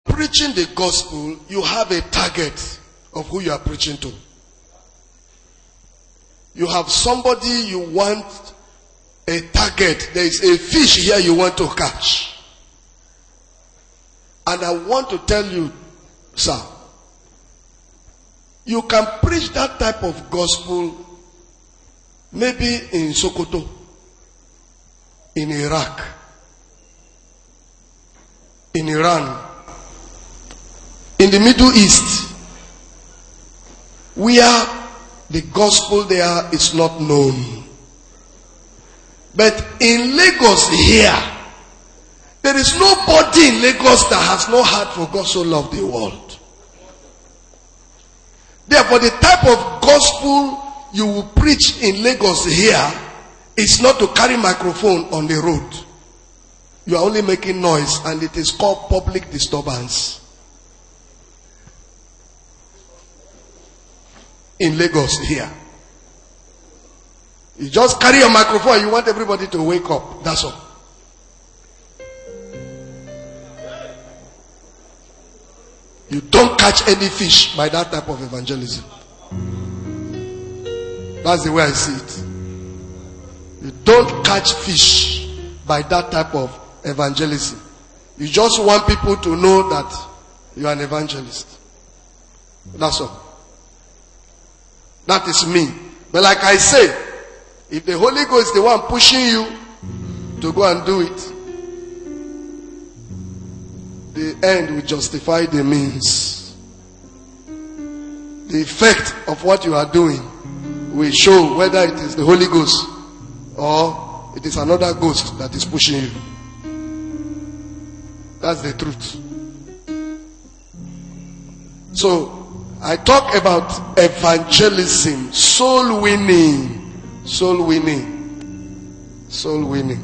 Preaching the gospel, you have a target of who you are preaching to. You have somebody you want a target. There is a fish here you want to catch. And I want to tell you, sir, you can preach that type of gospel maybe in Sokoto, in Iraq, in Iran, in the Middle East, where the gospel there is not known. But in Lagos here, there is nobody in Lagos that has no heart for God so loved the world. Therefore, the type of gospel you will preach in Lagos here is not to carry microphone on the road. You are only making noise, and it is called public disturbance. In Lagos here, you just carry your microphone and you want everybody to wake up. That's all. You don't catch any fish by that type of evangelism. That's the way I see it. You don't catch fish by that type of evangelism. You just want people to know that you are an evangelist. That's all. That is me. But like I say, if the Holy Ghost is the one pushing you to go and do it, the end will justify the means. The effect of what you are doing will show whether it is the Holy Ghost or it is another ghost that is pushing you. That's the truth. So, I talk about evangelism, soul winning, soul winning, soul winning.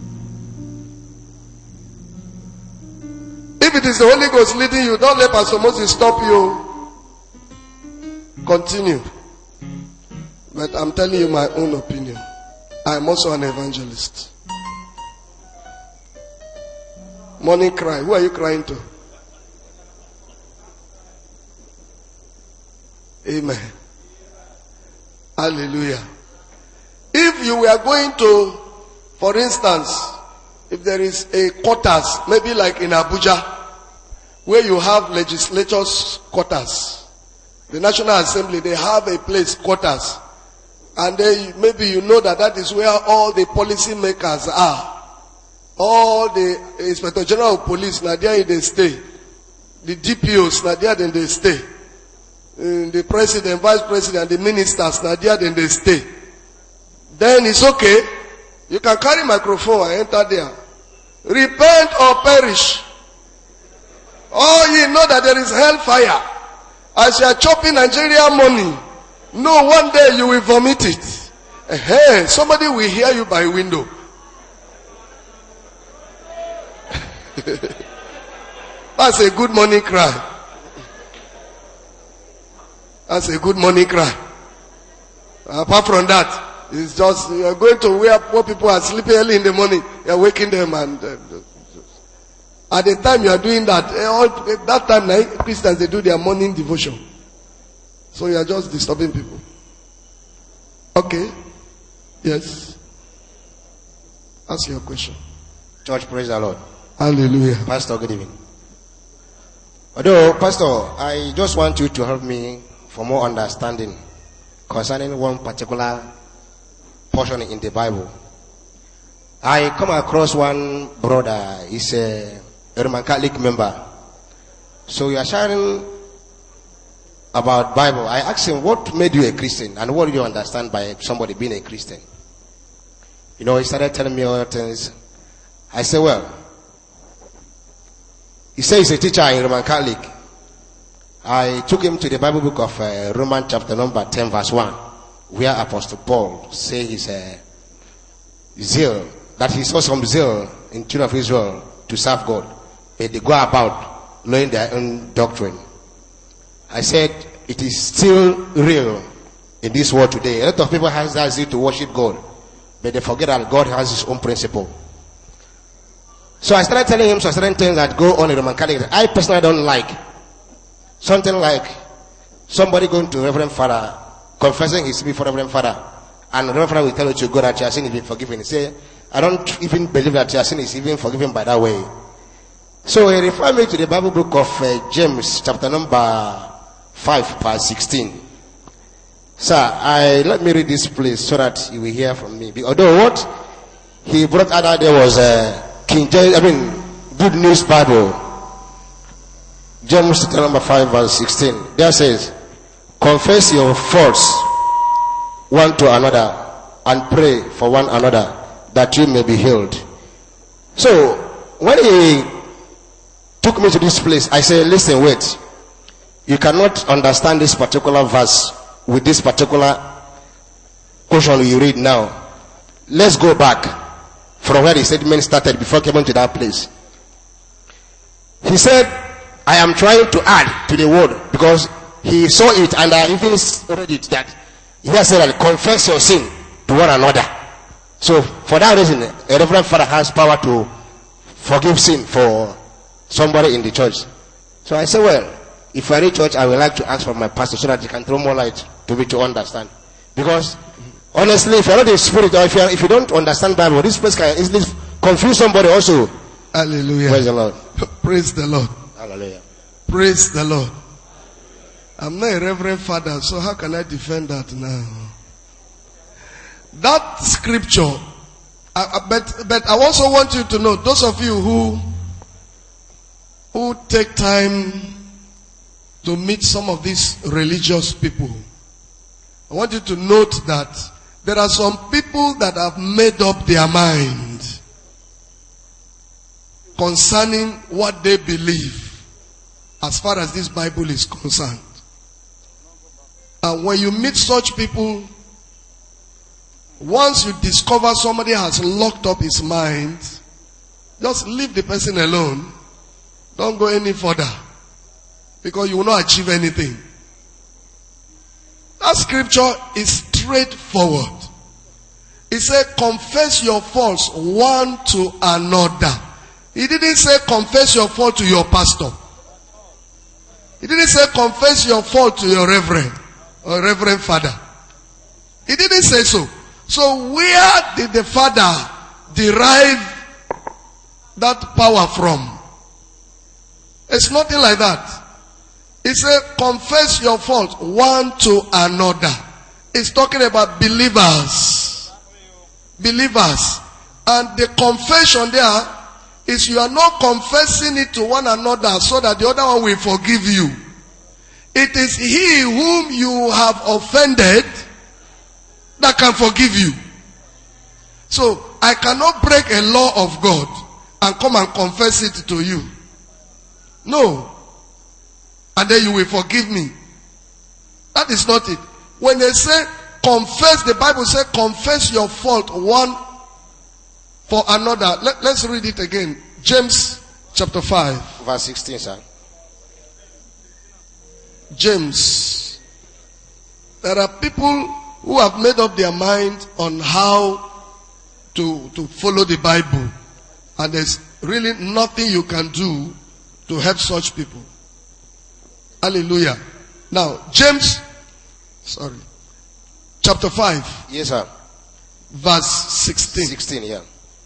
If it is the Holy Ghost leading you, don't let Pastor Moses stop you. Continue. But I'm telling you my own opinion. I'm also an evangelist. Morning cry. Who are you crying to? Amen. Hallelujah. If you were going to, for instance, if there is a quarters, maybe like in Abuja, where you have legislators' quarters, the National Assembly, they have a place, quarters. And maybe you know that is where all the policy makers are. All the Inspector General of Police, now there they stay. The DPOs, now there then they stay. The president, vice president, the ministers, now there then they stay. Then it's okay. You can carry microphone and enter there. Repent or perish. Oh, you know that there is hellfire. As you are chopping Nigerian money, no, one day you will vomit it. Hey, somebody will hear you by window. That's a good morning cry. That's a good morning cry. Apart from that, it's just you are going to where poor people are sleeping early in the morning. You are waking them, and at the time you are doing that, that time Christians they do their morning devotion. So you are just disturbing people. Okay. Yes. Ask your question. Church, praise the Lord. Hallelujah. Pastor, good evening. Although, Pastor, I just want you to help me for more understanding concerning one particular portion in the Bible. I come across one brother, he's a Roman Catholic member. So we are sharing about Bible. I asked him, what made you a Christian? And what do you understand by somebody being a Christian? You know, he started telling me other things. I said, well, he said he's a teacher in Roman Catholic. I took him to the Bible book of Romans chapter number 10 verse 1, where Apostle Paul says his zeal, that he saw some zeal in children of Israel to serve God, but they go about knowing their own doctrine. I said it is still real in this world today. A lot of people have that zeal to worship God, but they forget that God has his own principle. So I started telling him some certain things that go on in Roman Catholic that I personally don't like. Something like somebody going to Reverend Father, confessing his sin before Reverend Father, and Reverend Father will tell you to go that your sin is being forgiven. He say, I don't even believe that your sin is even forgiven by that way. So he referred me to the Bible book of James, chapter number 5, verse 16. Sir, let me read this place so that you will hear from me. Although what he brought out there was King James, Good News Bible. James chapter number 5, verse 16. There says, confess your faults one to another and pray for one another that you may be healed. So when he took me to this place, I said, listen, wait. You cannot understand this particular verse with this particular portion you read now. Let's go back from where the statement started before coming to that place. He said, I am trying to add to the word because he saw it and I even read it that he has said that confess your sin to one another. So for that reason, a Reverend Father has power to forgive sin for somebody in the church. So I said, well, if I reach church, I would like to ask for my pastor so that he can throw more light to me to understand. Because honestly, if you're not in spirit or if you don't understand Bible, this place can easily confuse somebody also. Hallelujah. Praise the Lord. Praise the Lord. Hallelujah. Praise the Lord. I'm not a Reverend Father, so how can I defend that now? That scripture, but I also want you to know, those of you who take time to meet some of these religious people, I want you to note that there are some people that have made up their mind concerning what they believe as far as this Bible is concerned. And when you meet such people, once you discover somebody has locked up his mind, just leave the person alone. Don't go any further, because you will not achieve anything. That scripture is straightforward. It said, confess your faults one to another. He didn't say confess your fault to your pastor. He didn't say confess your fault to your reverend or Reverend Father. He didn't say so. So where did the Father derive that power from? It's nothing like that. He said, confess your fault one to another. It's talking about believers. Believers. And the confession there is you are not confessing it to one another so that the other one will forgive you. It is he whom you have offended that can forgive you. So I cannot break a law of God and come and confess it to you. No. And then you will forgive me. That is not it. When they say confess, the Bible says confess your fault one for another. Let's read it again. James chapter 5. Verse 16, sir. James. There are people who have made up their mind on how to follow the Bible. And there's really nothing you can do to help such people. Hallelujah. Now, James, chapter 5. Yes, sir. Verse 16. 16, yeah.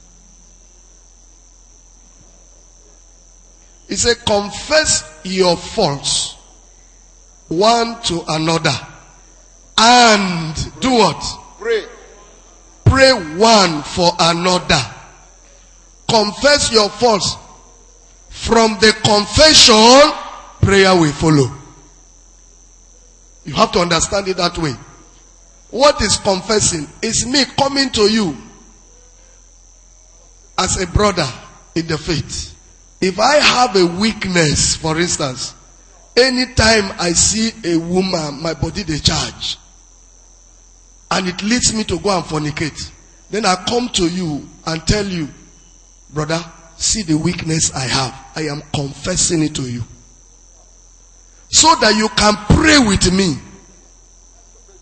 It says, confess your faults one to another. And do what? Pray. Pray one for another. Confess your faults. From the confession, prayer will follow. You have to understand it that way. What is confessing? It's me coming to you as a brother in the faith. If I have a weakness, for instance, anytime I see a woman, my body they charge, and it leads me to go and fornicate, then I come to you and tell you, brother, see the weakness I have. I am confessing it to you. So that you can pray with me.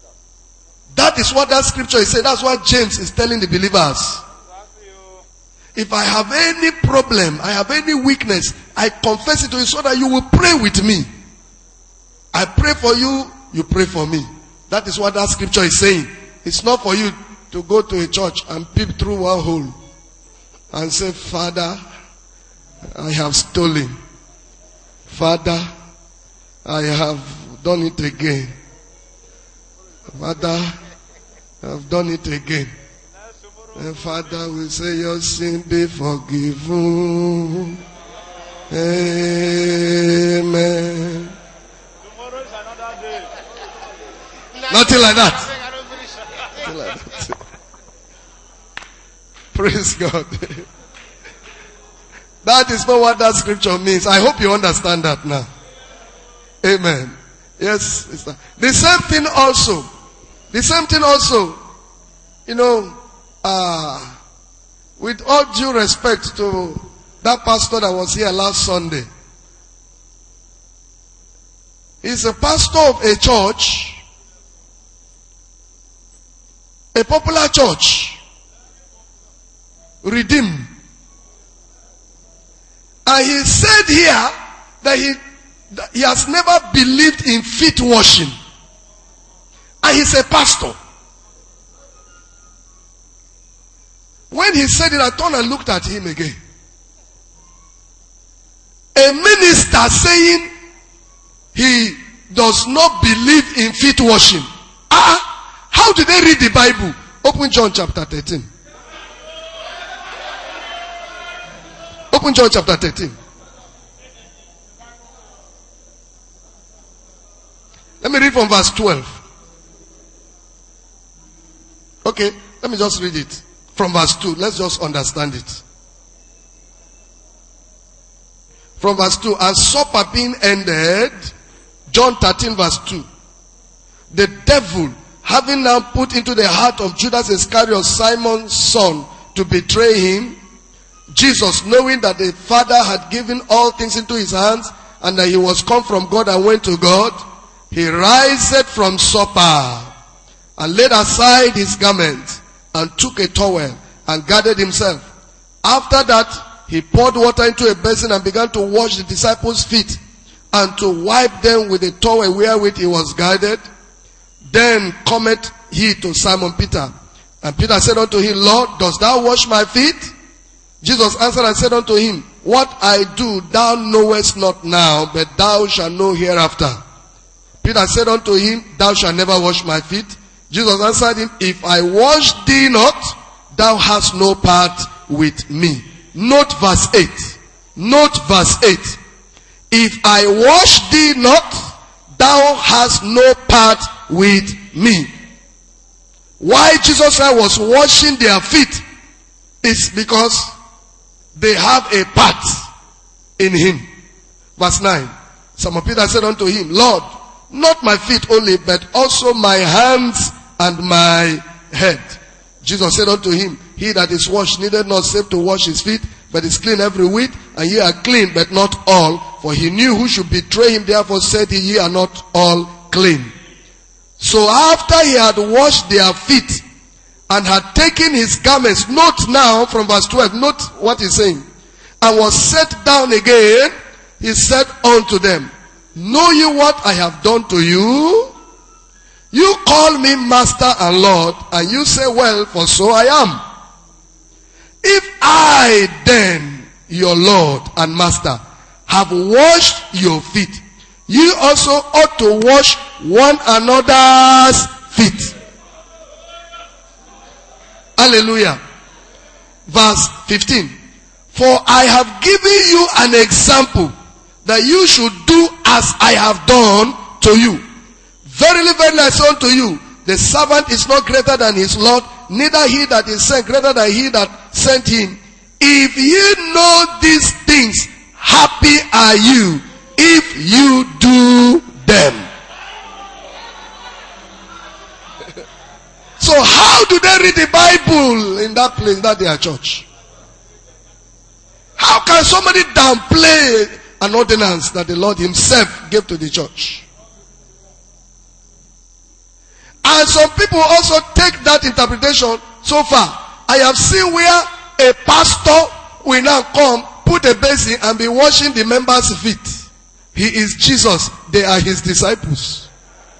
That is what that scripture is saying. That's what James is telling the believers. If I have any problem, I have any weakness, I confess it to you so that you will pray with me. I pray for you, you pray for me. That is what that scripture is saying. It's not for you to go to a church and peep through one hole and say, Father, I have stolen. Father, I have done it again. Father, I have done it again. And Father will say, your sin be forgiven. Amen. Tomorrow is another day. Nothing like that. Nothing like that. Praise God. That is not what that scripture means. I hope you understand that now. Amen. Yes, it's that. The same thing also. You know, with all due respect to that pastor that was here last Sunday. He's a pastor of a church, a popular church, Redeem. And he said here that he has never believed in feet washing. And he's a pastor. When he said it, I turned and looked at him again. A minister saying he does not believe in feet washing. How do they read the Bible? Open John chapter 13. Open John chapter 13. Let me read from verse 12. Okay, let me just read it. From verse 2, let's just understand it. From verse 2, and supper being ended, John 13 verse 2. The devil, having now put into the heart of Judas Iscariot, Simon's son, to betray him, Jesus, knowing that the Father had given all things into his hands, and that he was come from God and went to God, he riseth from supper, and laid aside his garment, and took a towel, and gathered himself. After that, he poured water into a basin, and began to wash the disciples' feet, and to wipe them with a towel wherewith he was girded. Then cometh he to Simon Peter. And Peter said unto him, Lord, dost thou wash my feet? Jesus answered and said unto him, what I do thou knowest not now, but thou shalt know hereafter. Peter said unto him, thou shalt never wash my feet. Jesus answered him, if I wash thee not, thou hast no part with me. Note verse 8. Note verse 8. If I wash thee not, thou hast no part with me. Why Jesus Christ was washing their feet is because they have a part in him. Verse 9. Simon Peter said unto him, Lord, not my feet only, but also my hands and my head. Jesus said unto him, he that is washed needed not save to wash his feet, but is clean every whit, and ye are clean, but not all. For he knew who should betray him, therefore said he, ye are not all clean. So after he had washed their feet, and had taken his garments, note now from verse 12, note what he's saying, and was set down again, he said unto them, know you what I have done to you? You call me master and Lord, and you say, well, for so I am. If I then, your Lord and master, have washed your feet, you also ought to wash one another's feet. Hallelujah. Verse 15. For I have given you an example, that you should do as I have done to you. Verily, verily, I say unto you, the servant is not greater than his Lord, neither he that is sent greater than he that sent him. If ye know these things, happy are you if you do them. So how do they read the Bible in that place, that their church? How can somebody downplay an ordinance that the Lord himself gave to the church? And some people also take that interpretation so far. I have seen where a pastor will now come, put a basin and be washing the members' feet. He is Jesus. They are his disciples.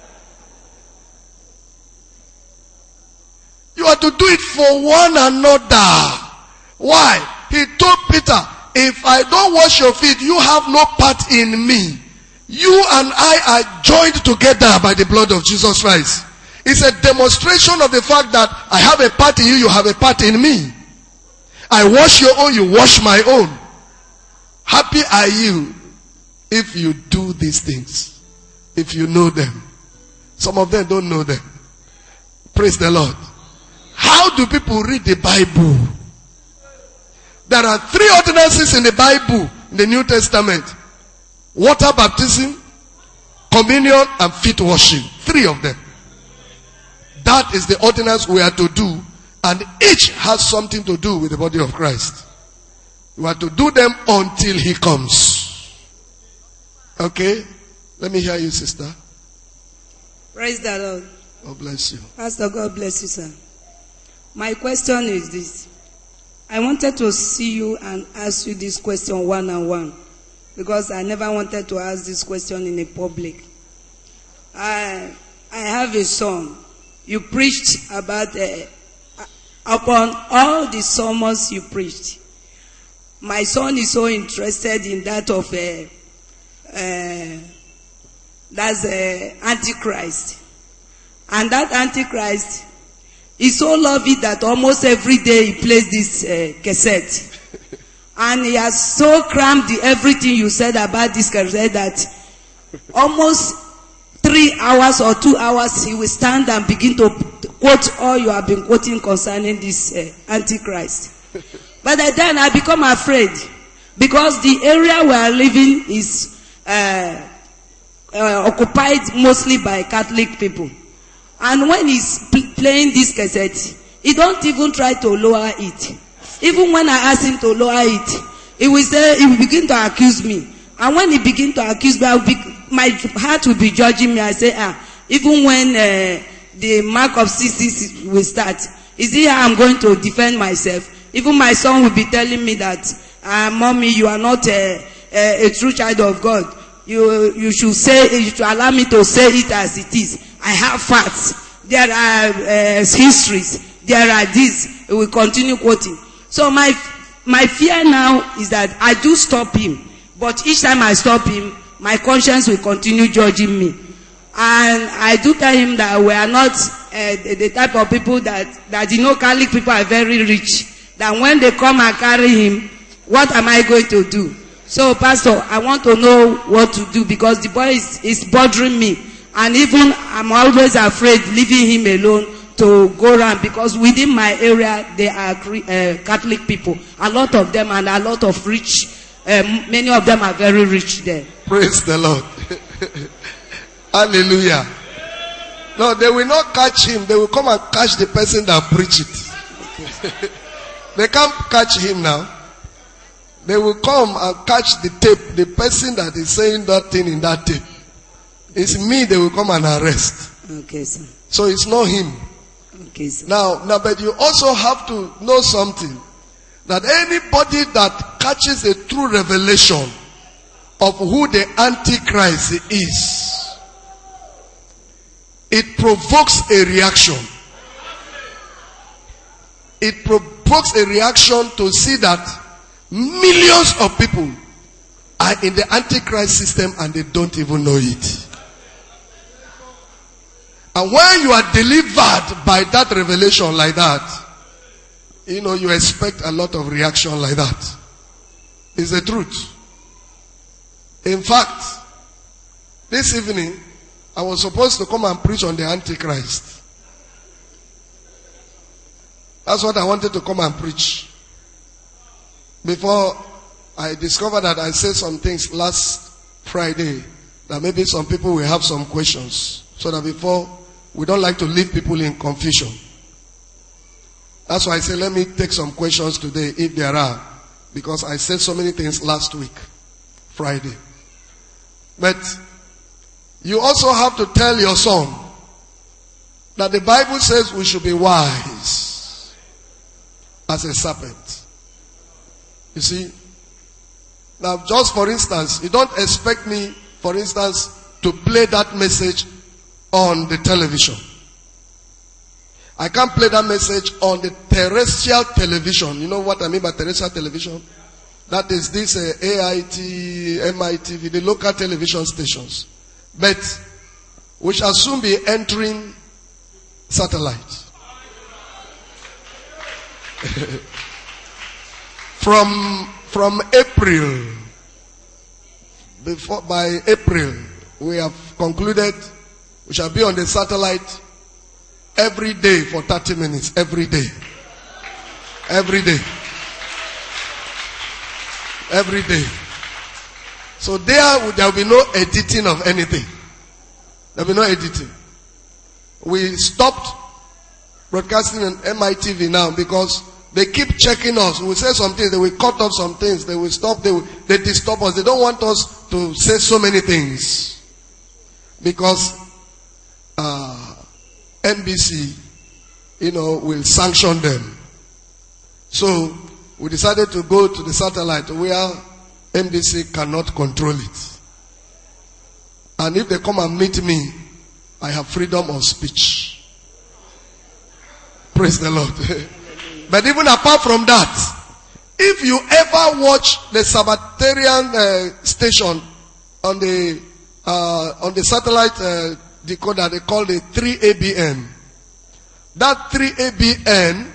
You are to do it for one another. Why? He told Peter, if I don't wash your feet, you have no part in me. You and I are joined together by the blood of Jesus Christ. It's a demonstration of the fact that I have a part in you, you have a part in me. I wash your own, you wash my own. Happy are you if you do these things. If you know them. Some of them don't know them. Praise the Lord. How do people read the Bible? There are 3 ordinances in the Bible, in the New Testament. Water baptism, communion, and feet washing. 3 of them. That is the ordinance we are to do. And each has something to do with the body of Christ. We are to do them until he comes. Okay? Let me hear you, sister. Praise the Lord. God bless you. Pastor, God bless you, sir. My question is this. I wanted to see you and ask you this question one-on-one, because I never wanted to ask this question in a public. I have a son. You preached about upon all the sermons you preached. My son is so interested in that of that's Antichrist. And that Antichrist is so lovely that almost every day he plays this cassette. And he has so crammed everything you said about this cassette that almost 3 hours or 2 hours he will stand and begin to quote all you have been quoting concerning this Antichrist. But then I become afraid, because the area we are living is occupied mostly by Catholic people. And when he's playing this cassette, he don't even try to lower it. Even when I ask him to lower it, he will begin to accuse me. And when he begin to accuse me, my heart will be judging me. I say, even when the mark of 60 will start, is it how I'm going to defend myself? Even my son will be telling me that, Mommy, you are not a true child of God. You should allow me to say it as it is. I have facts. There are histories. There are this. We will continue quoting. So my fear now is that I do stop him. But each time I stop him, my conscience will continue judging me. And I do tell him that we are not the type of people that Catholic people are very rich. That when they come and carry him, what am I going to do? So, Pastor, I want to know what to do, because the boy is bothering me. And even I'm always afraid leaving him alone to go around, because within my area there are Catholic people. A lot of them, and a lot of rich. Many of them are very rich there. Praise the Lord. Hallelujah. No, they will not catch him. They will come and catch the person that preached it. Okay. They can't catch him now. They will come and catch the tape, the person that is saying that thing in that tape. It's me they will come and arrest. Okay, sir. So it's not him. Okay, sir. Now, but you also have to know something. That anybody that catches a true revelation of who the Antichrist is, it provokes a reaction. It provokes a reaction to see that millions of people are in the Antichrist system and they don't even know it. And when you are delivered by that revelation like that, you expect a lot of reaction like that. It's the truth. In fact, this evening, I was supposed to come and preach on the Antichrist. That's what I wanted to come and preach. Before I discovered that I said some things last Friday, that maybe some people will have some questions. So that before, we don't like to leave people in confusion. That's why I say, let me take some questions today, if there are. Because I said so many things last week, Friday. But you also have to tell your son that the Bible says we should be wise as a serpent You see? Now, just for instance, you don't expect me, for instance, to play that message on the television. I can't play that message on the terrestrial television. You know what I mean by terrestrial television? That is this AIT, MITV, the local television stations. But we shall soon be entering satellite. From April, by April, we have concluded we shall be on the satellite every day for 30 minutes. Every day. Every day. Every day. So there will be no editing of anything. There will be no editing. We stopped broadcasting on MITV now because they keep checking us. We say some things, they will cut off some things, they will stop, they disturb us. They don't want us to say so many things. Because NBC, will sanction them. So we decided to go to the satellite where NBC cannot control it. And if they come and meet me, I have freedom of speech. Praise the Lord. But even apart from that, if you ever watch the Sabbatarian station on the satellite decoder, they call it 3ABN. That 3ABN,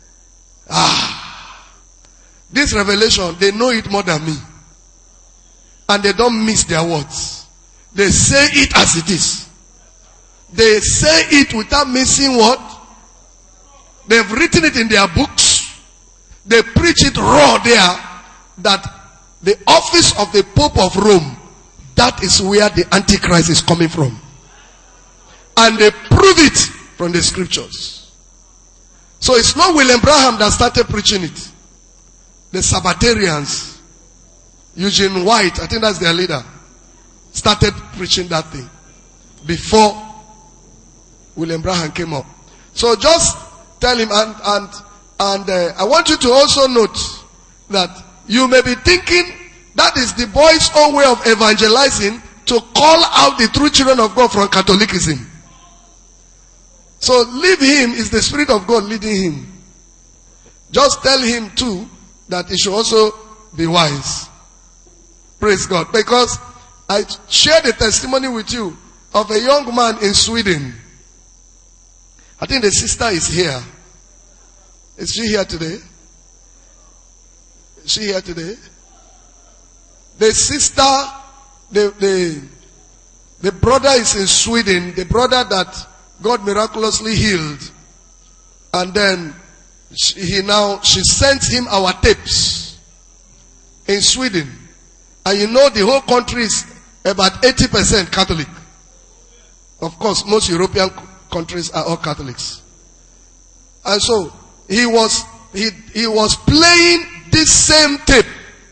this revelation, they know it more than me. And they don't miss their words. They say it as it is. They say it without missing what? They've written it in their books. They preach it raw there, that the office of the Pope of Rome, that is where the Antichrist is coming from. And they prove it from the scriptures. So it's not William Branham that started preaching it. The Sabbatarians, Eugene White, I think that's their leader, started preaching that thing before William Branham came up. So just tell him, and I want you to also note that you may be thinking that is the boys' own way of evangelizing to call out the true children of God from Catholicism. So leave him, is the Spirit of God leading him. Just tell him too that he should also be wise. Praise God. Because I shared a testimony with you of a young man in Sweden. I think the sister is here. Is she here today? Is she here today? The sister, the brother is in Sweden. The brother that God miraculously healed. And then she sent him our tapes in Sweden. And you know the whole country is about 80% Catholic. Of course, most European countries are all Catholics. And so he was playing this same tape.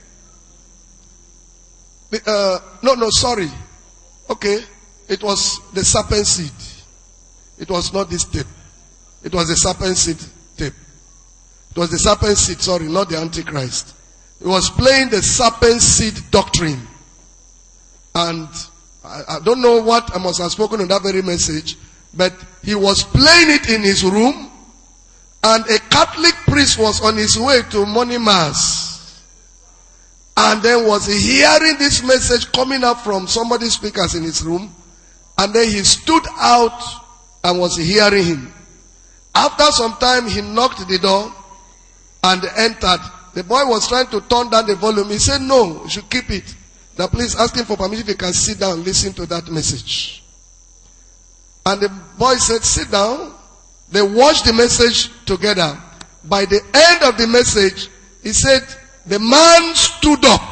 Sorry. Okay. It was the serpent seed. It was not this tape. It was the serpent seed tape. It was the serpent seed, sorry, not the Antichrist. He was playing the serpent seed doctrine. And I don't know what I must have spoken on that very message, but he was playing it in his room, and a Catholic priest was on his way to morning mass, and then was hearing this message coming up from somebody's speakers in his room, and then he stood out and was hearing him. After some time, he knocked the door and entered. The boy was trying to turn down the volume. He said, no, you should keep it. Now please ask him for permission if he can sit down and listen to that message. And the boy said, sit down. They watched the message together. By the end of the message, he said, the man stood up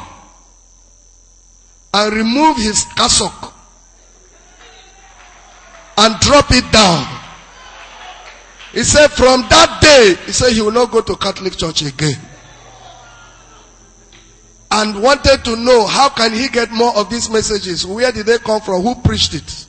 and removed his cassock and dropped it down. He said from that day, he said he will not go to Catholic church again. And wanted to know how can he get more of these messages? Where did they come from? Who preached it?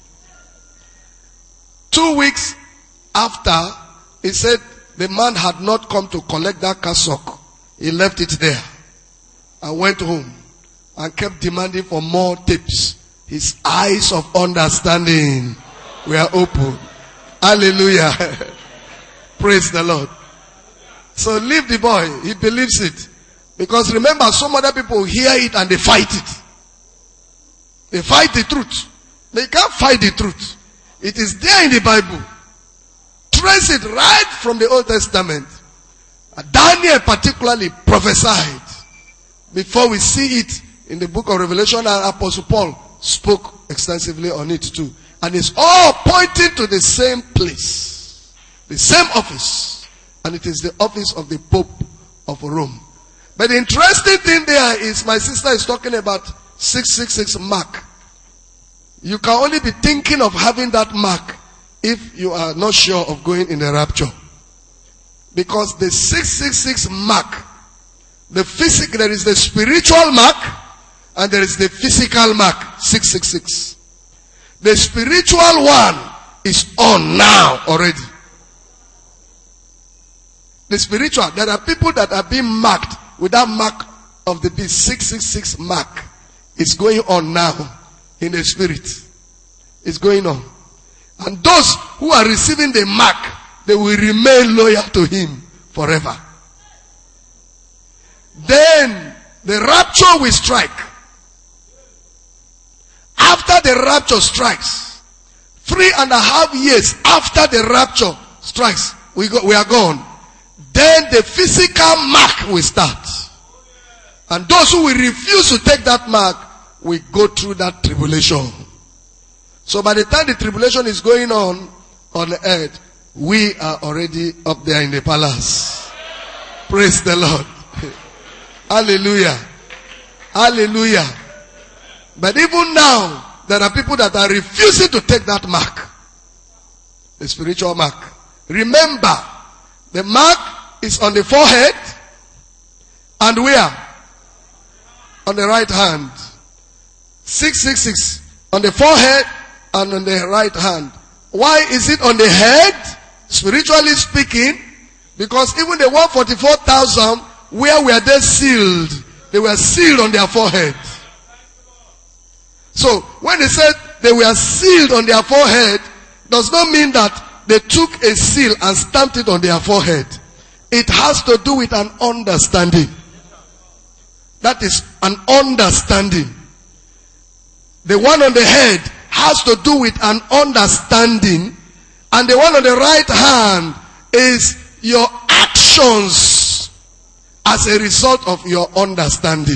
2 weeks after, he said the man had not come to collect that cassock. He left it there. and went home and kept demanding for more tapes. His eyes of understanding were open. Hallelujah. Praise the Lord. So leave the boy. He believes it. Because remember, some other people hear it and they fight it. They fight the truth. They can't fight the truth. It is there in the Bible. Trace it right from the Old Testament. Daniel particularly prophesied. Before we see it in the book of Revelation, and Apostle Paul spoke extensively on it too. And it's all pointing to the same place. The same office. And it is the office of the Pope of Rome. But the interesting thing there is my sister is talking about 666 mark. You can only be thinking of having that mark if you are not sure of going in the rapture. Because the 666 mark, there is the spiritual mark and there is the physical mark, 666. The spiritual one is on now already. The spiritual, there are people that are being marked with that mark of the beast, 666 mark. It's going on now in the spirit. It's going on. And those who are receiving the mark, they will remain loyal to him forever. Then the rapture will strike. After the rapture strikes, 3.5 years after the rapture strikes, we are gone. Then the physical mark will start. And those who will refuse to take that mark will go through that tribulation. So by the time the tribulation is going on the earth, we are already up there in the palace. Praise the Lord. Hallelujah. Hallelujah. But even now, there are people that are refusing to take that mark. The spiritual mark. Remember, the mark is on the forehead and where? On the right hand. 666 on the forehead and on the right hand. Why is it on the head? Spiritually speaking, because even the 144,000, where were they sealed? They were sealed on their forehead. So when they said they were sealed on their forehead, does not mean that they took a seal and stamped it on their forehead. It has to do with an understanding. That is an understanding. The one on the head has to do with an understanding, and the one on the right hand is your actions as a result of your understanding.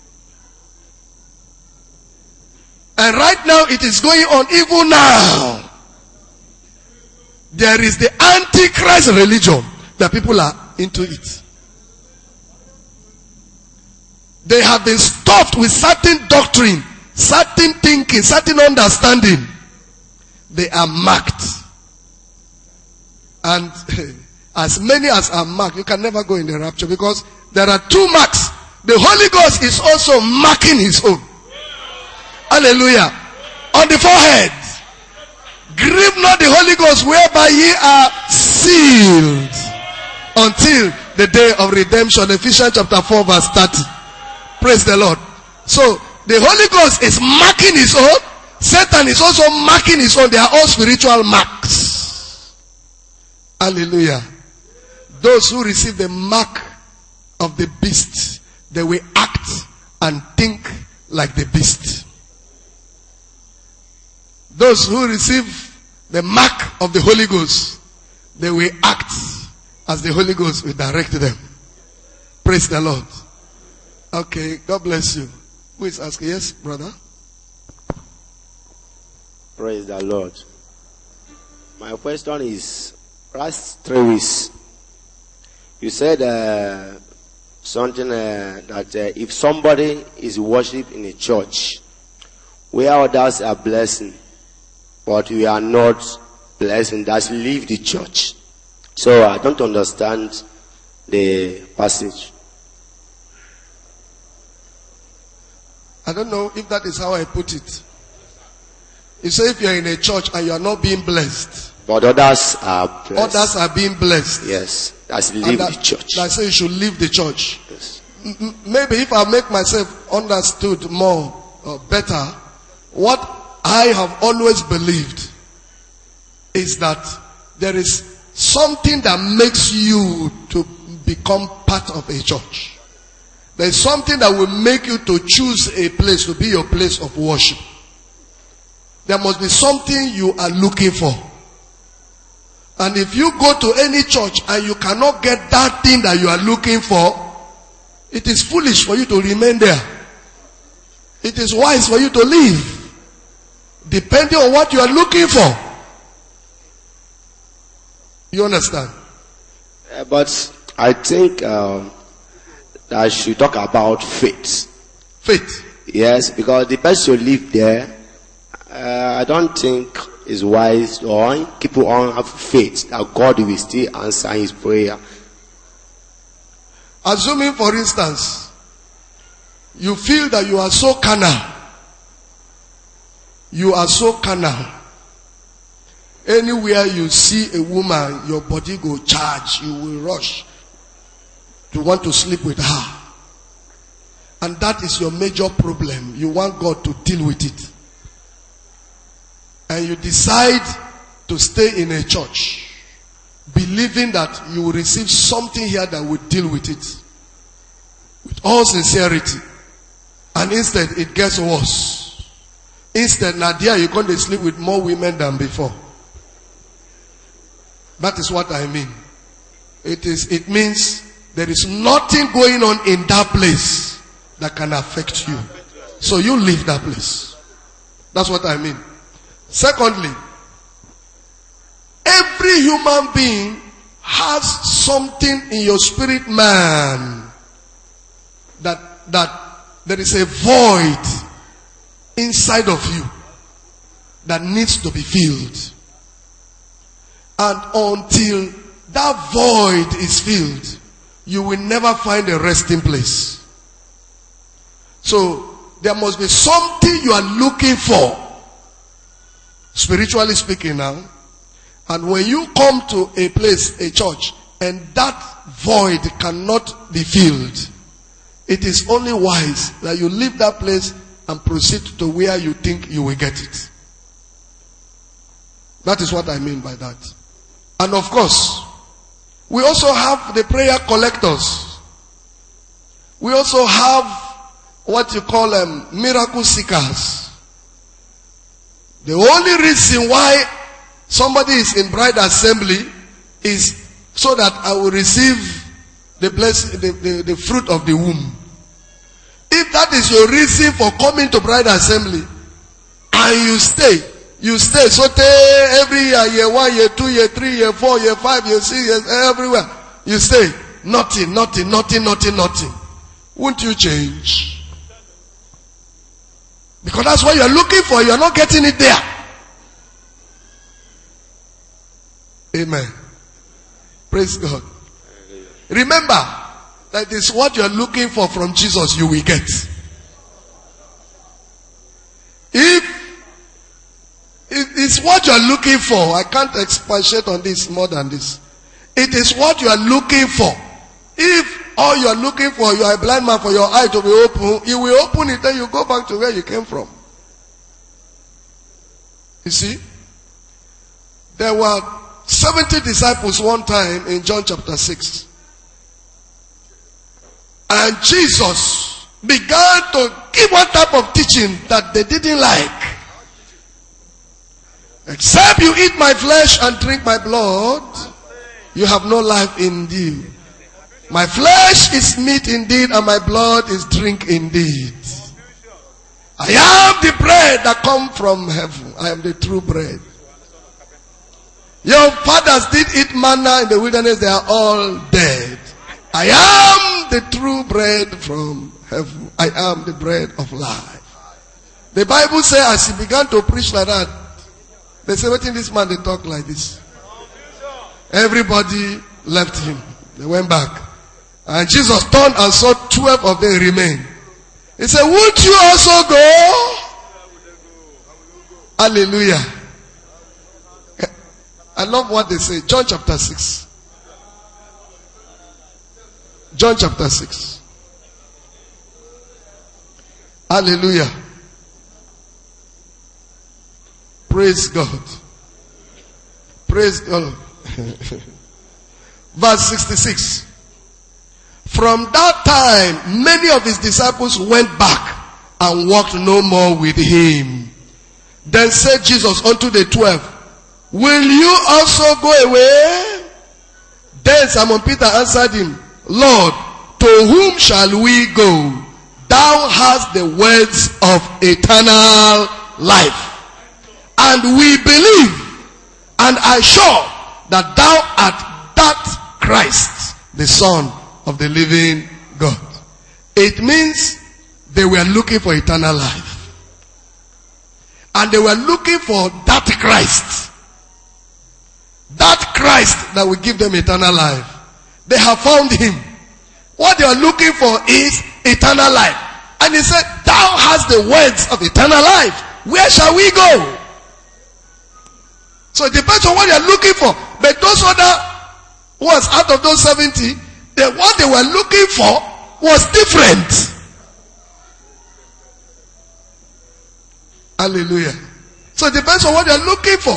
And right now it is going on even now. There is the Antichrist religion that people are into it. They have been stuffed with certain doctrine, certain thinking, certain understanding. They are marked. And as many as are marked, you can never go in the rapture because there are two marks. The Holy Ghost is also marking his own. Hallelujah. On the forehead. Grieve not the Holy Ghost whereby ye are sealed until the day of redemption. Ephesians chapter 4 verse 30. Praise the Lord. So the Holy Ghost is marking his own. Satan is also marking his own. They are all spiritual marks. Hallelujah. Those who receive the mark of the beast, they will act and think like the beast. Those who receive the mark of the Holy Ghost, they will act as the Holy Ghost will direct them. Praise the Lord. Okay, God bless you. Who is asking? Yes, brother? Praise the Lord. My question is, last 3 weeks, you said something that if somebody is worship in a church where others are blessing, but we are not blessing, that's leave the church. So I don't understand the passage. I don't know if that is how I put it. You say if you are in a church and you are not being blessed, but others are blessed. Others are being blessed. Yes, that's leave the church. I say you should leave the church. Yes. maybe if I make myself understood more or better, what I have always believed is that there is something that makes you to become part of a church. There is something that will make you to choose a place to be your place of worship. There must be something you are looking for. And if you go to any church and you cannot get that thing that you are looking for, it is foolish for you to remain there. It is wise for you to leave, depending on what you are looking for. You understand? But I think that I should talk about faith. Faith. Yes, because the person you live there, I don't think is wise or people on have faith that God will still answer his prayer. Assuming, for instance, you feel that you are so carnal. You are so carnal. Anywhere you see a woman, your body go charge. You will rush to want to sleep with her. And that is your major problem. You want God to deal with it. And you decide to stay in a church, believing that you will receive something here that will deal with it. With all sincerity. And instead, it gets worse. Instead, Nadia, you're going to sleep with more women than before. That is what I mean. It means there is nothing going on in that place that can affect you. So you leave that place. That's what I mean. Secondly, every human being has something in your spirit man that there is a void inside of you that needs to be filled. And until that void is filled, you will never find a resting place. So there must be something you are looking for, spiritually speaking now. And when you come to a place, a church, and that void cannot be filled, it is only wise that you leave that place and proceed to where you think you will get it. That is what I mean by that. And of course, we also have the prayer collectors. We also have what you call miracle seekers. The only reason why somebody is in bride assembly is so that I will receive the fruit of the womb. If that is your reason for coming to bride assembly, and you stay so every year 1, year 2, year 3, year 4, year 5, year 6, years everywhere, you stay, nothing. Won't you change? Because that's what you're looking for. You're not getting it there. Amen. Praise God. Remember, that is what you're looking for from Jesus, you will get. If it is what you're looking for, I can't expatiate on this more than this. It is what you are looking for. If all you are looking for, you are a blind man for your eye to be open, you will open it and you go back to where you came from. You see? There were 70 disciples one time in John chapter 6. And Jesus began to give one type of teaching that they didn't like. Except you eat my flesh and drink my blood, you have no life in you. My flesh is meat indeed, and my blood is drink indeed. I am the bread that comes from heaven. I am the true bread. Your fathers did eat manna in the wilderness, they are all dead. I am the true bread from heaven. I am the bread of life. The Bible says as he began to preach like that, they said, what in this man they talk like this? Everybody left him. They went back. And Jesus turned and saw 12 of them remain. He said, would you also go? Hallelujah. I love what they say. John chapter 6. John chapter 6. Hallelujah. Praise God. Praise God. Verse 66. From that time, many of his disciples went back and walked no more with him. Then said Jesus unto the 12, will you also go away? Then Simon Peter answered him, Lord, to whom shall we go? Thou hast the words of eternal life. And we believe and are sure that thou art that Christ, the Son of the living God. It means they were looking for eternal life. And they were looking for that Christ. That Christ that will give them eternal life. They have found him. What they are looking for is eternal life. And he said, thou hast the words of eternal life. Where shall we go? So it depends on what they are looking for. But those other ones out of those 70, what they were looking for was different. Hallelujah. So it depends on what they are looking for.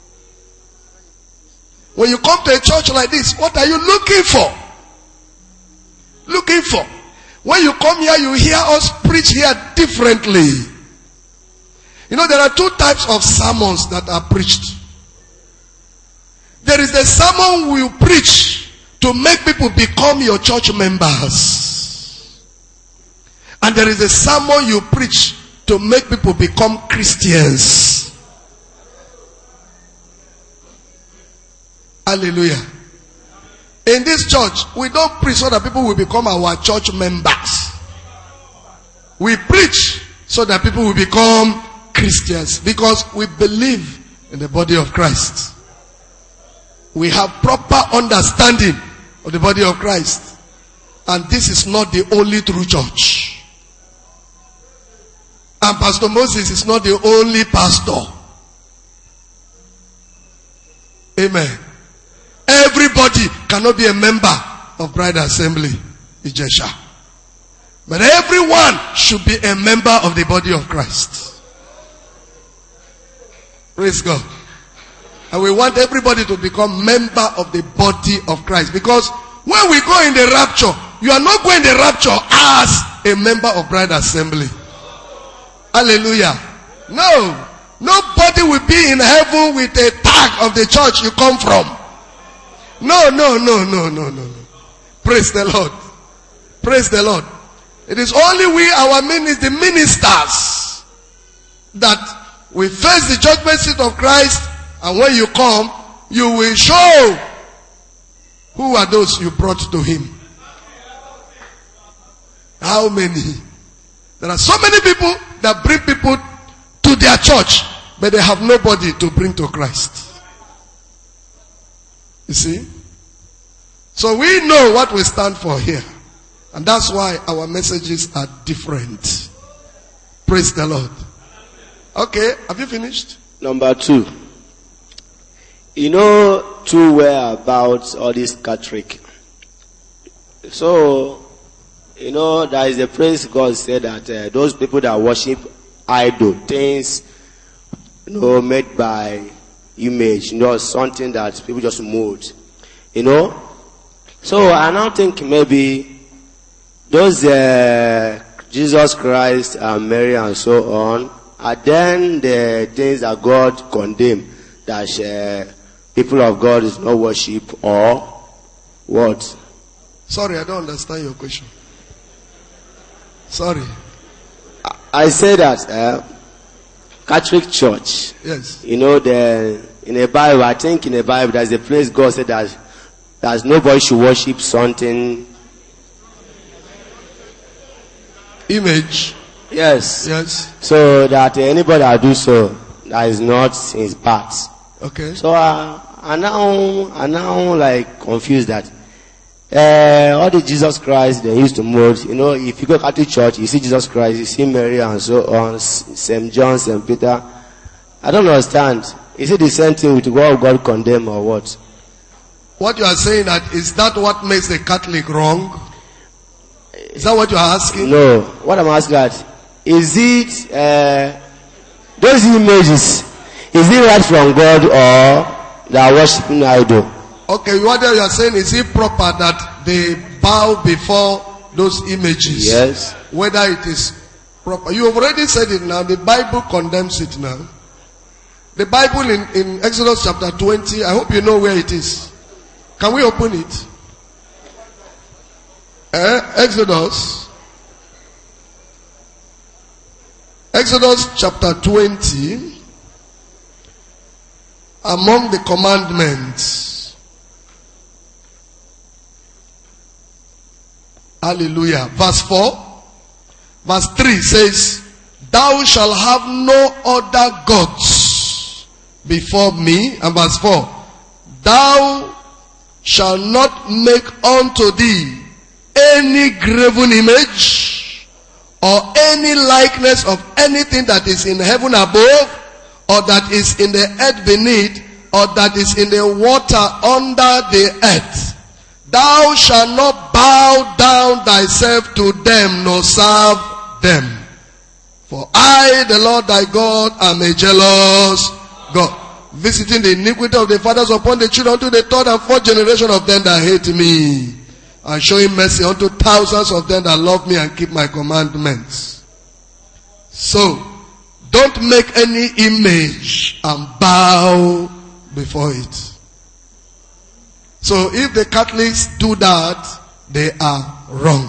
When you come to a church like this, what are you looking for? Looking for. When you come here, you hear us preach here differently. You know, there are two types of sermons that are preached. There is the sermon we preach to make people become your church members. And there is a sermon you preach to make people become Christians. Hallelujah. In this church, we don't preach so that people will become our church members. We preach so that people will become Christians, because we believe in the body of Christ. We have proper understanding of the body of Christ. And this is not the only true church. And Pastor Moses is not the only pastor. Amen. Everybody cannot be a member of Bride Assembly Ijesha. But everyone should be a member of the body of Christ. Praise God. And we want everybody to become member of the body of Christ. Because when we go in the rapture, you are not going in the rapture as a member of Bride Assembly. Hallelujah. No. Nobody will be in heaven with a tag of the church you come from. No. Praise the Lord. Praise the Lord. It is only we, the ministers, that we face the judgment seat of Christ. And when you come, you will show who are those you brought to him. How many? There are so many people that bring people to their church, but they have nobody to bring to Christ. You see? So we know what we stand for here. And that's why our messages are different. Praise the Lord. Okay, have you finished? Number 2. You know too well about all this Catholic. So, you know, there is a praise God said that those people that worship idol, things, you know, made by image, you know, something that people just mold, you know. So I now think maybe those Jesus Christ and Mary and so on are then the things that God condemned, that people of God is not worship, or what? Sorry, I don't understand your question. Sorry. I say that Catholic Church, yes, you know, in the Bible, I think in the Bible there's a place God said that nobody should worship something. Image. Yes. Yes. So that anybody that do so, that is not his part. Okay. So I now like confused that all the Jesus Christ they used to mold. You know, if you go to Catholic Church, you see Jesus Christ, you see Mary and so on, St. John, St. Peter. I don't understand. Is it the same thing with what God condemned or what? What you are saying is that what makes the Catholic wrong? Is that what you are asking? No. What I'm asking that is it those images? Is it right from God or they are worshiping idol? Okay, what you are saying, is it proper that they bow before those images? Yes. Whether it is proper. You have already said it now. The Bible condemns it now. The Bible in Exodus chapter 20, I hope you know where it is. Can we open it? Exodus chapter 20, among the commandments. Hallelujah. Verse 4. Verse 3 says, thou shalt have no other gods before me. And verse 4, thou shalt not make unto thee any graven image or any likeness of anything that is in heaven above, or that is in the earth beneath, or that is in the water under the earth. Thou shalt not bow down thyself to them, nor serve them. For I, the Lord thy God, am a jealous God, visiting the iniquity of the fathers upon the children unto the third and fourth generation of them that hate me, and showing mercy unto thousands of them that love me and keep my commandments. So, don't make any image and bow before it. So if the Catholics do that, they are wrong.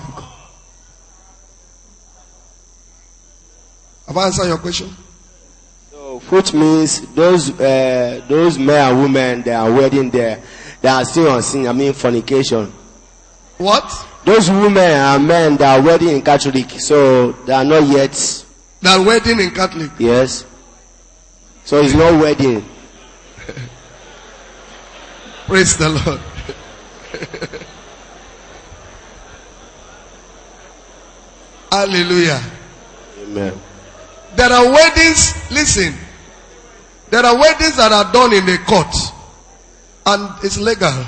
Have I answered your question? So, which means those men and women that are wedding there, they are still on sin. I mean fornication. What? Those women and men that are wedding in Catholic, so they are not yet. They are wedding in Catholic. Yes. So it's not wedding. Praise the Lord. Hallelujah. Amen. There are weddings, listen. There are weddings that are done in the court. And it's legal.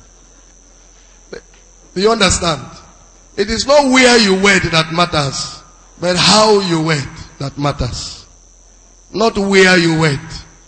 Do you understand? It is not where you wed that matters, but how you wed that matters. Not where you wed.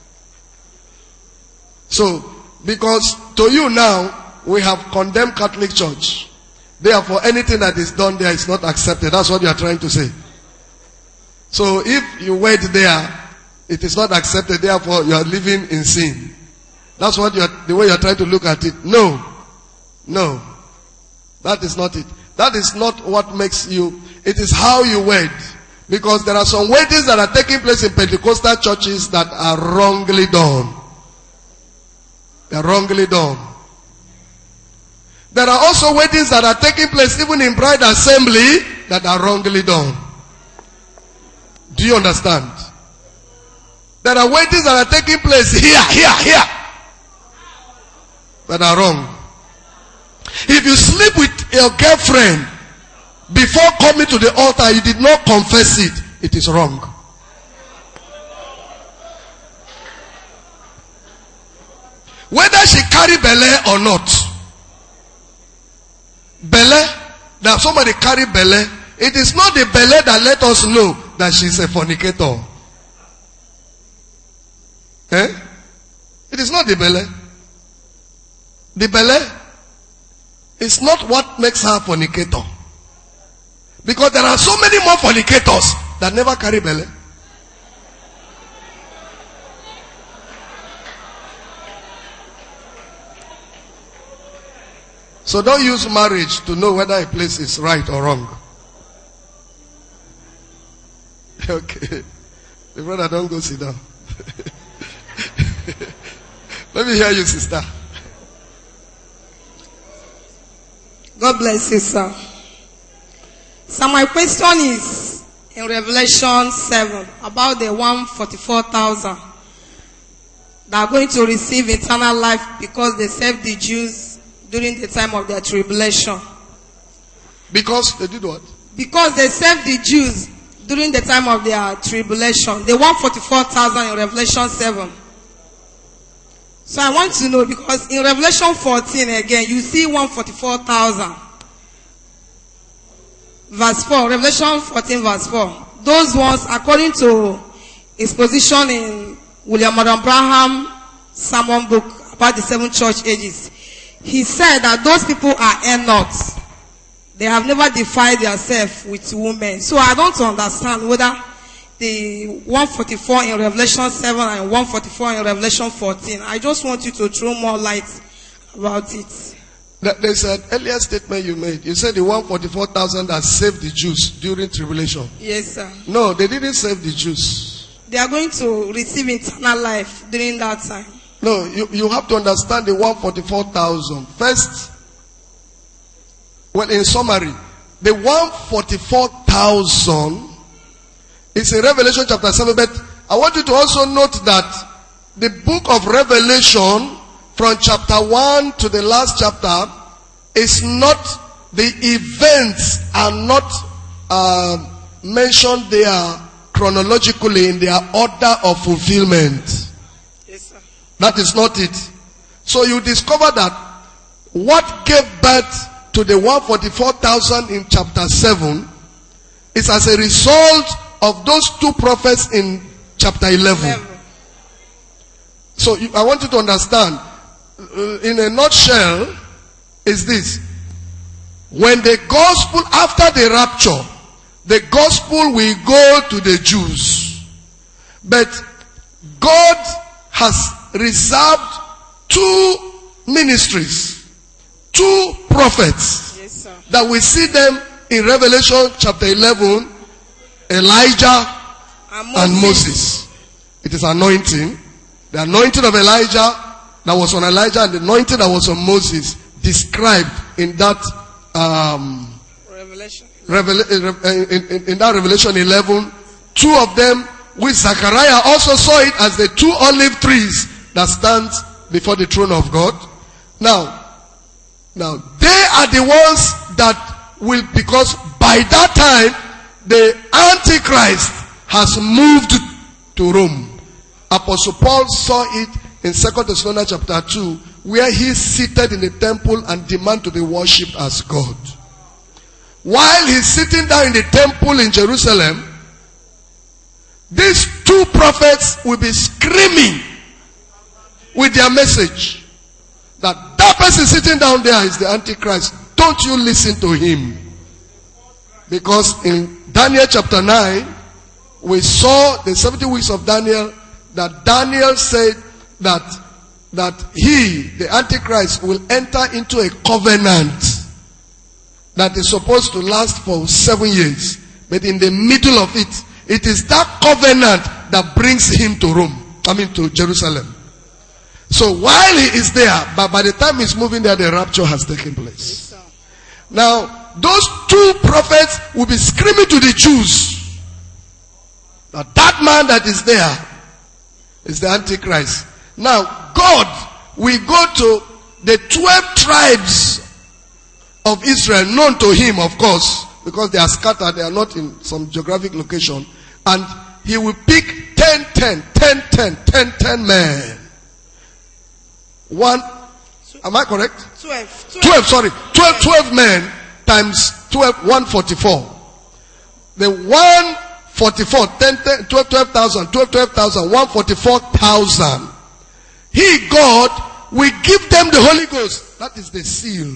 So, because to you now, we have condemned Catholic Church. Therefore, anything that is done there is not accepted. That's what you are trying to say. So, if you wed there, it is not accepted. Therefore, you are living in sin. That's what the way you are trying to look at it. No. No. That is not it. That is not what makes you. It is how you wed. Because there are some weddings that are taking place in Pentecostal churches that are wrongly done. They are wrongly done. There are also weddings that are taking place even in bride assembly that are wrongly done. Do you understand? There are weddings that are taking place here that are wrong. If you sleep with your girlfriend before coming to the altar, you did not confess it, it is wrong. Whether she carry belle or not, belle, that somebody carry belle, it is not the belle that let us know that she is a fornicator. It is not the belle. The belle is not what makes her fornicator. Because there are so many more fornicators that never carry belle. So don't use marriage to know whether a place is right or wrong. Okay. The brother, don't go sit down. Let me hear you, sister. God bless you, sir. So my question is in Revelation 7 about the 144,000 that are going to receive eternal life because they served the Jews during the time of their tribulation. Because they did what? Because they served the Jews during the time of their tribulation. The 144,000 in Revelation 7. So I want to know, because in Revelation 14 again, you see 144,000. Verse 4, Revelation 14 verse 4. those ones, according to his position in William Adam Branham sermon book about the 7 church ages, he said that those people are Enochs. They have never defiled themselves with women. So I don't understand whether the 144 in Revelation 7 and 144 in Revelation 14. I just want you to throw more light about it. There's an earlier statement you made. You said the 144,000 that saved the Jews during tribulation. Yes, sir. No, they didn't save the Jews. They are going to receive eternal life during that time. No, you have to understand the 144,000. First, well, in summary, the 144,000 is in Revelation chapter 7. But I want you to also note that the book of Revelation, from chapter 1 to the last chapter, is not, the events are not mentioned there chronologically in their order of fulfillment. Yes, sir. That is not it. So you discover that what gave birth to the 144,000 in chapter 7 is as a result of those 2 prophets in chapter 11. So I want you to understand, in a nutshell, is this. When the gospel, after the rapture, the gospel will go to the Jews. But God has reserved 2 ministries, 2 prophets. Yes, sir. That we see them in Revelation chapter 11, Elijah and Moses. It is anointing. The anointing of Elijah that was on Elijah and the anointing that was on Moses described in that Revelation. In that Revelation 11. 2 of them, which Zechariah also saw it as the 2 olive trees that stands before the throne of God. Now they are the ones that will, because by that time the Antichrist has moved to Rome. Apostle Paul saw it in 2 Thessalonians chapter 2, where he is seated in the temple and demand to be worshipped as God. While he's sitting down in the temple in Jerusalem, these 2 prophets will be screaming with their message that person sitting down there is the Antichrist. Don't you listen to him. Because in Daniel chapter 9, we saw the 70 weeks of Daniel, that Daniel said that he, the Antichrist, will enter into a covenant that is supposed to last for 7 years. But in the middle of it, it is that covenant that brings him to to Jerusalem. So while he is there, but by the time he's moving there, the rapture has taken place. Now, those 2 prophets will be screaming to the Jews that man that is there is the Antichrist. Now, God will go to the 12 tribes of Israel, known to him, of course, because they are scattered, they are not in some geographic location, and he will pick 10 men. 1, am I correct? 12 men times 144. The 144, 12,000, 144,000. He, God, will give them the Holy Ghost. That is the seal.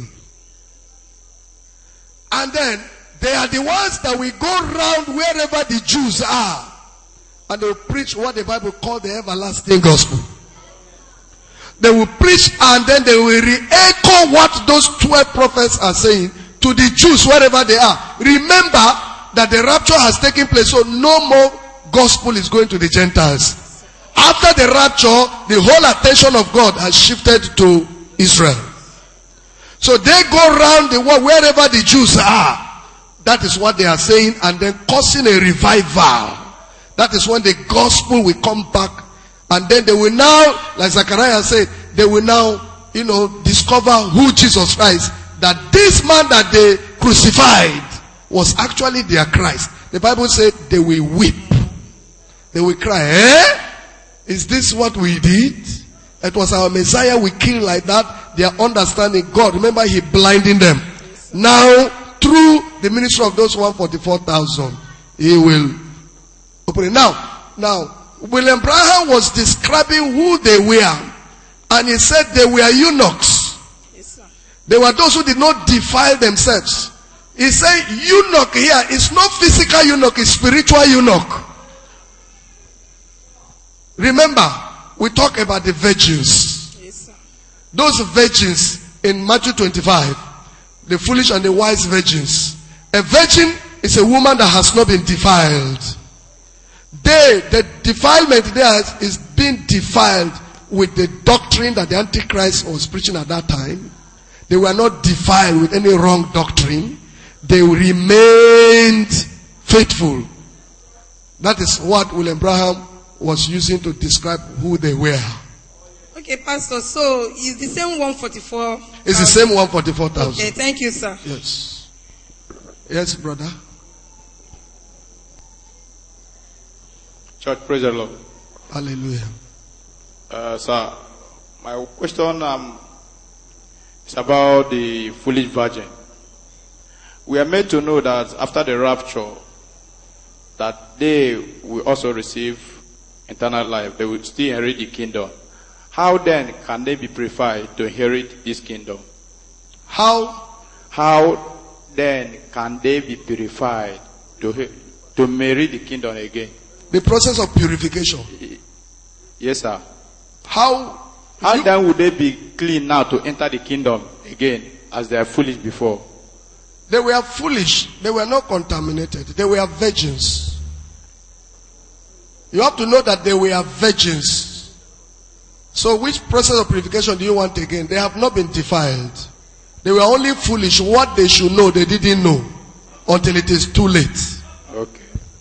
And then, they are the ones that will go around wherever the Jews are. And they will preach what the Bible calls the everlasting gospel. They will preach and then they will re-echo what those 12 prophets are saying to the Jews wherever they are. Remember that the rapture has taken place, so no more gospel is going to the Gentiles. After the rapture, the whole attention of God has shifted to Israel. So they go around the world wherever the Jews are. That is what they are saying, and then causing a revival. That is when the gospel will come back. And then they will now, like Zechariah said, they will now, discover who Jesus Christ, that this man that they crucified was actually their Christ. The Bible said they will weep. They will cry, Is this what we did? It was our Messiah we killed like that. They are understanding God. Remember, he blinding them. Now, through the ministry of those 144,000, he will Open it. Now, William Branham was describing who they were. And he said they were eunuchs. Yes, sir. They were those who did not defile themselves. He said eunuch here is not physical eunuch, it's spiritual eunuch. Remember, we talk about the virgins. Yes, sir. Those virgins in Matthew 25, the foolish and the wise virgins. A virgin is a woman that has not been defiled. The defilement there is being defiled with the doctrine that the Antichrist was preaching at that time. They were not defiled with any wrong doctrine. They remained faithful. That is what William Branham was using to describe who they were. Okay, Pastor, so it's the same 144? It's the same 144,000. Okay, thank you, sir. Yes. Yes, brother. Church, praise the Lord. Hallelujah. Sir, my question is about the foolish virgin. We are made to know that after the rapture, that they will also receive eternal life. They will still inherit the kingdom. How then can they be purified to inherit this kingdom? How then can they be purified to inherit the kingdom again? The process of purification. Yes, sir. How then would they be clean now to enter the kingdom again as they are foolish before? They were foolish. They were not contaminated. They were virgins. You have to know that they were virgins. So which process of purification do you want again? They have not been defiled. They were only foolish. What they should know, they didn't know until it is too late. Okay.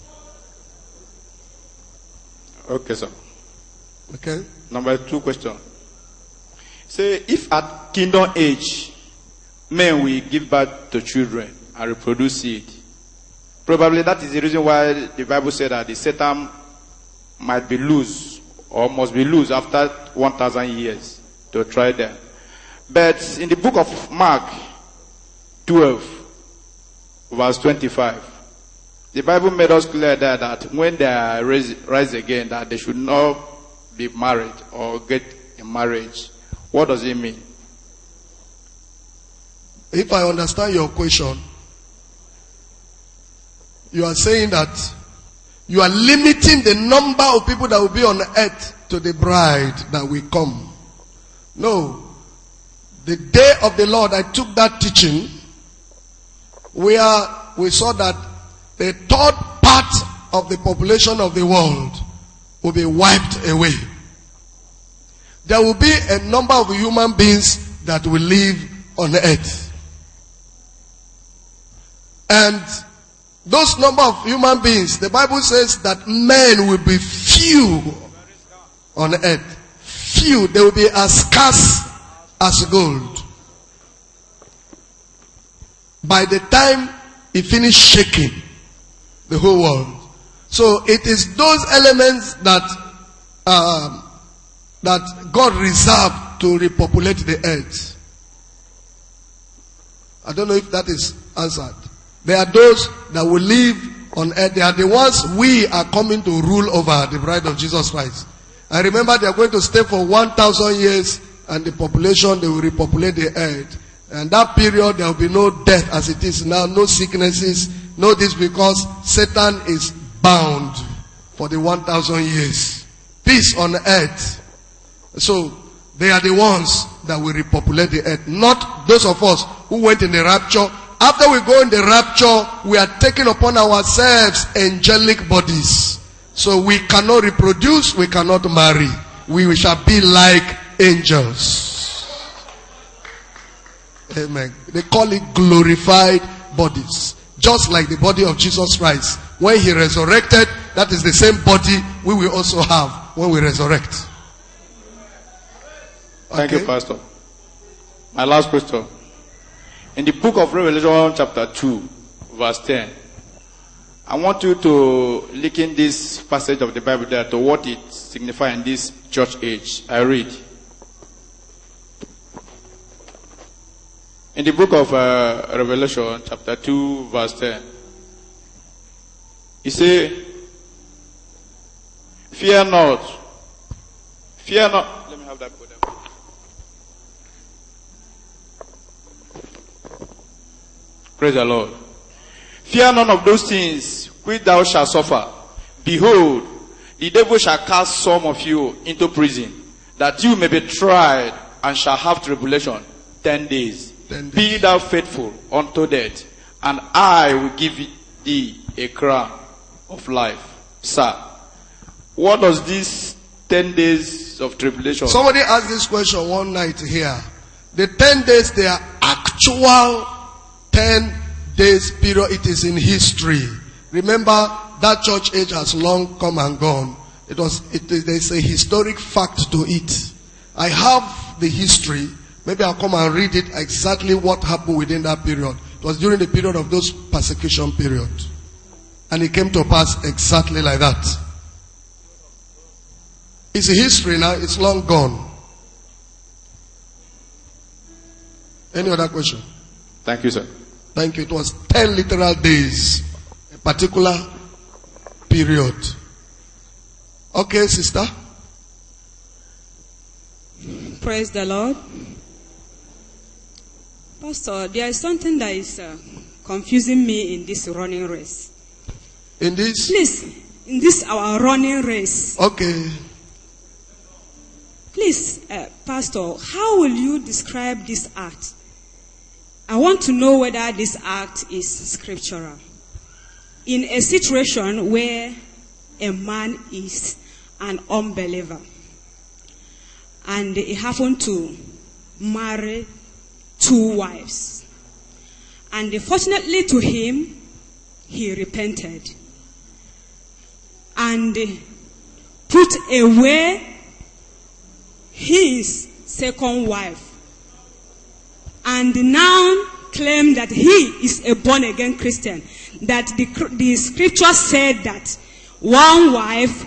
Okay, sir. Okay. Number 2 question. Say, if at kingdom age, men will give birth to children and reproduce seed, probably that is the reason why the Bible said that the Satan might be loose or must be loose after 1,000 years to try them. But in the book of Mark 12, verse 25, the Bible made us clear that when they are raised again, that they should not be married or get a marriage. What does it mean? If I understand your question, you are saying that you are limiting the number of people that will be on earth to the bride that will come. No. The day of the Lord, I took that teaching where we saw that the third part of the population of the world will be wiped away. There will be a number of human beings that will live on earth. And those number of human beings, the Bible says that men will be few on earth. Few. They will be as scarce as gold. By the time he finished shaking the whole world. So it is those elements that that God reserved to repopulate the earth. I don't know if that is answered. There are those that will live on earth. They are the ones we are coming to rule over, the bride of Jesus Christ. I remember they are going to stay for 1,000 years and the population, they will repopulate the earth. And that period there will be no death as it is now, no sicknesses, no this, because Satan is bound for the 1,000 years. Peace on earth. So they are the ones that will repopulate the earth, not those of us who went in the rapture. After we go in the rapture, we are taking upon ourselves angelic bodies. So we cannot reproduce, we cannot marry. We shall be like angels. Amen. They call it glorified bodies. Just like the body of Jesus Christ. When he resurrected, that is the same body we will also have when we resurrect. Thank you, Pastor. My last question. In the book of Revelation chapter 2, verse 10, I want you to look in this passage of the Bible there to what it signifies in this church age. I read. In the book of Revelation chapter 2, verse 10, it says, Fear not. Fear not. Let me have that podium. Praise the Lord. Fear none of those things which thou shalt suffer. Behold, the devil shall cast some of you into prison, that you may be tried and shall have tribulation 10 days. 10 days. Be thou faithful unto death, and I will give thee a crown of life. Sir, what does this 10 days of tribulation? Somebody asked this question one night here. The 10 days, they are actual 10 days period. It is in history. Remember, that church age has long come and gone. There's a historic fact to it. I have the history. Maybe I'll come and read it exactly what happened within that period. It was during the period of those persecution period. And it came to pass exactly like that. It's a history now. It's long gone. Any other question? Thank you, sir. Thank you. It was 10 literal days. A particular period. Okay, sister. Praise the Lord. Pastor, there is something that is confusing me in this running race. In this? Please, in this our running race. Okay. Please, Pastor, how will you describe this act? I want to know whether this act is scriptural. In a situation where a man is an unbeliever and he happened to marry 2 wives, and fortunately to him, he repented and put away his second wife, and now claim that he is a born-again Christian, that the scripture said that one wife,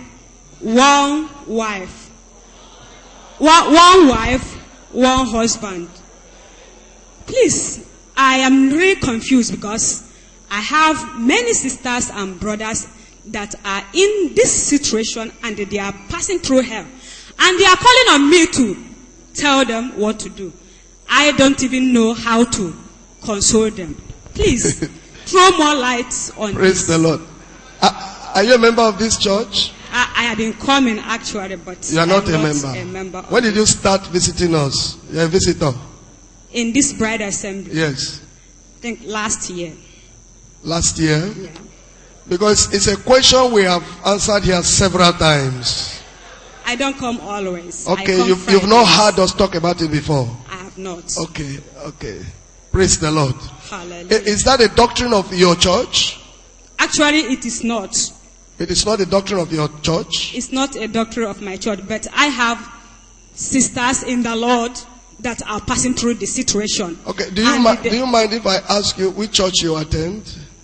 one husband. Please, I am really confused because I have many sisters and brothers that are in this situation and they are passing through hell. And they are calling on me to tell them what to do. I don't even know how to console them. Please, throw more light on Praise this. the Lord. Are you a member of this church? I have been coming actually, but You are not I'm a member. of When did it. you start visiting us? You're a visitor. In this bride assembly, Yes. I think last year. Last year. Yeah. Because it's a question we have answered here several times. I don't come always. I Okay, come you've not Fridays. heard us talk about it before. I have not. Okay. Praise the Lord. Hallelujah. Is that a doctrine of your church? Actually, it is not. It is not a doctrine of your church. It's not a doctrine of my church, but I have sisters in the Lord that are passing through the situation. Okay, do And you mind if I ask you which church you attend?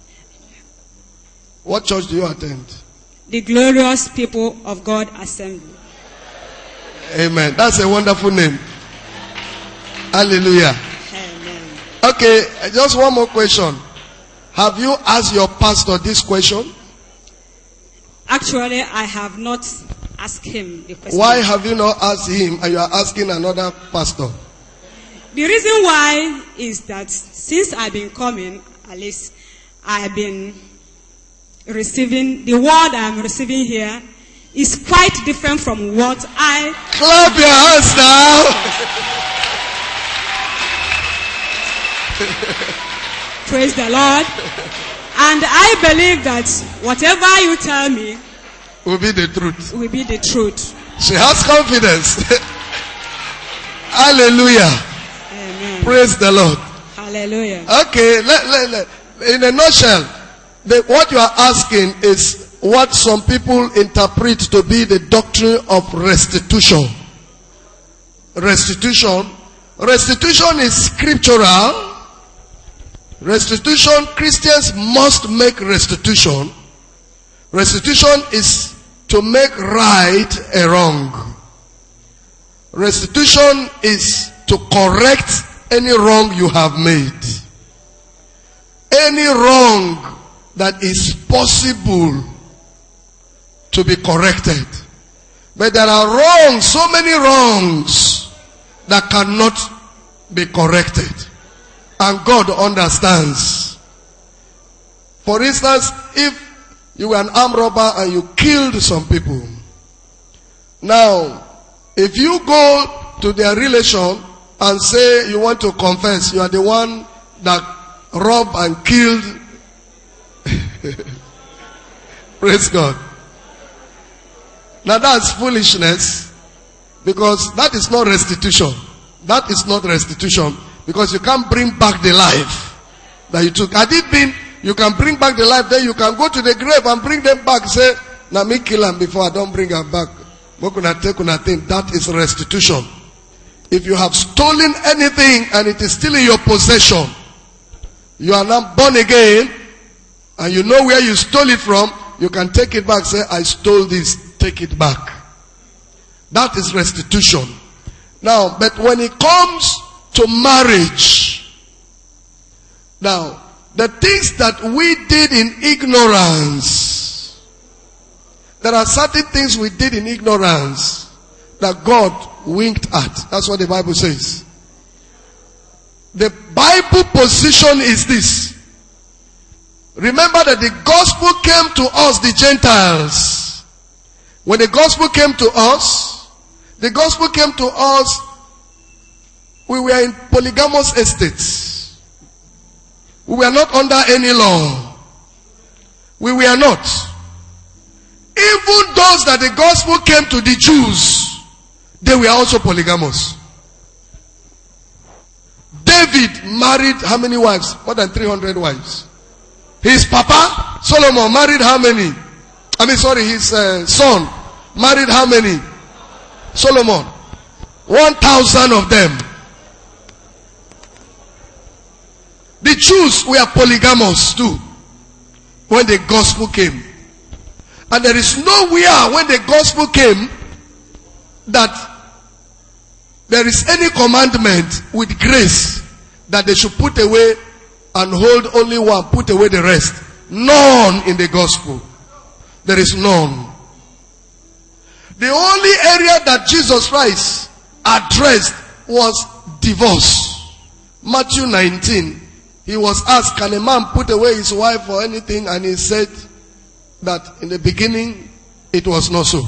What church do you attend? The Glorious People of God Assembly. Amen. That's a wonderful name. Hallelujah. Amen. Okay, just one more question. Have you asked your pastor this question? Actually, I have not asked him the question. Why have you not asked him and you are asking another pastor? The reason why is that since I've been coming, at least I've been receiving, the word I'm receiving here is quite different from what I... Clap your hands now. Praise the Lord. And I believe that whatever you tell me Will be the truth. will be the truth. She has confidence. Hallelujah. Amen. Praise the Lord. Hallelujah. Okay, in a nutshell, what you are asking is what some people interpret to be the doctrine of restitution. Restitution is scriptural. Restitution, Christians must make restitution. Restitution is to make right a wrong. Restitution is to correct any wrong you have made. Any wrong that is possible to be corrected But there are wrongs, so many wrongs that cannot be corrected. And God understands. For instance, if you were an armed robber and you killed some people. Now, if you go to their relation and say you want to confess, you are the one that robbed and killed. Praise God. Now that's foolishness, because that is not restitution. That is not restitution, because you can't bring back the life that you took. Had it been you can bring back the life, then you can go to the grave and bring them back. Say, "Na me kill them before I don't bring her back." That is restitution. If you have stolen anything and it is still in your possession, you are now born again, and you know where you stole it from, you can take it back. Say, "I stole this, take it back." That is restitution. Now, but when it comes to marriage, now, the things that we did in ignorance, there are certain things we did in ignorance that God winked at. That's what the Bible says. The Bible position is this. Remember that the gospel came to us, the Gentiles. When the gospel came to us, we were in polygamous estates. We were not under any law. We were not. Even those that the gospel came to, the Jews, they were also polygamous. David married how many wives? More than 300 wives. His papa, Solomon, married how many? His son married how many? Solomon. 1,000 of them. The Jews were polygamous too when the gospel came. And there is nowhere when the gospel came that there is any commandment with grace that they should put away and hold only one, put away the rest. None in the gospel. There is none. The only area that Jesus Christ addressed was divorce. Matthew 19. He was asked, "Can a man put away his wife or anything?" And he said that in the beginning it was not so.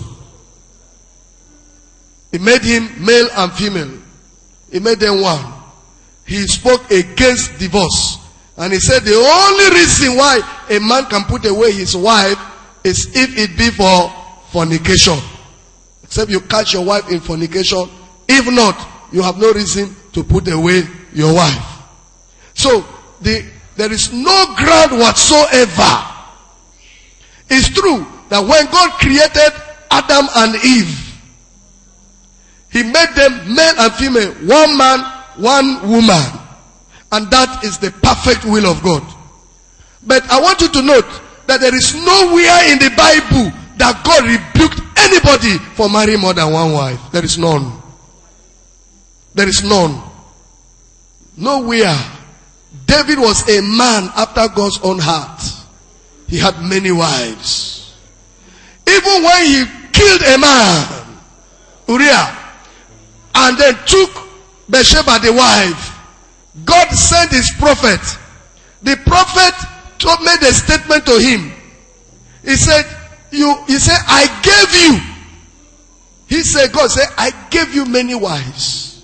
He made him male and female. He made them one. He spoke against divorce. And he said the only reason why a man can put away his wife is if it be for fornication. Except you catch your wife in fornication. If not, you have no reason to put away your wife. So, there is no ground whatsoever. It's true that when God created Adam and Eve, He made them male and female, one man, one woman. And that is the perfect will of God. But I want you to note that there is nowhere in the Bible that God rebuked anybody for marrying more than one wife. There is none. There is none. Nowhere. David was a man after God's own heart. He had many wives. Even when he killed a man, Uriah, and then took Bathsheba the wife, God sent his prophet. The prophet made a statement to him. He said, "I gave you." He said, God said, "I gave you many wives."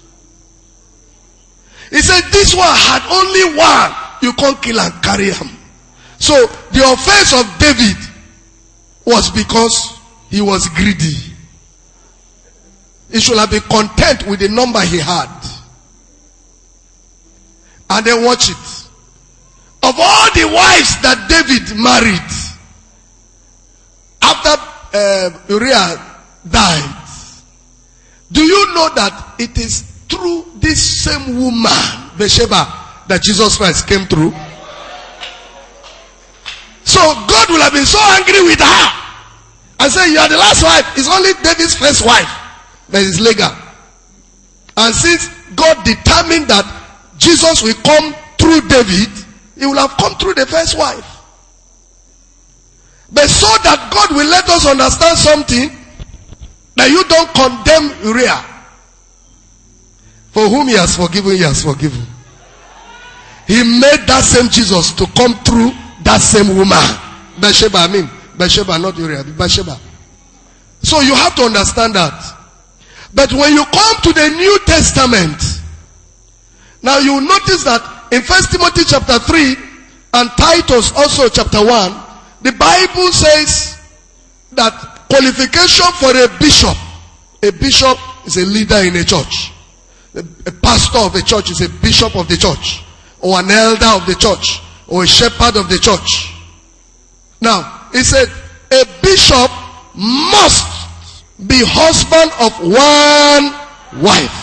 He said, "This one had only one. You can't kill and carry him." So the offense of David was because he was greedy. He should have been content with the number he had. And then watch it. Of all the wives that David married after Uriah died, do you know that it is through this same woman, Bathsheba, that Jesus Christ came through? So God will have been so angry with her and say, "You are the last wife. It's only David's first wife that is legal." And since God determined that Jesus will come through David, he will have come through the first wife. But so that God will let us understand something, That you don't condemn Uriah. For whom he has forgiven, he has forgiven. He made that same Jesus to come through that same woman. Bathsheba, not Uriah, Bathsheba. So you have to understand that. But when you come to the New Testament, now you notice that in 1 Timothy chapter 3 and Titus also chapter 1, the Bible says that qualification for a bishop is a leader in a church. A pastor of a church is a bishop of the church, or an elder of the church, or a shepherd of the church. Now, he said, a bishop must be husband of one wife.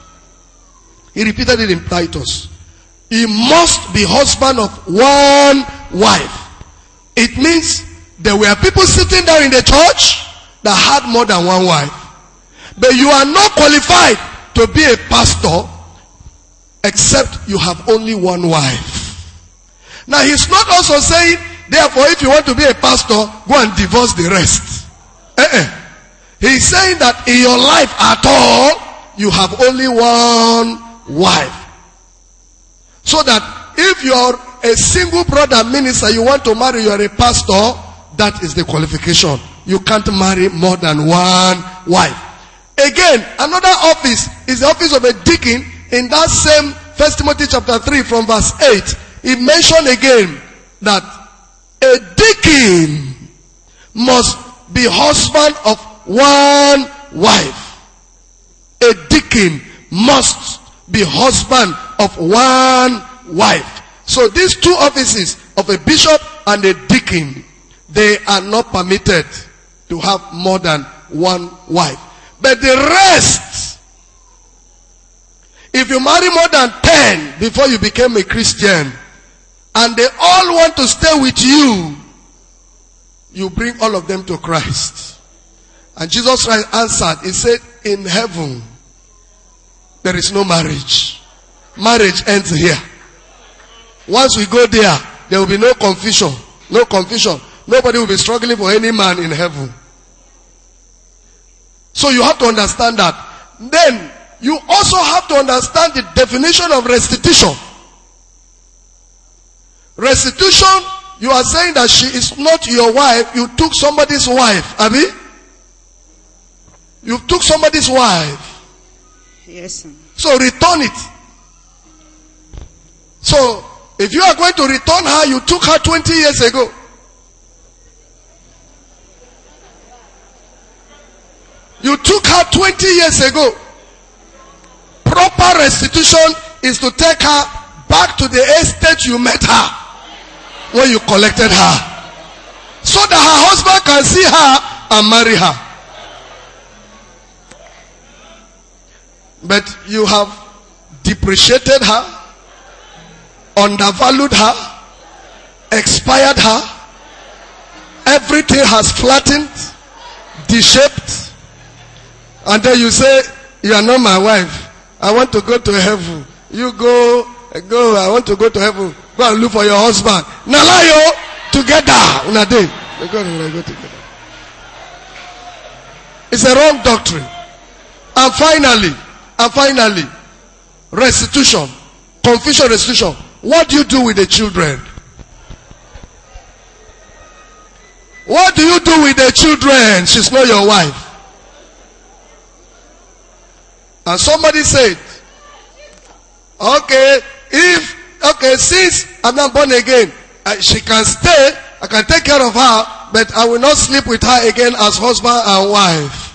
He repeated it in Titus. He must be husband of one wife. It means there were people sitting there in the church that had more than one wife. But you are not qualified to be a pastor except you have only one wife. Now he's not also saying, therefore, if you want to be a pastor, go and divorce the rest. He's saying that in your life at all, you have only one wife. So that if you're a single brother minister, you want to marry, you are a pastor, that is the qualification. You can't marry more than one wife. Again, another office is the office of a deacon. In that same 1 Timothy chapter 3 from verse 8, he mentioned again that a deacon must be husband of one wife. A deacon must be husband of one wife. So these two offices of a bishop and a deacon, they are not permitted to have more than one wife. But the rest, if you marry more than 10 before you became a Christian, and they all want to stay with you, you bring all of them to Christ. And Jesus Christ answered, he said, in heaven, there is no marriage. Marriage ends here. Once we go there, there will be no confusion. No confusion. Nobody will be struggling for any man in heaven. So you have to understand that. Then, you also have to understand the definition of restitution. Restitution, you are saying that she is not your wife, you took somebody's wife, Abi? You took somebody's wife. Yes, sir. So return it. So, if you are going to return her, you took her 20 years ago. You took her 20 years ago. Proper restitution is to take her back to the estate you met her when you collected her, so that her husband can see her and marry her. But you have depreciated her, undervalued her, expired her. Everything has flattened, deshaped. And then you say, you are not my wife. I want to go to heaven. You go, I want to go to heaven. Go and look for your husband. Nalayo, together. Una day. Go together. It's a wrong doctrine. And finally, restitution. Confusion, restitution. What do you do with the children? What do you do with the children? She's not your wife. And somebody said, since I'm not born again, she can stay, I can take care of her, but I will not sleep with her again as husband and wife.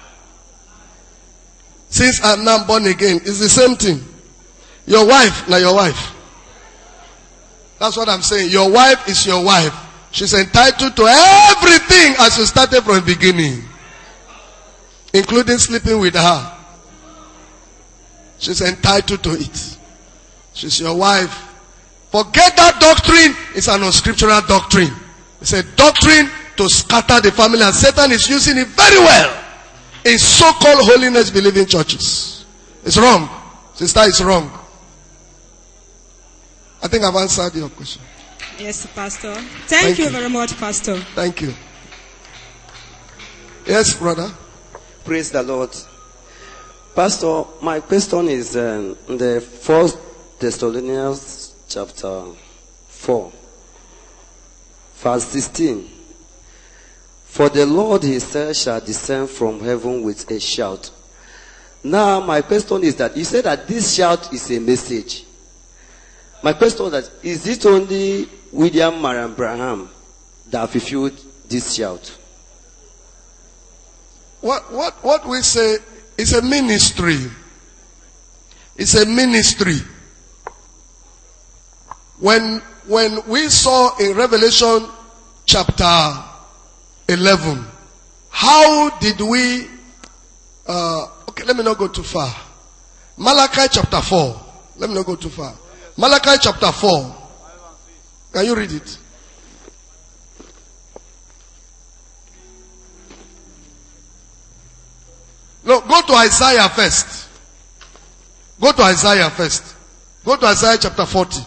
Since I'm not born again, it's the same thing. Your wife, not your wife. That's what I'm saying. Your wife is your wife. She's entitled to everything as you started from the beginning, including sleeping with her. She's entitled to it. She's your wife. Forget that doctrine. It's an unscriptural doctrine. It's a doctrine to scatter the family, and Satan is using it very well in so-called holiness believing churches. It's wrong. Sister, it's wrong. I think I've answered your question. Yes, Pastor. Thank you very much, Pastor. Thank you. Yes, brother. Praise the Lord. Pastor, my question is in the 1 Thessalonians chapter 4, verse 16. For the Lord himself shall descend from heaven with a shout. Now, my question is that you said that this shout is a message. My question is that is it only William Marion Branham that fulfilled this shout? What we say is a ministry. It's a ministry. When we saw in Revelation chapter 11, how did we, okay, let me not go too far. Malachi chapter 4. Let me not go too far. Malachi chapter 4. Can you read it? No, go to Isaiah first. Go to Isaiah first. Go to Isaiah chapter 40.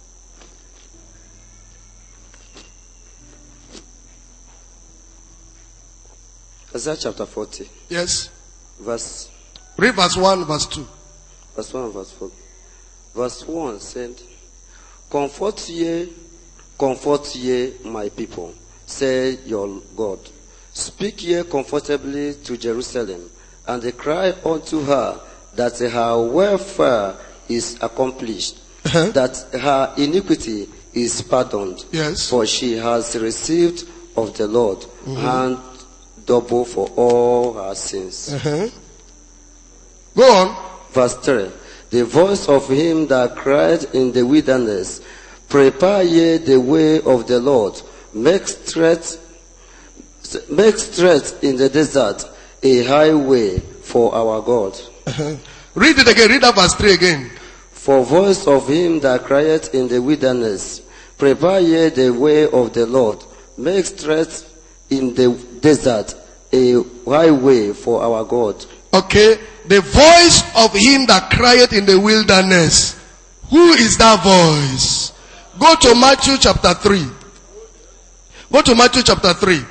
Isaiah chapter 40. Yes. Read verse 1, verse 2. Verse 1, verse 4. Verse 1 said, comfort ye, my people, say your God. Speak ye comfortably to Jerusalem, and they cry unto her that her welfare is accomplished, that her iniquity is pardoned. Yes. For she has received of the Lord, and double for all her sins. Go on. Verse 3. The voice of him that cried in the wilderness, prepare ye the way of the Lord, make straight in the desert a highway for our God. Read it again. Read that verse 3 again. For voice of him that crieth in the wilderness, prepare ye the way of the Lord, make straight in the desert a highway for our God. Okay. The voice of him that crieth in the wilderness. Who is that voice? Go to Matthew chapter 3. Go to Matthew chapter 3.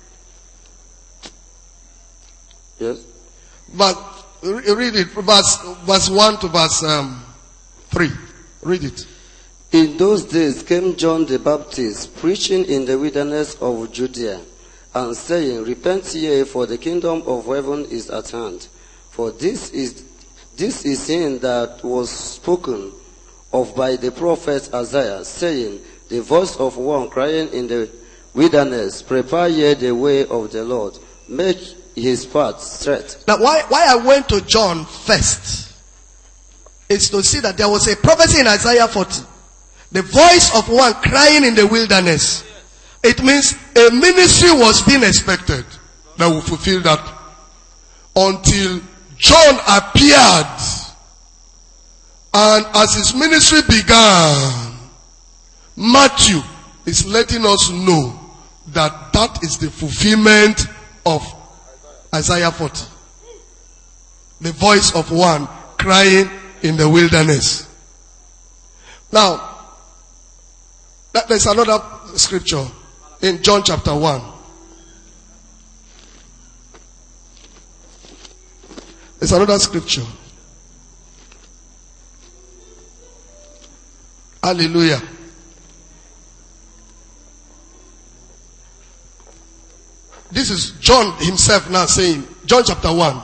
Yes. But read it. Verse 1 to verse 3. Read it. In those days came John the Baptist, preaching in the wilderness of Judea, and saying, repent ye, for the kingdom of heaven is at hand. For this is him that was spoken of by the prophet Isaiah, saying, the voice of one crying in the wilderness, prepare ye the way of the Lord, make his path straight. Now why I went to John first is to see that there was a prophecy in Isaiah 40. The voice of one crying in the wilderness. It means a ministry was being expected that will fulfill that. Until John appeared, and as his ministry began, Matthew is letting us know that that is the fulfillment of Isaiah 40. The voice of one crying in the wilderness. Now, there's another scripture in John chapter 1. There's another scripture. Hallelujah. This is John himself now saying, John chapter 1,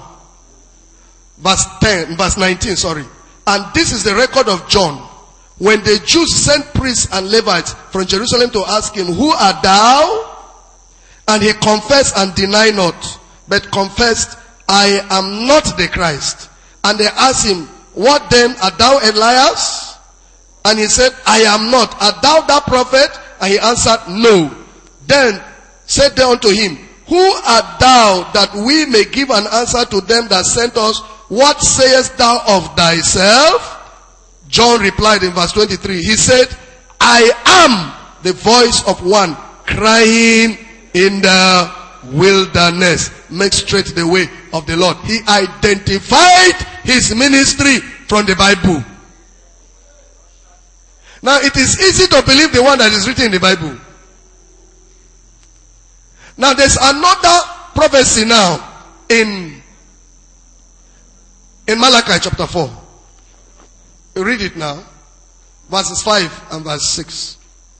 verse 19, sorry. And this is the record of John. When the Jews sent priests and Levites from Jerusalem to ask him, who art thou? And he confessed and denied not, but confessed, I am not the Christ. And they asked him, what then, art thou Elias? And he said, I am not. Art thou that prophet? And he answered, no. Then said they unto him, who art thou, that we may give an answer to them that sent us? What sayest thou of thyself? John replied in verse 23. He said, I am the voice of one crying in the wilderness. Make straight the way of the Lord. He identified his ministry from the Bible. Now it is easy to believe the one that is written in the Bible. Now there's another prophecy now in In Malachi chapter 4. You read it now. Verses 5 and verse 6.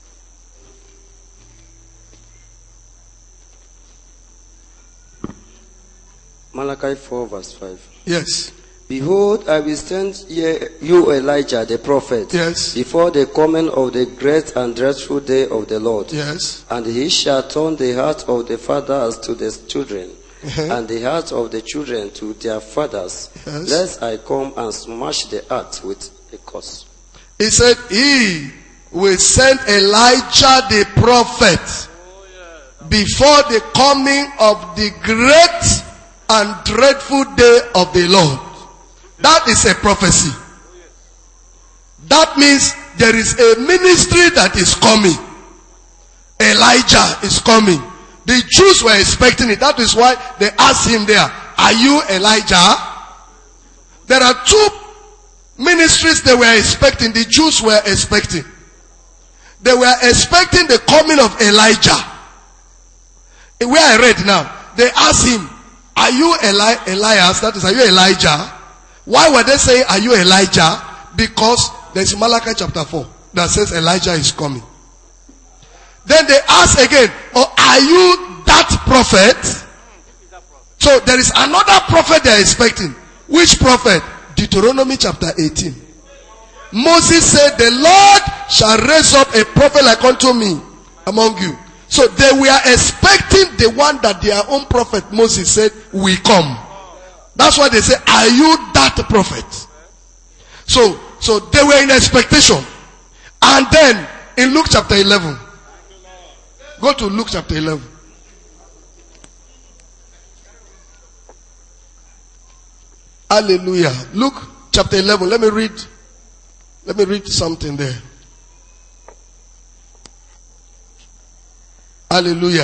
Malachi 4 verse 5. Yes. Behold, I will send you Elijah the prophet Yes. before the coming of the great and dreadful day of the Lord. Yes. And he shall turn the heart of the fathers to the children, Uh-huh. and the heart of the children to their fathers, Yes. lest I come and smash the earth with a curse. He said, he will send Elijah the prophet before the coming of the great and dreadful day of the Lord. That is a prophecy. That means there is a ministry that is coming. Elijah is coming. The Jews were expecting it. That is why they asked him there, are you Elijah? There are two ministries they were expecting. The Jews were expecting. They were expecting the coming of Elijah. Where I read now, they asked him, are you Elias? That is, are you Elijah? Why were they saying, are you Elijah? Because there's Malachi chapter 4 that says Elijah is coming. Then they ask again, oh, are you that prophet? So there is another prophet they are expecting. Which prophet? Deuteronomy chapter 18. Moses said, the Lord shall raise up a prophet like unto me among you. So they were expecting the one that their own prophet Moses said will come. That's why they say, are you that prophet? So they were in expectation. And then in Luke chapter 11. Go to Luke chapter 11. Hallelujah. Luke chapter 11. Let me read something there. Hallelujah.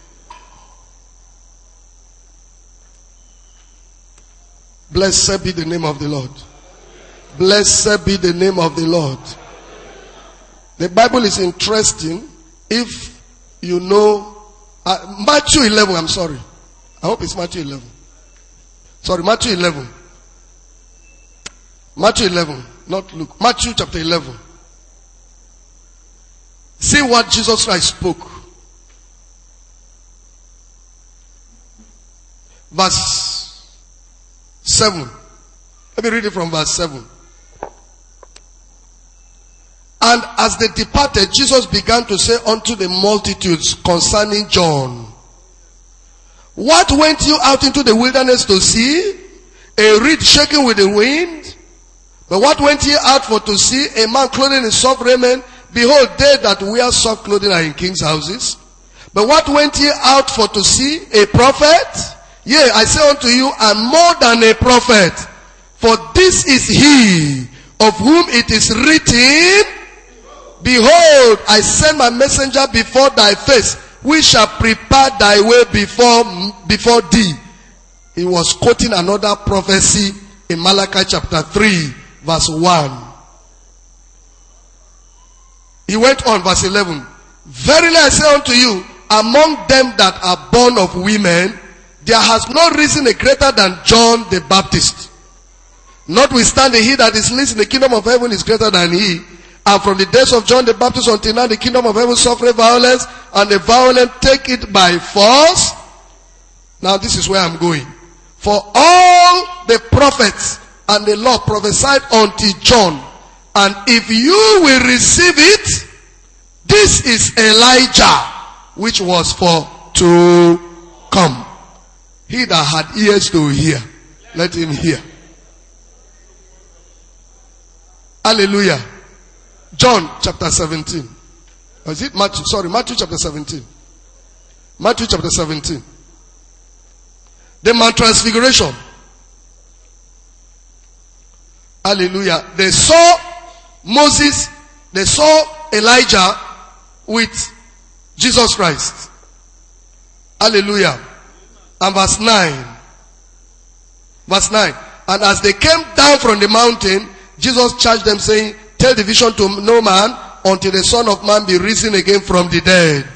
Blessed be the name of the Lord. Blessed be the name of the Lord. The Bible is interesting if you know Matthew 11. I'm sorry. I hope it's Matthew 11. Sorry, Matthew 11. Matthew 11, not Luke. Matthew chapter 11. See what Jesus Christ spoke. Verse 7. Let me read it from verse 7. And as they departed, Jesus began to say unto the multitudes concerning John, what went you out into the wilderness to see? A reed shaken with the wind? But what went ye out for to see? A man clothed in soft raiment? Behold, they that wear soft clothing are in kings' houses. But what went ye out for to see? A prophet? Yea, I say unto you, and more than a prophet. For this is he of whom it is written, behold, I send my messenger before thy face, which shall prepare thy way before thee. He was quoting another prophecy in Malachi chapter 3, verse 1. He went on, verse 11. Verily I say unto you, among them that are born of women, there has not risen a greater than John the Baptist. Notwithstanding, he that is least in the kingdom of heaven is greater than he. And from the days of John the Baptist until now, the kingdom of heaven suffereth violence, and the violent take it by force. Now this is where I'm going. For all the prophets and the law prophesied unto John. And if you will receive it, this is Elijah, which was for to come. He that had ears to hear, let him hear. Hallelujah. John chapter 17. Or is it Matthew? Sorry, Matthew chapter 17. Matthew chapter 17. The Mount Transfiguration. Hallelujah. They saw Moses, they saw Elijah with Jesus Christ. Hallelujah. And verse 9. Verse 9. And as they came down from the mountain, Jesus charged them, saying, tell the vision to no man until the Son of Man be risen again from the dead.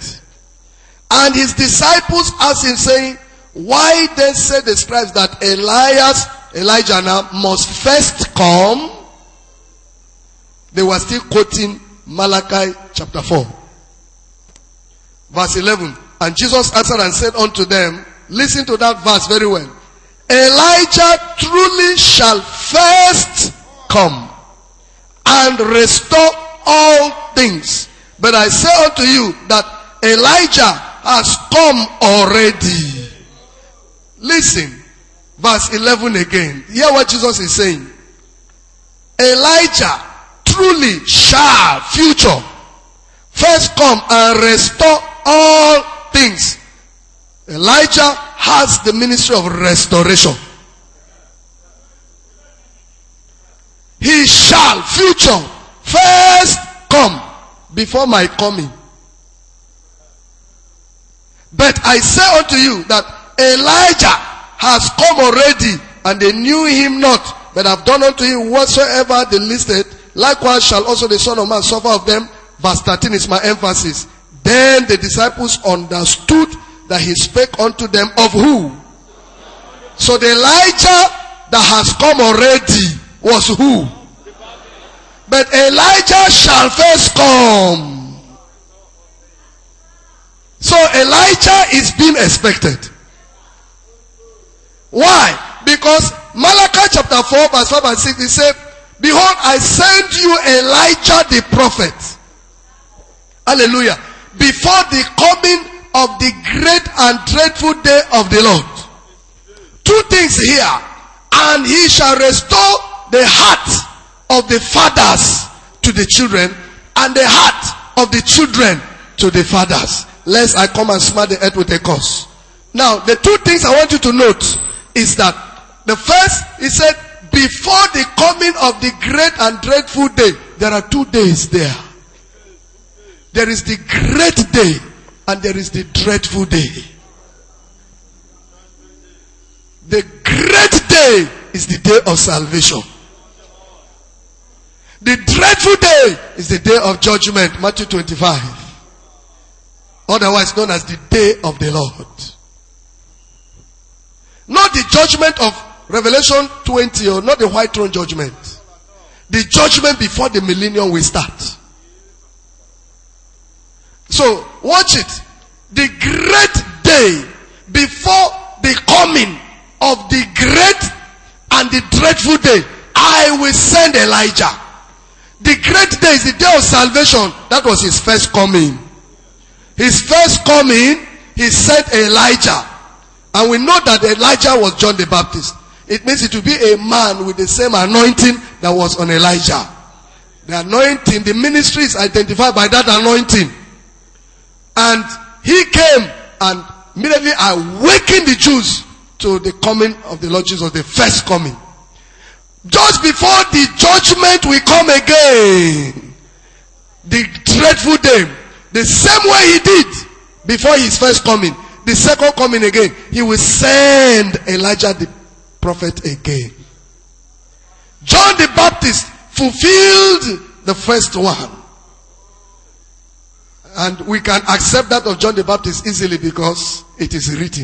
And his disciples asked him, saying, why then said the scribes that Elias Elijah now must first come. They were still quoting Malachi chapter 4. Verse 11. And Jesus answered and said unto them, listen to that verse very well. Elijah truly shall first come and restore all things. But I say unto you that Elijah has come already. Listen. Verse 11 again. Hear what Jesus is saying. Elijah truly shall, future, first come and restore all things. Elijah has the ministry of restoration. He shall, future, first come before my coming. But I say unto you that Elijah has come already, and they knew him not, but have done unto him whatsoever they listed. Likewise shall also the Son of Man suffer of them. Verse 13 is my emphasis. Then the disciples understood that he spake unto them of who? So the Elijah that has come already was who? But Elijah shall first come. So Elijah is being expected. Why? Because Malachi chapter 4 verse 5 and 6, he said, behold, I send you Elijah the prophet. Hallelujah. Before the coming of the great and dreadful day of the Lord. Two things here. And he shall restore the heart of the fathers to the children, and the heart of the children to the fathers. Lest I come and smite the earth with a curse. Now, the two things I want you to note is that the first, he said, before the coming of the great and dreadful day, there are 2 days there. There is the great day and there is the dreadful day. The great day is the day of salvation. The dreadful day is the day of judgment, Matthew 25. Otherwise known as the day of the Lord. Not the judgment of Revelation 20 or not the white throne judgment. The judgment before the millennium will start. So, watch it. The great day before the coming of the great and the dreadful day, I will send Elijah. The great day is the day of salvation. That was his first coming. His first coming, he sent Elijah. And we know that Elijah was John the Baptist. It means it will be a man with the same anointing that was on Elijah. The anointing, the ministry is identified by that anointing. And he came and immediately awakened the Jews to the coming of the Lord Jesus, the first coming. Just before the judgment will come again, the dreadful day, the same way he did before his first coming, the second coming again, he will send Elijah the prophet again. John the Baptist fulfilled the first one. And we can accept that of John the Baptist easily because it is written.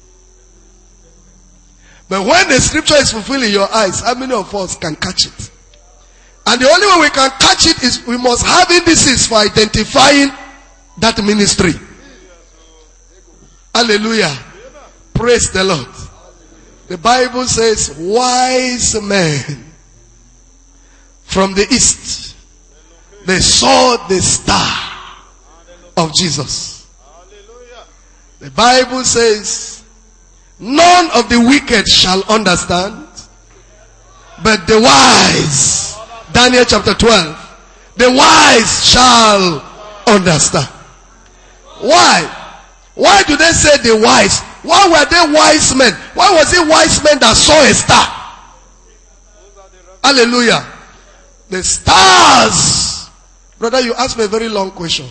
But when the scripture is fulfilled in your eyes, how many of us can catch it? And the only way we can catch it is we must have indices for identifying that ministry. Hallelujah. Praise the Lord. The Bible says, wise men from the east, they saw the star of Jesus. The Bible says, none of the wicked shall understand, but the wise, Daniel chapter 12, the wise shall understand. Why? Why do they say the wise? Why were they wise men? Why was it wise men that saw a star? Hallelujah. The stars. Brother, you asked me a very long question.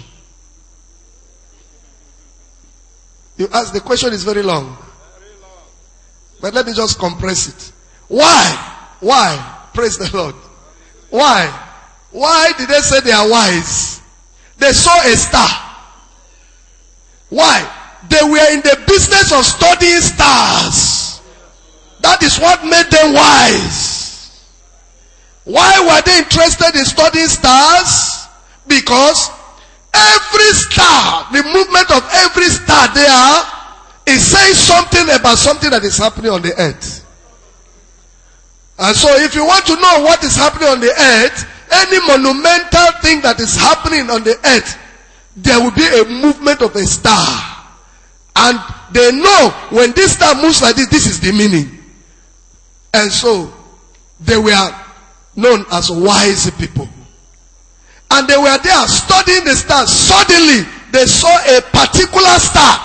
You asked, the question is very long. But let me just compress it. Why? Why? Praise the Lord. Why? Why did they say they are wise? They saw a star. Why? They were in the business of studying stars. That is what made them wise. Why were they interested in studying stars? Because every star, the movement of every star there is saying something about something that is happening on the earth. And so if you want to know what is happening on the earth, any monumental thing that is happening on the earth, there will be a movement of a star. And they know when this star moves like this, this is the meaning. And so they were known as wise people. And they were there studying the stars. Suddenly, they saw a particular star.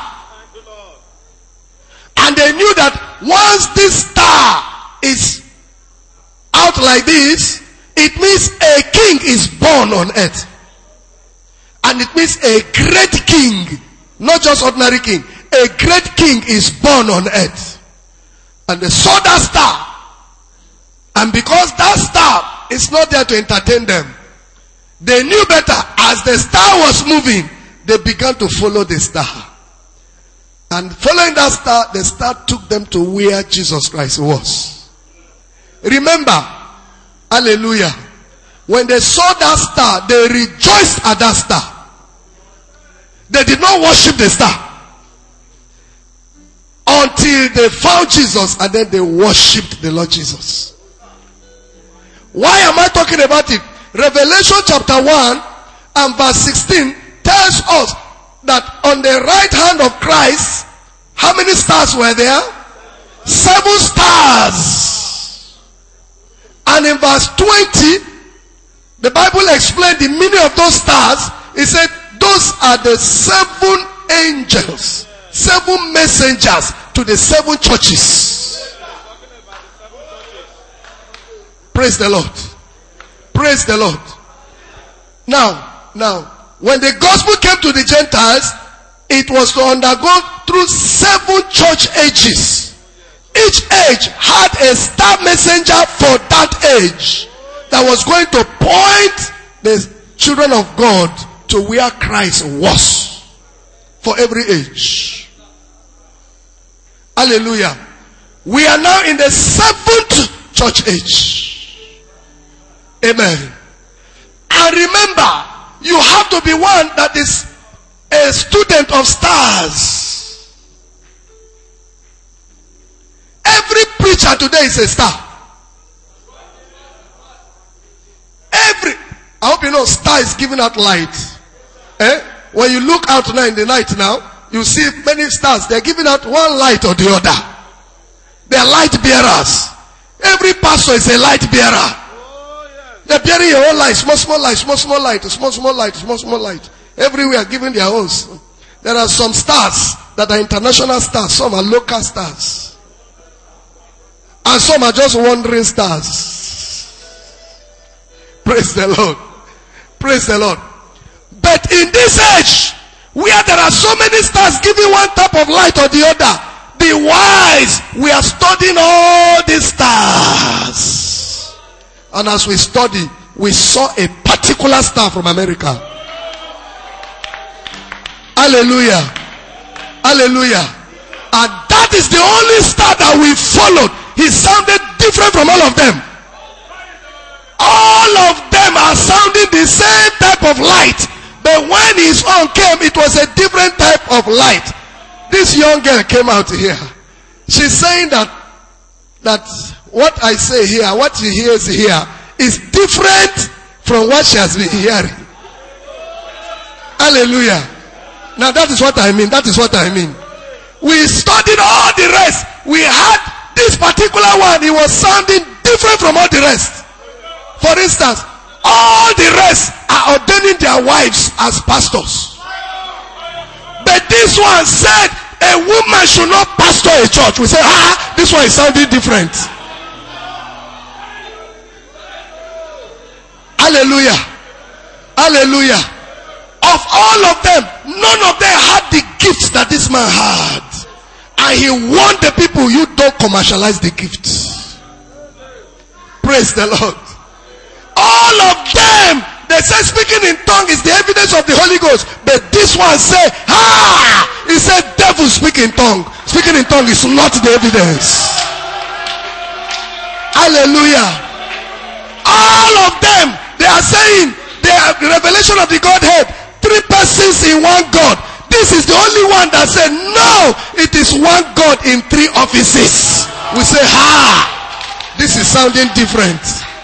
And they knew that once this star is out like this, it means a king is born on earth. And it means a great king, not just ordinary king, a great king is born on earth. And they saw that star. And because that star is not there to entertain them, they knew better. As the star was moving, they began to follow the star. And following that star, the star took them to where Jesus Christ was. Remember, hallelujah, when they saw that star, they rejoiced at that star. They did not worship the star until they found Jesus, and then they worshipped the Lord Jesus. Why am I talking about it? Revelation chapter 1 and verse 16 tells us that on the right hand of Christ, how many stars were there? 7 stars. And in verse 20, the Bible explained the meaning of those stars. It said, those are the 7 angels, 7 messengers to the 7 churches. Praise the Lord. Praise the Lord. Now, when the gospel came to the Gentiles, it was to undergo through 7 church ages. Each age had a star messenger for that age that was going to point the children of God to where Christ was for every age. Hallelujah. We are now in the 7th church age. Amen. And remember, you have to be one that is a student of stars. Every preacher today is a star. I hope you know star is giving out light. When you look out now in the night now, you see many stars. They're giving out one light or the other. They're light bearers. Every pastor is a light bearer. They're bearing your own light. Small light, small light. Everywhere giving their own. There are some stars that are international stars. Some are local stars. And some are just wandering stars. Praise the Lord. Praise the Lord. But in this age, where there are so many stars giving one type of light or the other, the wise, we are studying all these stars. And as we study, we saw a particular star from America. Hallelujah. Hallelujah. And that is the only star that we followed. He sounded different from all of them. All of them are sounding the same type of light. But when his own came, it was a different type of light. This young girl came out here. She's saying that what I say here, what she hears here, is different from what she has been hearing. Hallelujah. Now that is what I mean. That is what I mean. We studied all the rest. We had this particular one. He was sounding different from all the rest. For instance, all the rest are ordaining their wives as pastors. But this one said a woman should not pastor a church. We say, this one is sounding different. Hallelujah. Hallelujah. Of all of them, none of them had the gifts that this man had. And he warned the people, you don't commercialize the gifts. Praise the Lord. All of them, they say speaking in tongue is the evidence of the Holy Ghost. But this one say, he said devil speak in tongue. Speaking in tongue is not the evidence. Hallelujah. All of them, they are saying they are the revelation of the Godhead. 3 persons in one God. This is the only one that said, no, it is one God in 3 offices. We say, this is sounding different.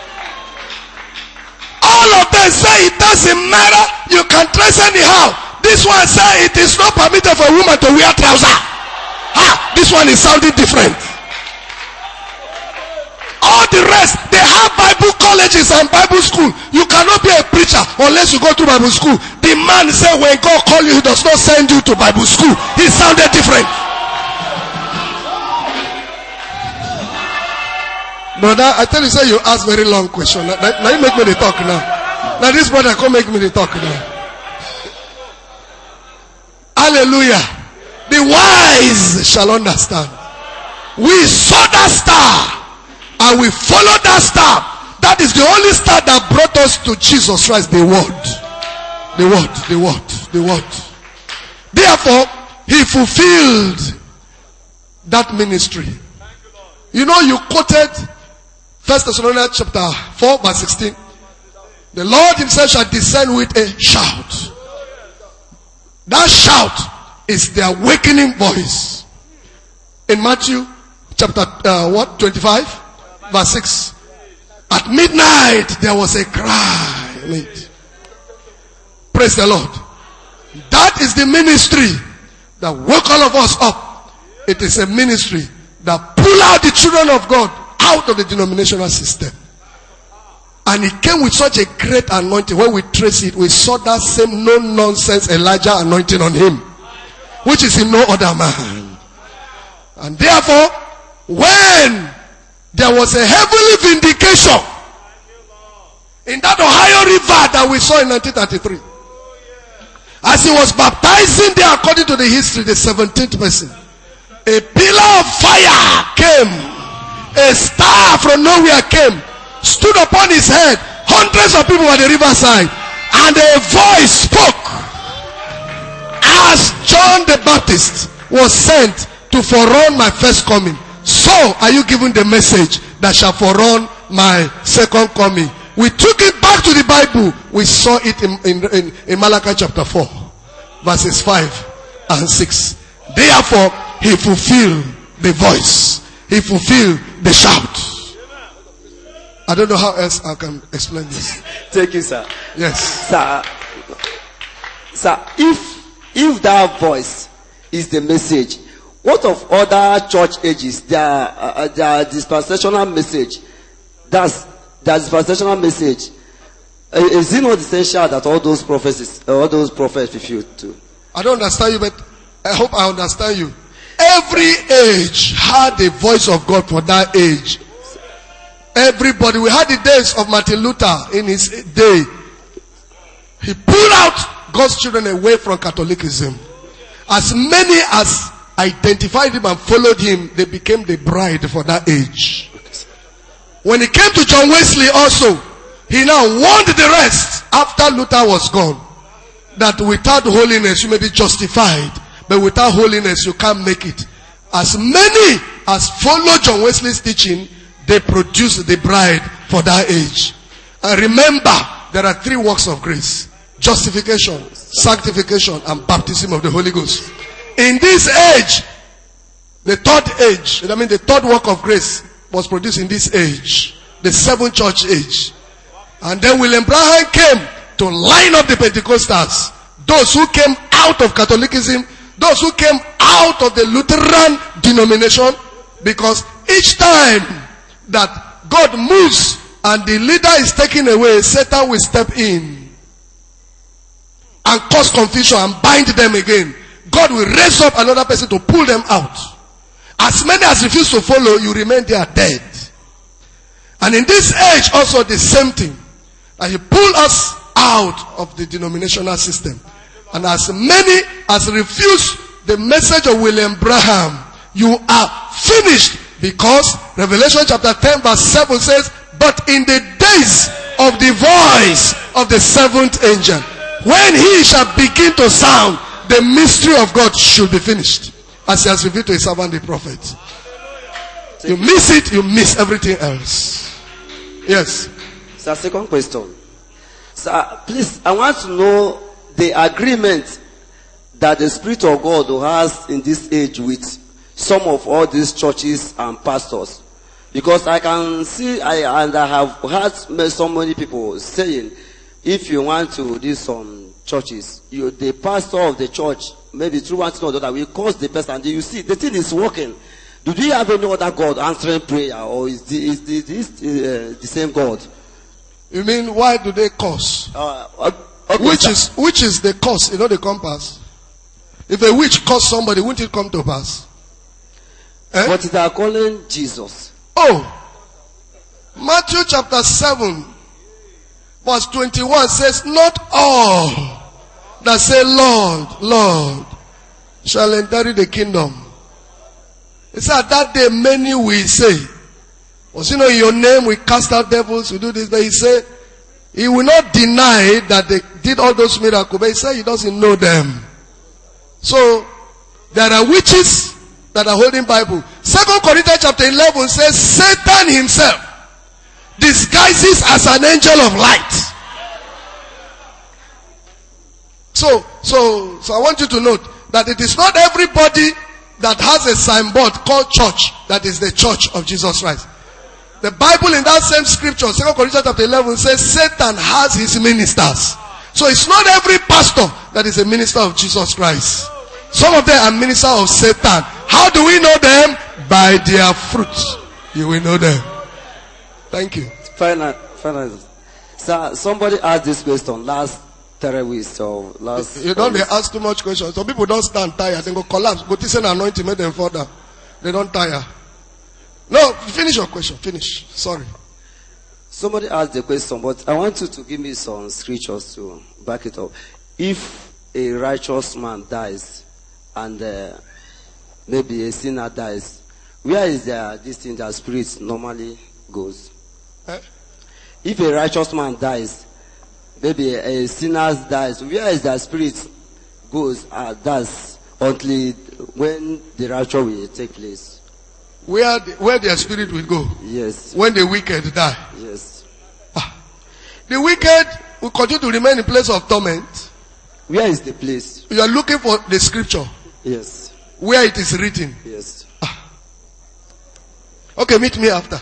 All of them say it doesn't matter. You can dress anyhow. This one say it is not permitted for a woman to wear trousers. This one is sounding different. All the rest, they have Bible colleges and Bible school. You cannot be a preacher unless you go to Bible school. The man said when God call you, he does not send you to Bible school. He sounded different. Brother, I tell you, say you ask very long question. Now you make me the talk now. Now this brother come make me the talk now. Hallelujah. The wise shall understand. We saw that star and we followed that star. That is the only star that brought us to Jesus Christ, the Word. The Word, the Word, the Word. Therefore, he fulfilled that ministry. You know, you quoted 1 Thessalonians chapter 4 verse 16. The Lord himself shall descend with a shout. That shout is the awakening voice. In Matthew chapter 25 verse 6. At midnight there was a cry. Praise the Lord. That is the ministry that woke all of us up. It is a ministry that pull out the children of God out of the denominational system. And it came with such a great anointing. When we trace it, we saw that same no-nonsense Elijah anointing on him, which is in no other man. And therefore, when there was a heavenly vindication in that Ohio River that we saw in 1933, as he was baptizing there, according to the history, the 17th person, a pillar of fire came, a star from nowhere came, stood upon his head. Hundreds of people at the riverside, and a voice spoke as John the Baptist was sent to forerun my first coming. So are you given the message that shall forerun my second coming? We took it back to the Bible. We saw it in Malachi chapter 4 verses 5 and 6. Therefore he fulfilled the voice. He fulfilled the shout. I don't know how else I can explain this. Thank you, sir. Yes. Sir, if that voice is the message, what of other church ages? Their dispensational message. That's their dispensational message. Is it not essential that all those prophets refute to? I don't understand you, but I hope I understand you. Every age had the voice of God for that age. Everybody. We had the days of Martin Luther in his day. He pulled out God's children away from Catholicism. As many as identified him and followed him, they became the bride for that age. When it came to John Wesley also, he now warned the rest after Luther was gone, that without holiness you may be justified, but without holiness you can't make it. As many as followed John Wesley's teaching, they produced the bride for that age. And remember, there are 3 works of grace: justification, sanctification, and baptism of the Holy Ghost. In this age, the third work of grace was produced in this age, the 7th church age. And then William Branham came to line up the Pentecostals, those who came out of Catholicism, those who came out of the Lutheran denomination, because each time that God moves and the leader is taken away, Satan will step in and cause confusion and bind them again. God will raise up another person to pull them out. As many as refuse to follow, you remain there dead. And in this age also the same thing. And he pulled us out of the denominational system. And as many as refuse the message of William Branham, you are finished. Because Revelation chapter 10 verse 7 says, but in the days of the voice of the 7th angel, when he shall begin to sound, the mystery of God should be finished, as he has revealed to his servant the prophet. You miss it, you miss everything else. Yes. Sir, second question. Sir, please, I want to know the agreement that the Spirit of God has in this age with some of all these churches and pastors. Because I can see, I have heard so many people saying, if you want to do some churches, the pastor of the church, maybe through one thing or the other, will cause the person, and you see, the thing is working. Do you have any other God answering prayer, or is this the same God? You mean, why do they curse? Okay, Which is the cause, you know, the compass? If a witch cursed somebody, wouldn't it come to pass? Eh? But they are calling Jesus. Oh, Matthew chapter 7, verse 21 says, not all that say, Lord, Lord, shall enter the kingdom. He said, that day many will say, was you know, in your name we cast out devils, we do this, but he said, he will not deny that they did all those miracles, but he said he doesn't know them. So, there are witches that are holding Bible. 2 Corinthians chapter 11 says, Satan himself disguises as an angel of light. So I want you to note that it is not everybody that has a signboard called church that is the church of Jesus Christ. The Bible in that same scripture, 2 Corinthians chapter 11 says Satan has his ministers. So it's not every pastor that is a minister of Jesus Christ. Some of them are ministers of Satan. How do we know them? By their fruits. You will know them. Thank you. Final. Sir, somebody asked this question last 3 weeks or last. You don't ask too much questions. Some people don't stand tired. They go collapse. Go to send anointing, make them fall down. They don't tire. No, finish your question. Finish. Sorry. Somebody asked the question, but I want you to give me some scriptures to back it up. If a righteous man dies and maybe a sinner dies, where is this thing that spirit normally goes? Eh? If a righteous man dies, maybe a sinner dies, where is the spirit goes? That's until when the rapture will take place. Where their spirit will go? Yes. When the wicked die? Yes. The wicked will continue to remain in place of torment. Where is the place? You are looking for the scripture. Yes. Where it is written. Yes. Okay, meet me after.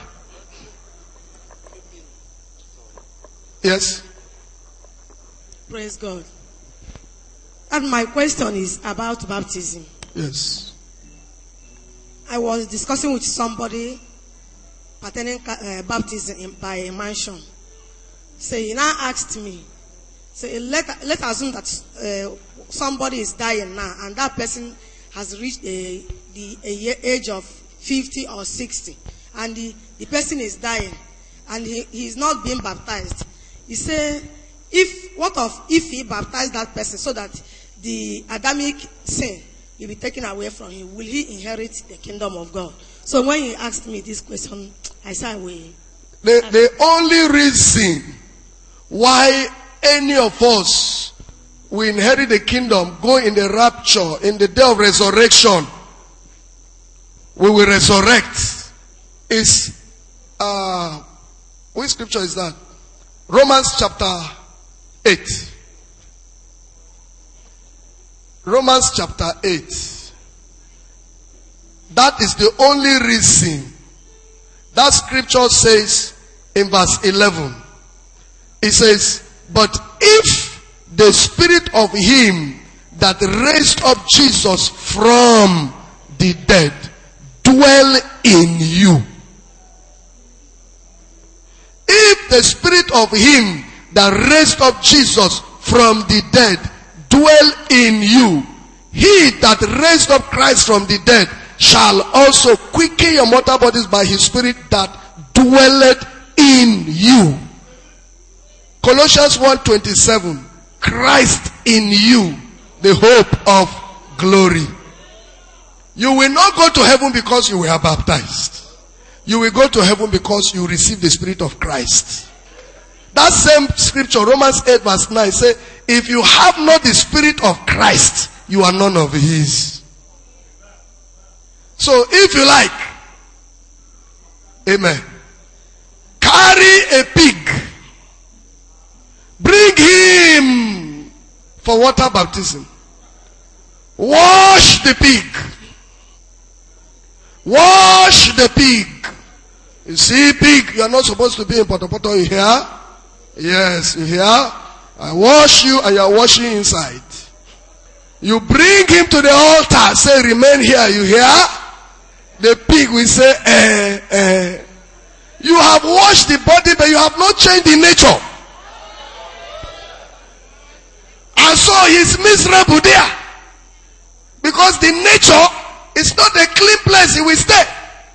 Yes. Praise God. And my question is about baptism. Yes. I was discussing with somebody pertaining baptism by a mansion. So he now asked me, say, let's assume that somebody is dying now and that person has reached the age of 50 or 60 and the person is dying and he is not being baptized. He said, if he baptized that person so that the Adamic sin will be taken away from him, will he inherit the kingdom of God? So when he asked me this question, I said, the only reason why any of us will inherit the kingdom, go in the rapture, in the day of resurrection, we will resurrect, is, which scripture is that? Romans chapter 8. Romans chapter 8. That is the only reason. That scripture says in verse 11. It says, but if the spirit of him that raised up Jesus from the dead dwell in you. If the spirit of him that raised up Jesus from the dead dwell in you, he that raised up Christ from the dead shall also quicken your mortal bodies by his spirit that dwelleth in you. Colossians 1:27, Christ in you, the hope of glory. You will not go to heaven because you were baptized. You will go to heaven because you receive the spirit of Christ. That same scripture, Romans 8 verse 9, say, if you have not the spirit of Christ, you are none of his. So if you like, Amen. Carry a pig. Bring him for water baptism. Wash the pig. Wash the pig. You see, pig, you are not supposed to be in potopoto. You hear? Yes, you hear? I wash you and you are washing inside. You bring him to the altar. Say, remain here. You hear? The pig will say, You have washed the body, but you have not changed the nature. And so he's miserable there. Because the nature is not a clean place he will stay.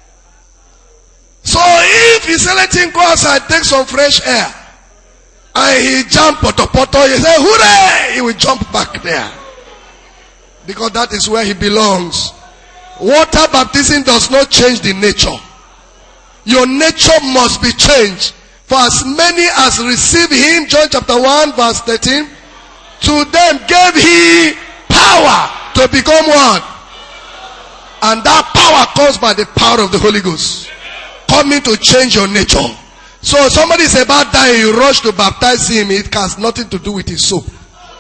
So if he say, let him go outside, take some fresh air, and he jump poto, he say, hooray! He will jump back there. Because that is where he belongs. Water baptism does not change the nature. Your nature must be changed. For as many as receive him, John chapter 1 verse 13, to them gave he power to become one. And that power comes by the power of the Holy Ghost. Coming to change your nature. So if somebody is about dying, you rush to baptize him, it has nothing to do with his soul.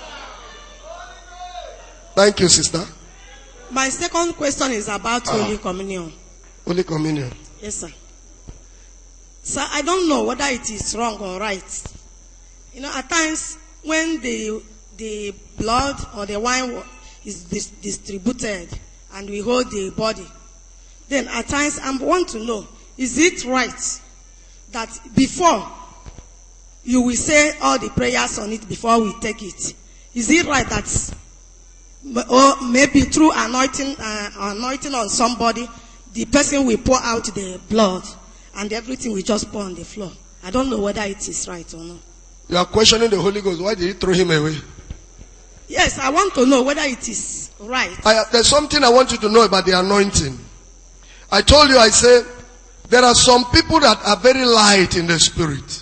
Thank you, sister. My second question is about Holy Communion. Holy Communion. Yes, sir. Sir, I don't know whether it is wrong or right. You know, at times when the blood or the wine is distributed and we hold the body, then at times I want to know, is it right that before you will say all the prayers on it before we take it? Is it right that, or maybe through anointing on somebody, the person will pour out the blood and everything will just pour on the floor? I don't know whether it is right or not. You are questioning the Holy Ghost. Why did you throw him away? Yes, I want to know whether it is right. There's something I want you to know about the anointing. I told you, I said, there are some people that are very light in the spirit.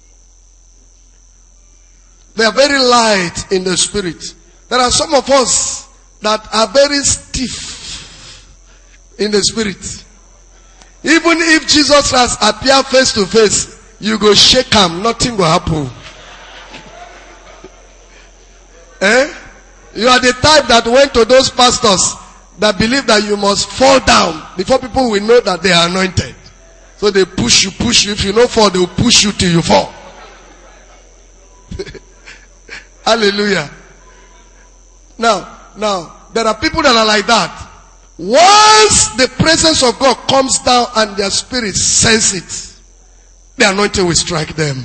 They are very light in the spirit. There are some of us that are very stiff in the spirit. Even if Jesus has appeared face to face, you go shake him, nothing will happen. You are the type that went to those pastors that believe that you must fall down before people will know that they are anointed. So they push you. If you don't fall, they will push you till you fall. Hallelujah. Now, there are people that are like that. Once the presence of God comes down and their spirit sense it, the anointing will strike them.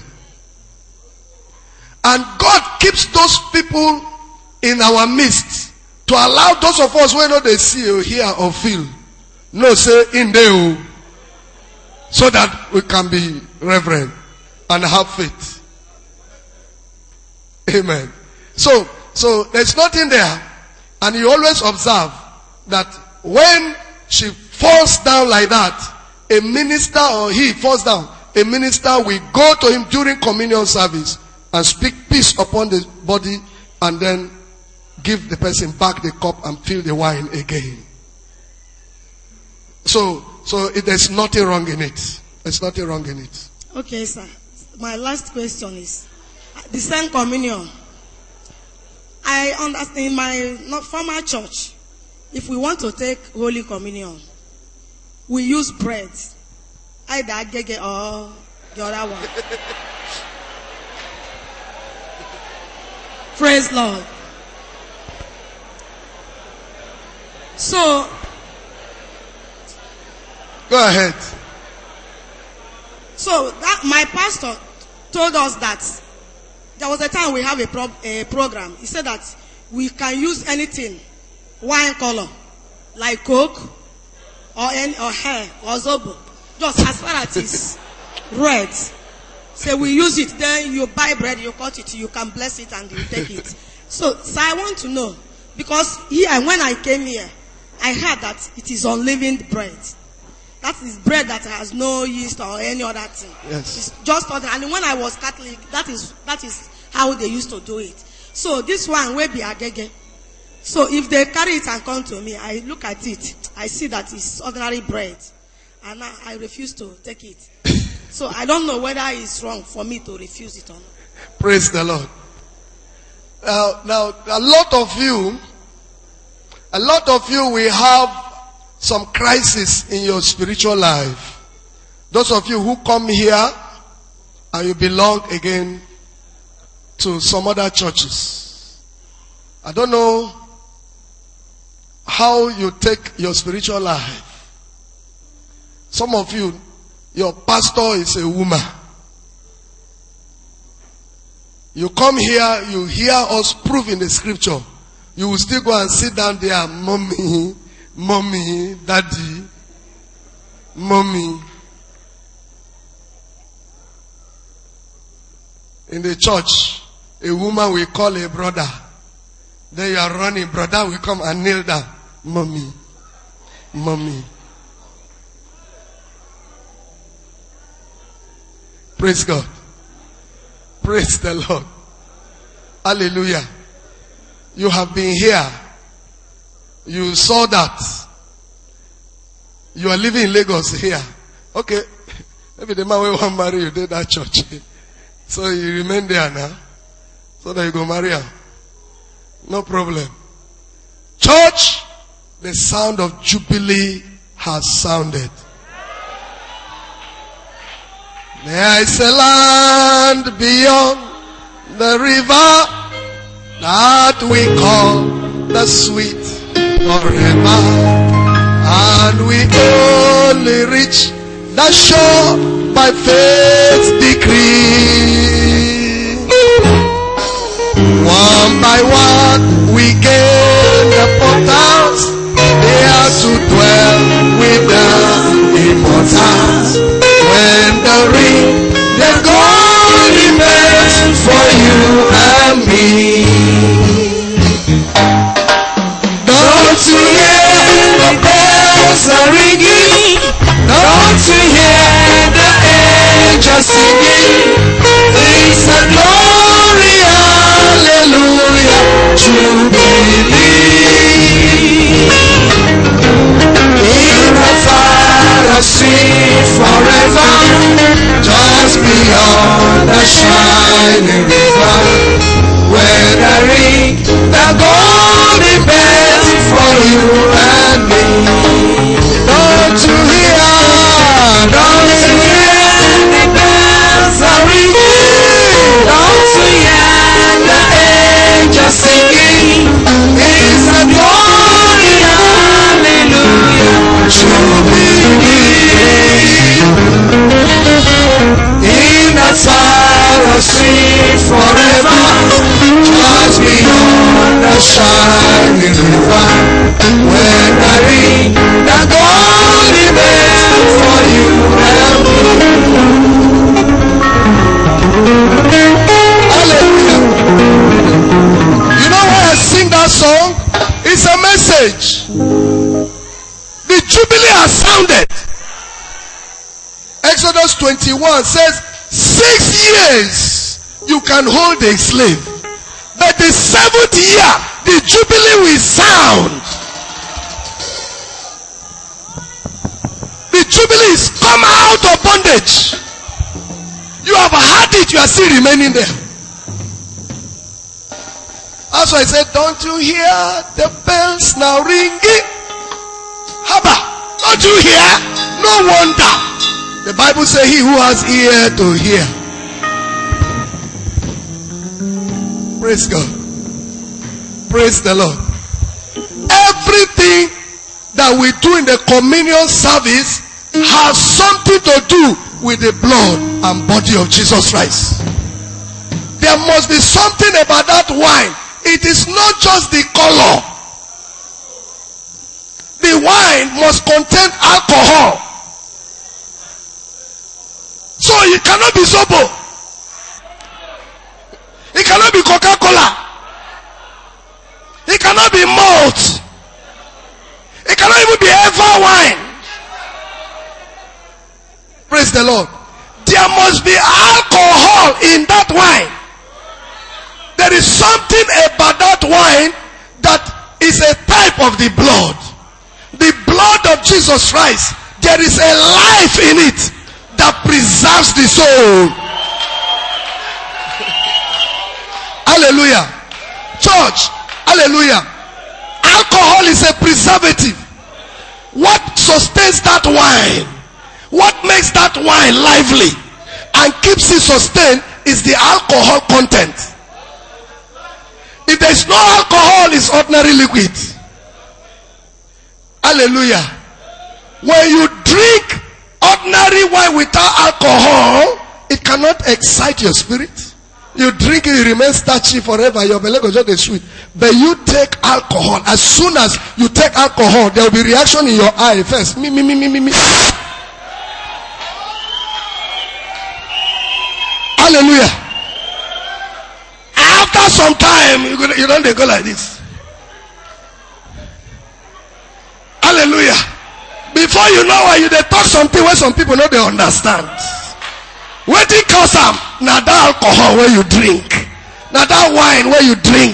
And God keeps those people in our midst to allow those of us who know they see or hear or feel, no say in there, so that we can be reverent and have faith. Amen. So there's nothing there. And you always observe that when she falls down like that, a minister or he falls down, a minister will go to him during communion service and speak peace upon the body and then give the person back the cup and fill the wine again. So there's nothing wrong in it. There's nothing wrong in it. Okay, sir. My last question is, the same communion. I understand in my former church, if we want to take Holy Communion, we use bread. Either agege or the other one. Praise Lord. So, go ahead. So that my pastor told us that there was a time we have a program. He said that we can use anything, wine color, like Coke, or hair, or Zobo, just as far as it's red. So we use it. Then you buy bread, you cut it, you can bless it, and you take it. So I want to know, because when I came here, I heard that it is unleavened bread. That is bread that has no yeast or any other thing. Yes. It's just ordinary. And when I was Catholic, that is how they used to do it. So this one will be agege. So if they carry it and come to me, I look at it, I see that it's ordinary bread. and now I refuse to take it. So I don't know whether it's wrong for me to refuse it or not. Praise the Lord. Now, a lot of you will have some crisis in your spiritual life. Those of you who come here and you belong again to some other churches. I don't know how you take your spiritual life. Some of you, your pastor is a woman. You come here, you hear us prove in the scripture. You will still go and sit down there, mommy, daddy, mommy. In the church, a woman will call a brother. Then you are running, brother will come and kneel down. Mommy. Praise God. Praise the Lord. Hallelujah. You have been here. You saw that. You are living in Lagos here. Okay. Maybe the man will want to marry you did that church. So you remain there now. So that you go marry her. No problem. Church, the sound of Jubilee has sounded. There is a land beyond the river that we call the sweet forever. And we only reach the shore by faith's decree. One by one we gain the portals, there to dwell with the immortals. When the ring, the gold remains for you and me. Don't you hear the bells are ringing? Don't you hear the angels singing? It's a glory, hallelujah, jubilee. In the fire sing forever, just beyond the shining river, where the ring, the golden bells for you and me. Don't you hear the bells are ringing? Don't you hear the angels singing? It's a glory, hallelujah, jubilee. In that sorrow sing forever, just beyond the shining river, where the ring, the golden bell for you and me. Hallelujah. You know why I sing that song? It's a message. The Jubilee has sounded. Exodus 21 says, 6 years you can hold a slave, but the 7th year the Jubilee will sound. The Jubilee is come out of bondage. You have had it, you are still remaining there. That's why I said, don't you hear the bells now ringing? Haba, don't you hear? No wonder. The Bible says he who has ear to hear. Praise God. Praise the Lord. Everything that we do in the communion service has something to do with the blood and body of Jesus Christ. There must be something about that wine. It is not just the color. The wine must contain alcohol. So it cannot be Zobo. It cannot be Coca-Cola. It cannot be malt. It cannot even be Eva wine. Praise the Lord. There must be alcohol in that wine. There is something about that wine that is a type of the blood. The blood of Jesus Christ there is a life in it that preserves the soul. Hallelujah. Church, hallelujah. Alcohol is a preservative. What sustains that wine, what makes that wine lively and keeps it sustained is the alcohol content. If there is no alcohol, it's ordinary liquid. Hallelujah. When you drink ordinary wine without alcohol, it cannot excite your spirit. You drink it, it remains starchy forever. Your belly goes just sweet. But you take alcohol. As soon as you take alcohol, there will be reaction in your eye first. Me. Hallelujah. After some time, you don't go like this. Hallelujah. Before you know why you they talk something where some people know they understand. What it cause them? Now that alcohol where you drink. Now that wine where you drink.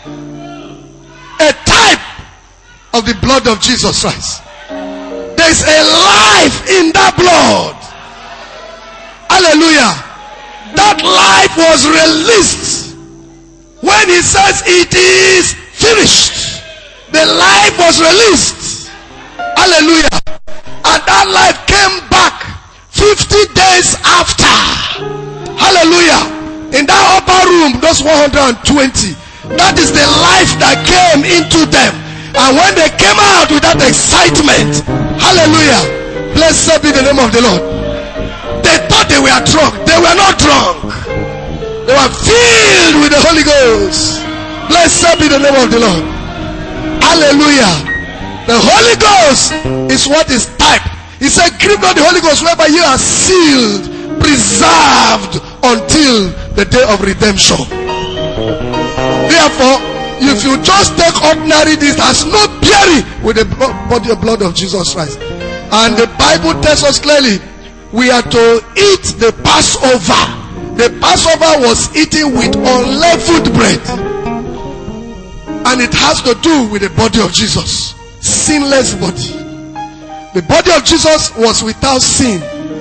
A type of the blood of Jesus Christ. There's a life in that blood. Hallelujah. That life was released when he says it is finished. The life was released. Hallelujah. And that life came back 50 days after. Hallelujah. In that upper room, those 120, that is the life that came into them. And when they came out with that excitement, hallelujah, blessed be the name of the Lord. They thought they were drunk. They were not drunk. They were filled with the Holy Ghost. Blessed be the name of the Lord. Hallelujah. The Holy Ghost is what is typed. He said, grieve not the Holy Ghost, whereby you are sealed, preserved until the day of redemption. Therefore, if you just take ordinary, this has no bearing with the body and blood of Jesus Christ. And the Bible tells us clearly, we are to eat the Passover. The Passover was eaten with unleavened bread. And it has to do with the body of Jesus. Sinless body. The body of Jesus was without sin.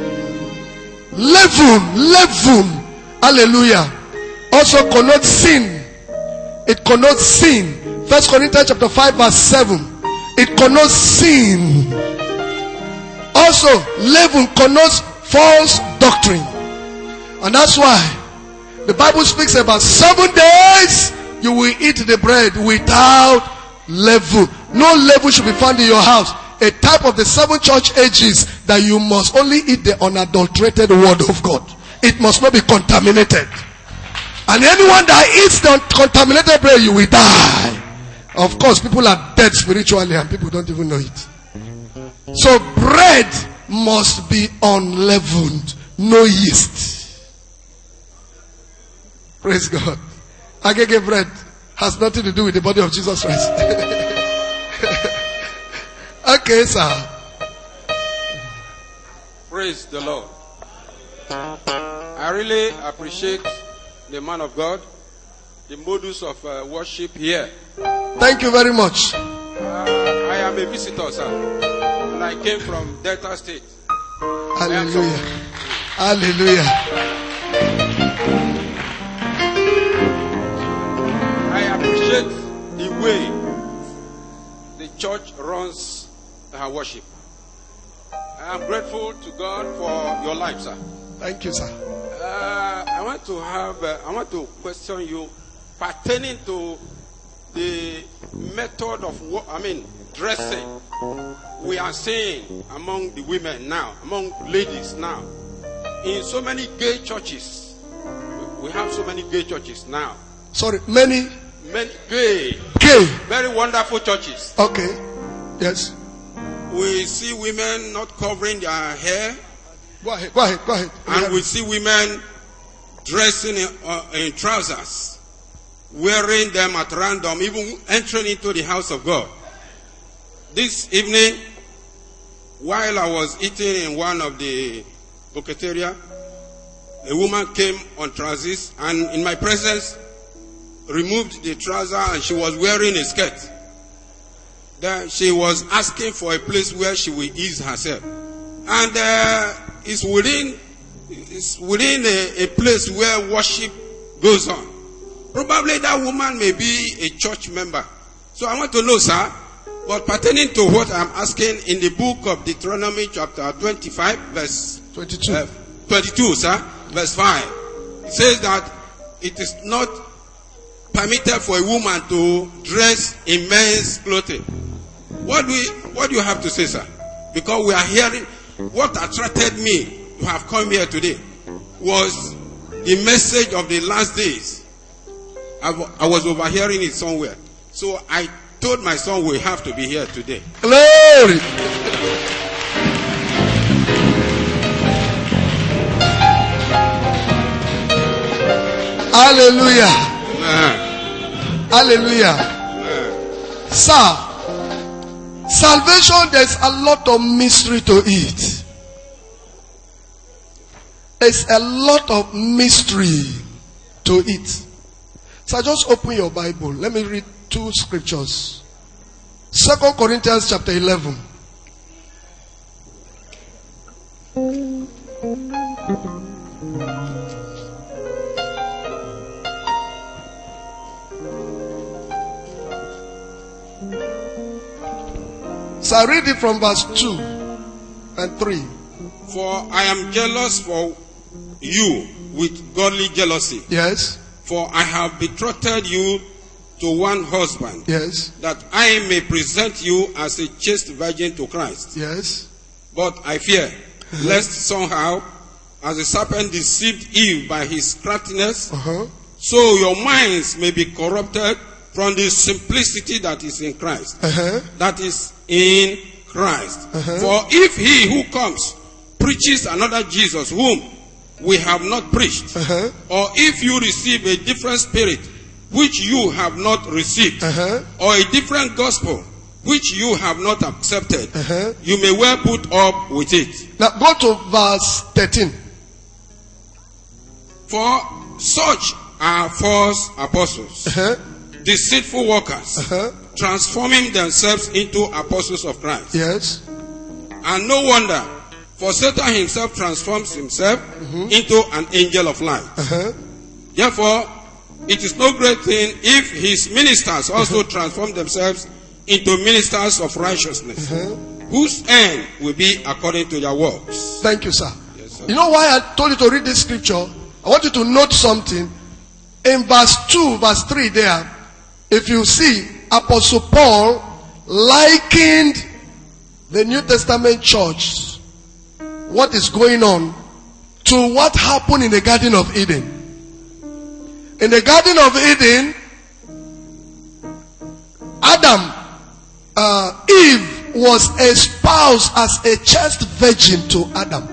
Leaven, hallelujah, also connotes sin. It connotes sin. 1 Corinthians chapter 5 verse 7. It connotes sin. Also, leaven connotes false doctrine. And that's why the Bible speaks about 7 days you will eat the bread without leaven. No leaven should be found in your house. A type of the 7 church ages that you must only eat the unadulterated word of God. It must not be contaminated. And anyone that eats the contaminated bread, you will die. Of course, people are dead spiritually and people don't even know it. So bread must be unleavened, no yeast. Praise God. Agege bread has nothing to do with the body of Jesus Christ. Okay, sir. Praise the Lord. I really appreciate the man of God, the modus of worship here. Thank you very much. I am a visitor, sir. And I came from Delta State. Hallelujah. Hallelujah. I appreciate the way the church runs her worship. I am grateful to God for your life, sir. Thank you, sir. I want to question you pertaining to the method of dressing we are seeing among the women now, among ladies now. In so many gay churches, we have so many gay churches now. Sorry, many gay. Very wonderful churches. Okay. Yes. We see women not covering their hair. Go ahead. And we see women dressing in trousers, wearing them at random, even entering into the house of God. This evening, while I was eating in one of the cafeteria, a woman came on trousers and in my presence removed the trouser and she was wearing a skirt. Then she was asking for a place where she will ease herself. and it's within a place where worship goes on. Probably that woman may be a church member. So I want to know, sir, but pertaining to what I'm asking, in the book of Deuteronomy chapter 25 verse 22. 22, sir, verse 5, it says that it is not permitted for a woman to dress in men's clothing. What do you have to say, sir? Because we are hearing, what attracted me to have come here today was the message of the last days. I was overhearing it somewhere. So I told my son we have to be here today. Glory. Hallelujah. Hallelujah. Sir, salvation, there's a lot of mystery to it. There's a lot of mystery to it. So just open your Bible. Let me read 2 scriptures. 2 Corinthians chapter 11. So I read it from verse 2 and 3. For I am jealous for you with godly jealousy. Yes. For I have betrothed you to one husband. Yes. That I may present you as a chaste virgin to Christ. Yes. But I fear, lest somehow, as the serpent deceived Eve by his craftiness, so your minds may be corrupted from the simplicity that is in Christ. That is in Christ. For if he who comes preaches another Jesus whom we have not preached, or if you receive a different spirit which you have not received, or a different gospel which you have not accepted, you may well put up with it. Now go to verse 13. For such are false apostles, deceitful workers, transforming themselves into apostles of Christ. Yes. And no wonder, for Satan himself transforms himself into an angel of light. Therefore, it is no great thing if his ministers also transform themselves into ministers of righteousness, whose end will be according to their works. Thank you, sir. Yes, sir. You know why I told you to read this scripture? I want you to note something. In verse 2, verse 3 there, if you see, Apostle Paul likened the New Testament church, what is going on, to what happened in the Garden of Eden. In the Garden of Eden, Eve was espoused as a chaste virgin to Adam.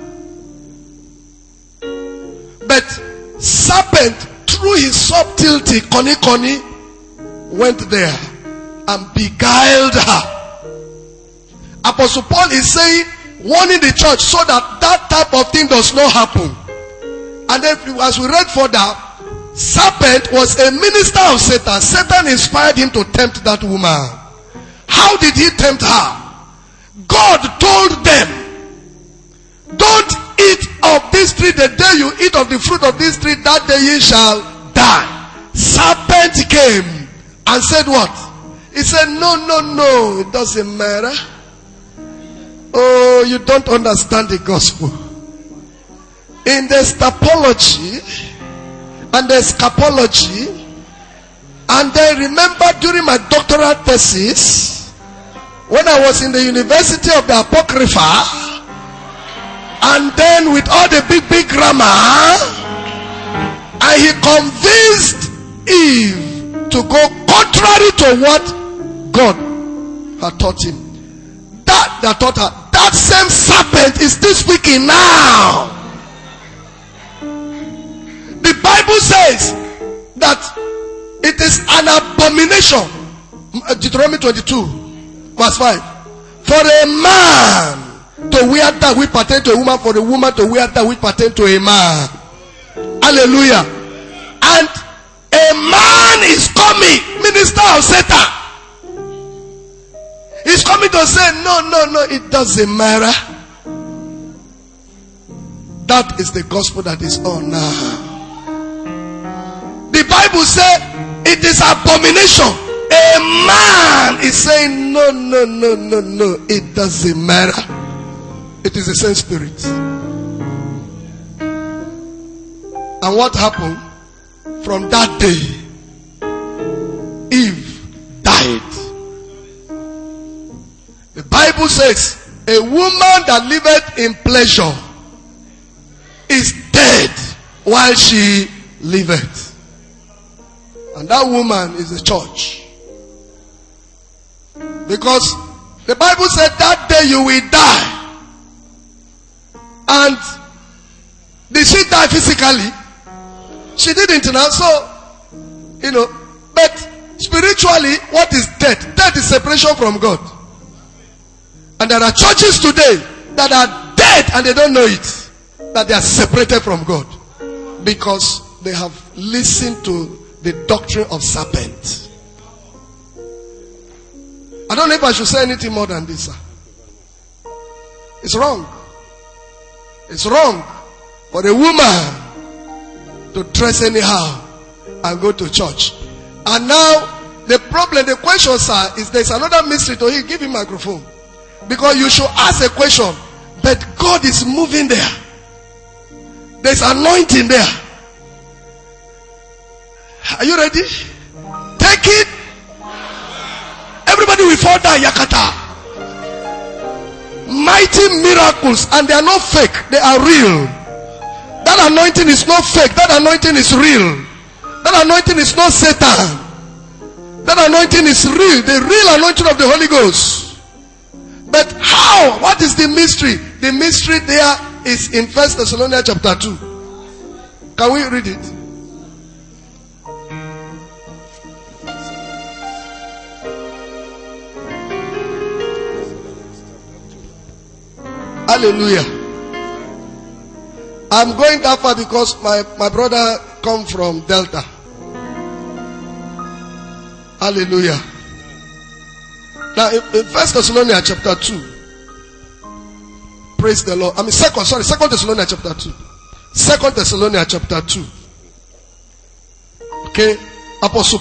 But serpent, through his subtlety, cunning, went there and beguiled her. Apostle Paul is saying, warning the church so that that type of thing does not happen. And then as we read further, serpent was a minister of Satan. Satan inspired him to tempt that woman. How did he tempt her? God told them, don't eat of this tree. The day you eat of the fruit of this tree, that day ye shall die. Serpent came and said what? He said, no, it doesn't matter. Oh, you don't understand the gospel. In the stapology and the scapology, and then remember during my doctoral thesis, when I was in the University of the Apocrypha, and then with all the big grammar, and he convinced Eve to go contrary to what God had taught him. That taught her. That same serpent is still speaking now. The Bible says that it is an abomination. Deuteronomy 22 verse 5. For a man to wear that which pertain to a woman, for a woman to wear that which pertain to a man. Hallelujah. And a man is coming, minister of Satan. He's coming to say, no, it doesn't matter. That is the gospel that is on now. The Bible says it is abomination. A man is saying, no. It doesn't matter. It is the same spirit. And what happened? From that day, Eve died. The Bible says, a woman that liveth in pleasure is dead while she liveth. And that woman is the church. Because the Bible said that day you will die. And did she die physically? She didn't now. So, but spiritually, what is death? Death is separation from God. And there are churches today that are dead and they don't know it. That they are separated from God. Because they have listened to the doctrine of serpent. I don't know if I should say anything more than this, sir. It's wrong. It's wrong for a woman to dress anyhow and go to church. And now, the question, sir, is there's another mystery to it. Give him microphone. Because you should ask a question. But God is moving there. There's anointing there. Are you ready? Take it. Everybody will fall down, Yakata. Mighty miracles, and they are not fake, they are real. That anointing is not fake, that anointing is real. That anointing is not Satan. That anointing is real, the real anointing of the Holy Ghost. But how? What is the mystery? The mystery there is in 1 Thessalonians chapter 2. Can we read it? Hallelujah. I'm going that far because my brother come from Delta. Hallelujah. Now in 1 Thessalonians chapter 2. Praise the Lord. 2 Thessalonians chapter 2. 2 Thessalonians chapter 2. Okay. Apostle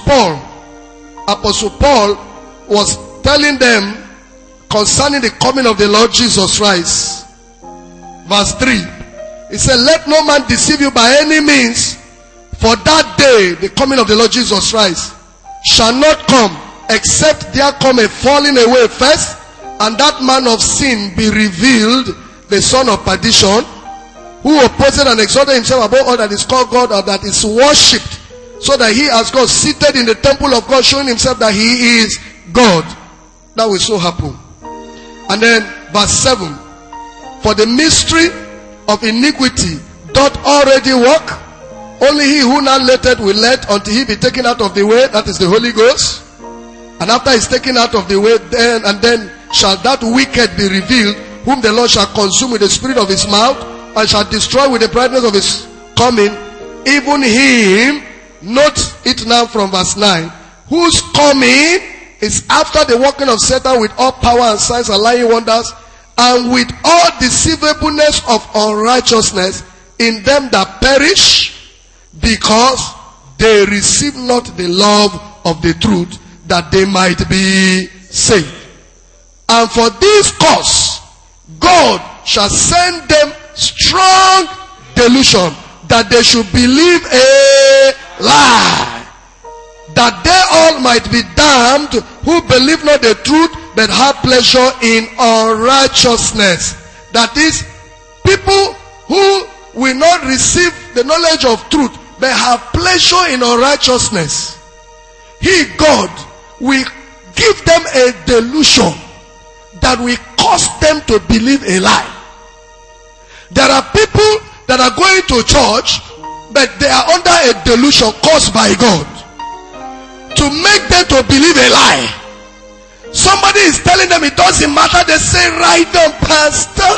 Paul was telling them concerning the coming of the Lord Jesus Christ. Verse 3. He said, let no man deceive you by any means, for that day, the coming of the Lord Jesus Christ, shall not come, except there come a falling away first, and that man of sin be revealed, the son of perdition, who opposed and exalted himself above all that is called God, or that is worshipped, so that he as God seated in the temple of God, showing himself that he is God. That will so happen. And then verse 7. For the mystery of iniquity doth already work. Only he who now letteth will let until he be taken out of the way. That is the Holy Ghost. And after he is taken out of the way, then shall that wicked be revealed, whom the Lord shall consume with the spirit of his mouth, and shall destroy with the brightness of his coming. Even him, note it now from verse 9, whose coming is after the working of Satan with all power and signs and lying wonders, and with all deceivableness of unrighteousness in them that perish, because they receive not the love of the truth, that they might be saved. And for this cause, God shall send them strong delusion, that they should believe a lie, that they all might be damned who believe not the truth, but have pleasure in unrighteousness. That is, people who will not receive the knowledge of truth, but have pleasure in unrighteousness. He, God, will give them a delusion that will cause them to believe a lie. There are people that are going to church, but they are under a delusion caused by God to make them to believe a lie. Somebody is telling them it doesn't matter. They say, right on, pastor.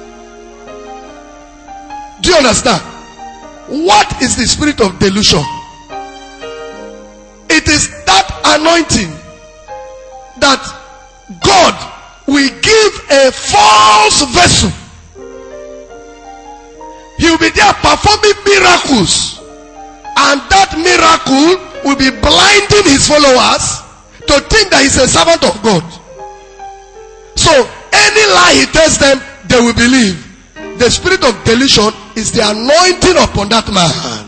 Do you understand? What is the spirit of delusion? It is that anointing that God will give a false vessel He will be there performing miracles. And that miracle will be blinding his followers to think that he's a servant of God. So any lie he tells them, they will believe. The spirit of delusion is the anointing upon that man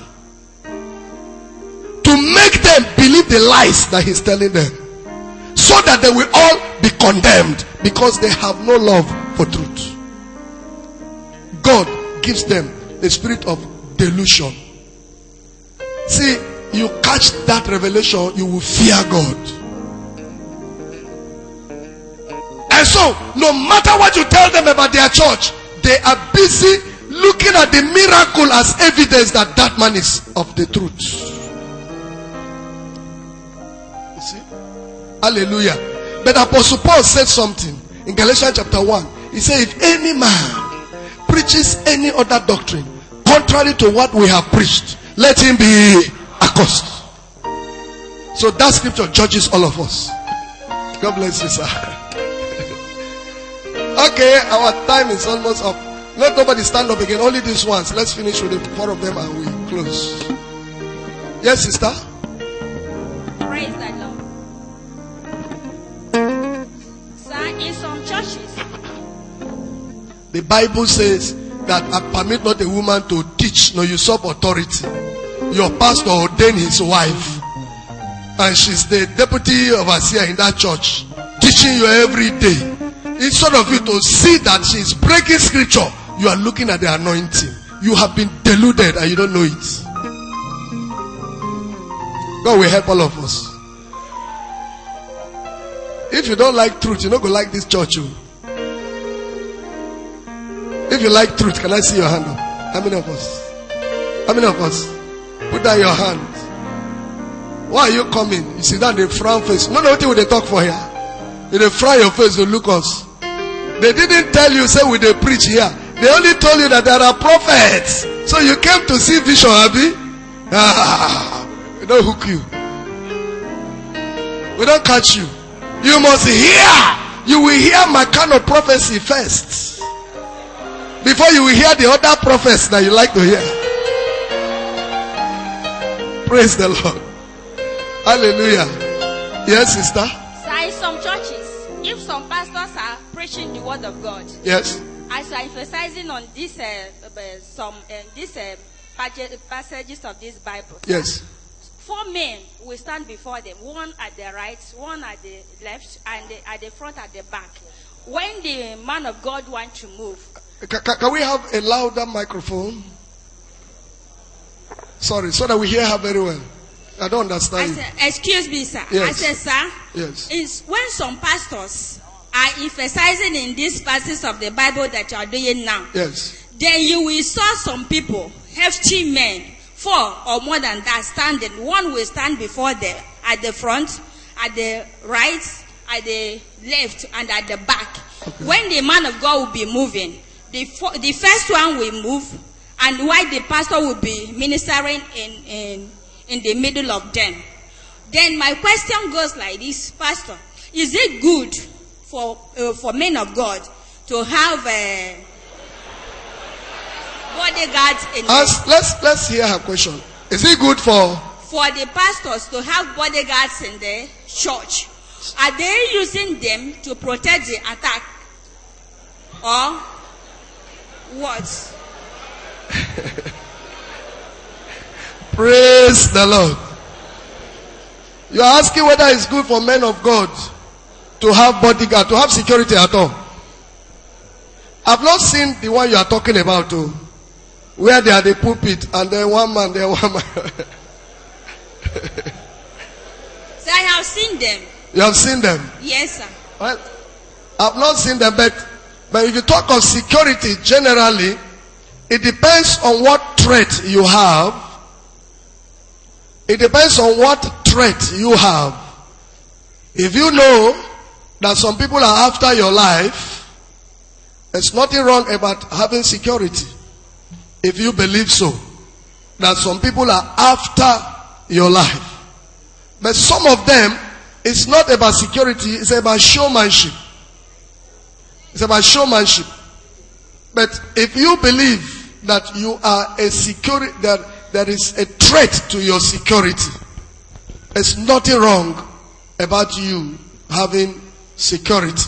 to make them believe the lies that he's telling them, so that they will all be condemned because they have no love for truth. God gives them the spirit of delusion. See, you catch that revelation, you will fear God. And so, no matter what you tell them about their church, they are busy looking at the miracle as evidence that that man is of the truth. You see? Hallelujah. But Apostle Paul said something in Galatians chapter 1. He said, if any man preaches any other doctrine contrary to what we have preached, let him be accursed. So that scripture judges all of us. God bless you, sir. Okay, our time is almost up. Let nobody stand up again. Only these ones. Let's finish with the 4 of them and we close. Yes, sister? Praise the Lord. Sir, in some churches, the Bible says that I permit not a woman to teach nor usurp authority. Your pastor ordained his wife, and she's the deputy overseer in that church, teaching you every day. Instead of you to see that she's breaking scripture, you are looking at the anointing. You have been deluded and you don't know it. God will help all of us. If you don't like truth, you're not going to like this church. If you like truth, can I see your hand up? How many of us? How many of us? Put down your hand. Why are you coming? You sit down, they frown face. No, what will they talk for here? They frown your face to look us. They didn't tell you, say, will they preach here? They only told you that there are prophets. So you came to see vision, Abi? We don't hook you. We don't catch you. You must hear. You will hear my kind of prophecy first, before you will hear the other prophets that you like to hear. Praise the Lord. Hallelujah. Yes, sister? sir, in some churches, if some pastors are preaching the word of God, Yes. as you are emphasizing on this, passages of this Bible, Yes. 4 men will stand before them, one at the right, one at the left, and at the front, at the back. When the man of God wants to move, Can we have a louder microphone? Sorry, so that we hear her very well. I don't I understand. said, excuse me, sir. Yes. I said, sir, Yes. it's when some pastors are emphasizing in these passages of the Bible that you are doing now, Yes. then you will saw some people, hefty men, 4 or more than that, standing. One will stand before them, at the front, at the right, at the left, and at the back. Okay. When the man of God will be moving, the first one will move, and while the pastor will be ministering in the middle of them. Then my question goes like this, Pastor: is it good for men of God to have bodyguards in Let's hear her question. Is it good for the pastors to have bodyguards in the church? Are they using them to protect the attack, or what? Praise the Lord. You are asking whether it's good for men of God to have bodyguard, to have security at all. I've not seen the one you are talking about, where they are the pulpit and then one man, then one man. So I have seen them. You have seen them? Yes, sir. Well, I've not seen them, but if you talk of security generally, it depends on what threat you have. It depends on what threat you have. If you know that some people are after your life, there's nothing wrong about having security. If you believe so, that some people are after your life. But some of them, it's not about security, it's about showmanship. It's about showmanship. But if you believe that you are a security, that there is a threat to your security, there's nothing wrong about you having security.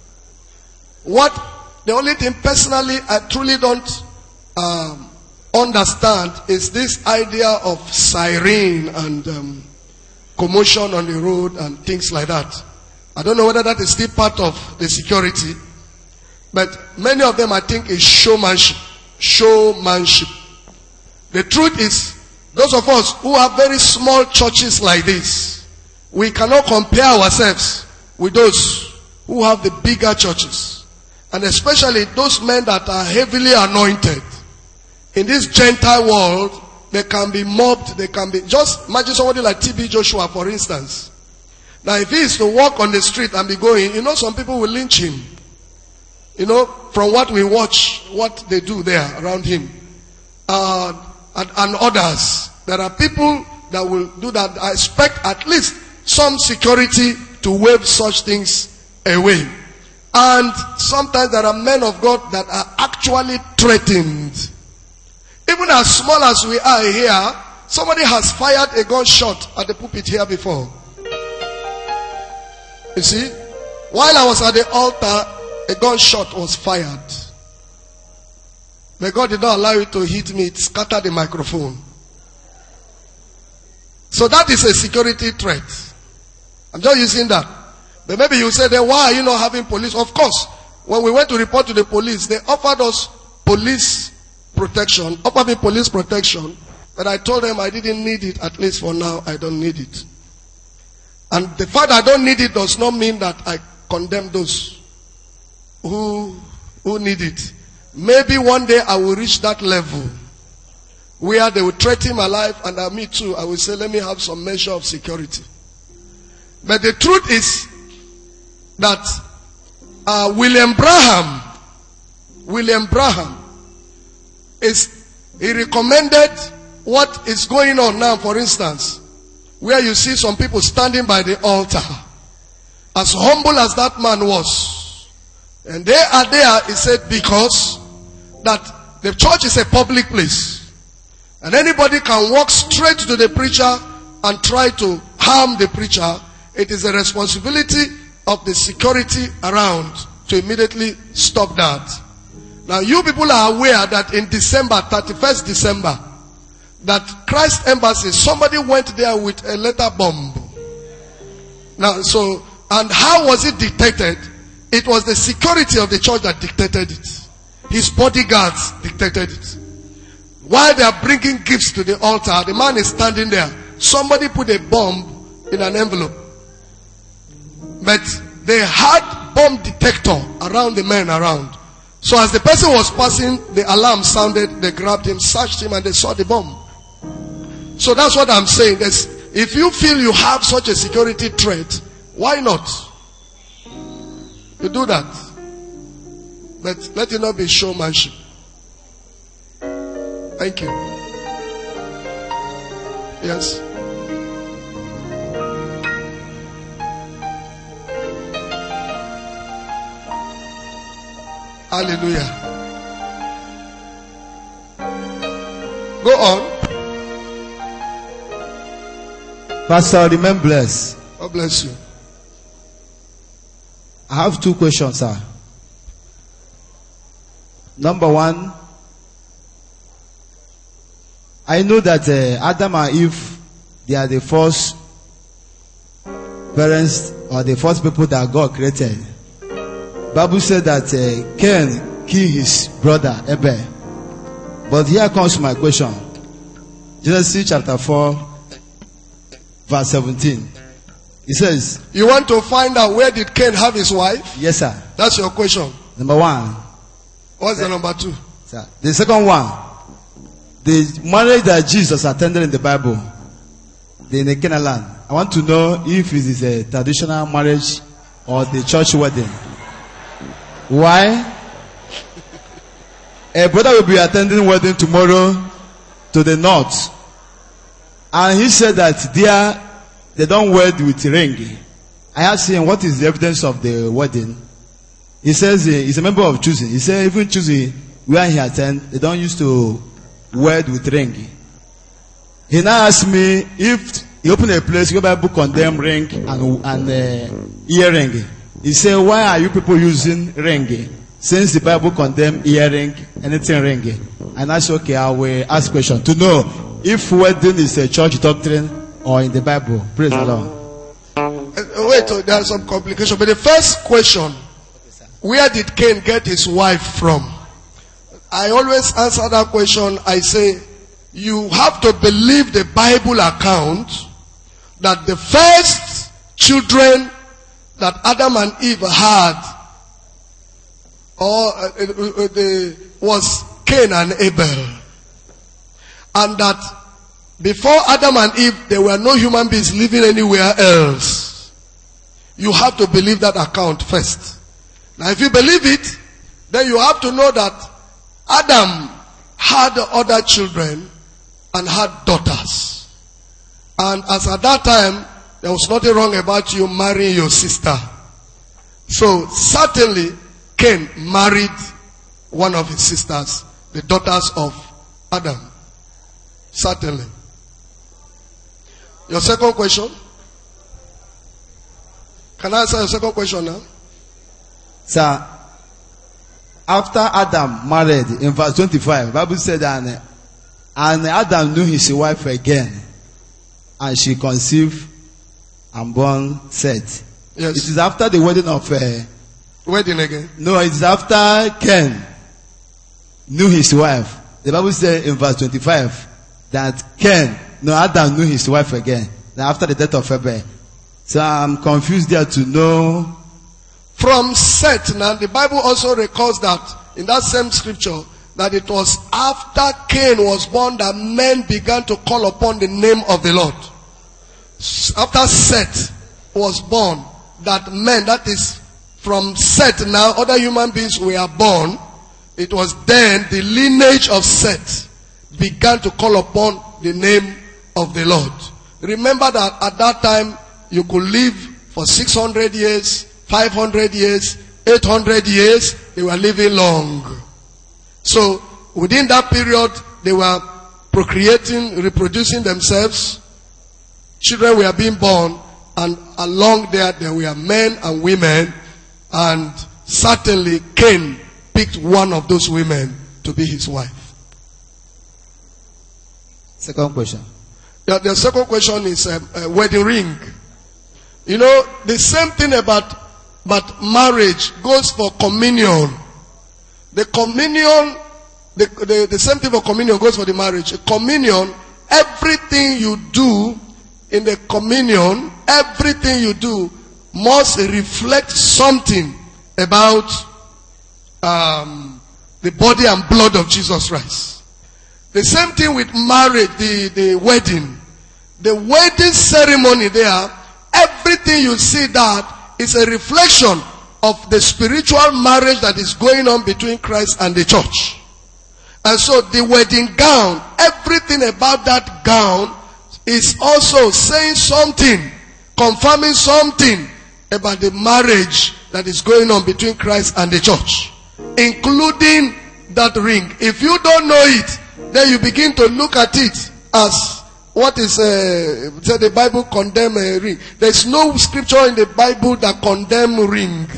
The only thing personally I truly don't understand is this idea of siren and commotion on the road and things like that. I don't know whether that is still part of the security, but many of them I think is showmanship. The truth is, those of us who have very small churches like this, we cannot compare ourselves with those who have the bigger churches. And especially those men that are heavily anointed. In this Gentile world, they can be mobbed, just imagine somebody like TB Joshua, for instance. Now if he is to walk on the street and be going, some people will lynch him. From what we watch, what they do there around him. And others. There are people that will do that. I expect at least some security to wave such things away. And sometimes there are men of God that are actually threatened. Even as small as we are here, somebody has fired a gunshot at the pulpit here before. You see? While I was at the altar, a gunshot was fired. But God did not allow it to hit me. It scattered the microphone. So that is a security threat. I'm just using that. But maybe you say, then why are you not having police? Of course, when we went to report to the police, they offered us police protection, but I told them I didn't need it. At least for now, I don't need it. And the fact I don't need it does not mean that I condemn those who need it. Maybe one day I will reach that level where they will threaten my life, and me too, I will say, let me have some measure of security. But the truth is that William Branham he recommended what is going on now, for instance, where you see some people standing by the altar, as humble as that man was. And they are there, he said, because that the church is a public place. And anybody can walk straight to the preacher and try to harm the preacher. It is a responsibility of the security around to immediately stop that. Now you people are aware that in December, 31st December, that Christ Embassy, somebody went there with a letter bomb. Now and how was it dictated? It was the security of the church that dictated it. His bodyguards dictated it. While they are bringing gifts to the altar, the man is standing there. Somebody put a bomb in an envelope. But they had bomb detector around the men around. So as the person was passing, the alarm sounded, they grabbed him, searched him, and they saw the bomb. So that's what I'm saying. If you feel you have such a security threat, why not? You do that. But let it not be showmanship. Thank you. Yes. Hallelujah. Go on. Pastor, remain blessed. God bless you. I have two questions, sir. Number one, I know that Adam and Eve, they are the first parents or the first people that God created. Bible said that Cain killed his brother Abel. But here comes my question. Genesis chapter 4, verse 17. It says, you want to find out where did Cain have his wife? Yes, sir. That's your question. Number one. What's the number two? Sir. The second one. The marriage that Jesus attended in the Bible, in the Canaan land. I want to know if it is a traditional marriage or the church wedding. Why? A brother will be attending wedding tomorrow to the north. And he said that there, they don't wed with ring. I asked him, what is the evidence of the wedding? He says he's a member of choosing. He said even choosing, where he attend, they don't used to wed with ring. He now asked me if he opened a place where Bible condemn ring and earring. He said, why are you people using ring? Since the Bible condemn earring, anything ring. And I said, okay, I will ask question to know if wedding is a church doctrine or in the Bible. Praise the Lord. Wait, there are some complications. But the first question, where did Cain get his wife from? I always answer that question. I say, you have to believe the Bible account that the first children that Adam and Eve had was Cain and Abel. And that before Adam and Eve, there were no human beings living anywhere else. You have to believe that account first. Now if you believe it, then you have to know that Adam had other children and had daughters. And as at that time, there was nothing wrong about you marrying your sister. So certainly, Cain married one of his sisters, the daughters of Adam. Certainly. Your second question? Can I answer your second question now? Sir, after Adam married, in verse 25, the Bible said that, and Adam knew his wife again, and she conceived and born Seth. Yes. It is after the wedding of... wedding again? No, it is after Cain knew his wife. The Bible says in verse 25 that Adam knew his wife again. After the death of Abel. So I'm confused there to know. From Seth, now the Bible also records that in that same scripture that it was after Cain was born that men began to call upon the name of the Lord. After Seth was born, that men, that is from Seth now, other human beings were born. It was then the lineage of Seth began to call upon the name of the Lord. Remember that at that time, you could live for 600 years, 500 years, 800 years. They were living long. So, within that period, they were procreating, reproducing themselves. Children were being born. And along there were men and women. And certainly, Cain picked one of those women to be his wife. Second question. Yeah, the second question is a wedding ring. You know, the same thing about marriage goes for communion. The communion, the same thing for communion goes for the marriage. Communion, everything you do in the communion, everything you do must reflect something about the body and blood of Jesus Christ. The same thing with marriage, the wedding. The wedding ceremony there, everything you see that is a reflection of the spiritual marriage that is going on between Christ and the church. And so the wedding gown, everything about that gown is also saying something, confirming something about the marriage that is going on between Christ and the church, including that ring. If you don't know it, then you begin to look at it as what is said the Bible condemn a ring. There's no scripture in the Bible that condemn ring.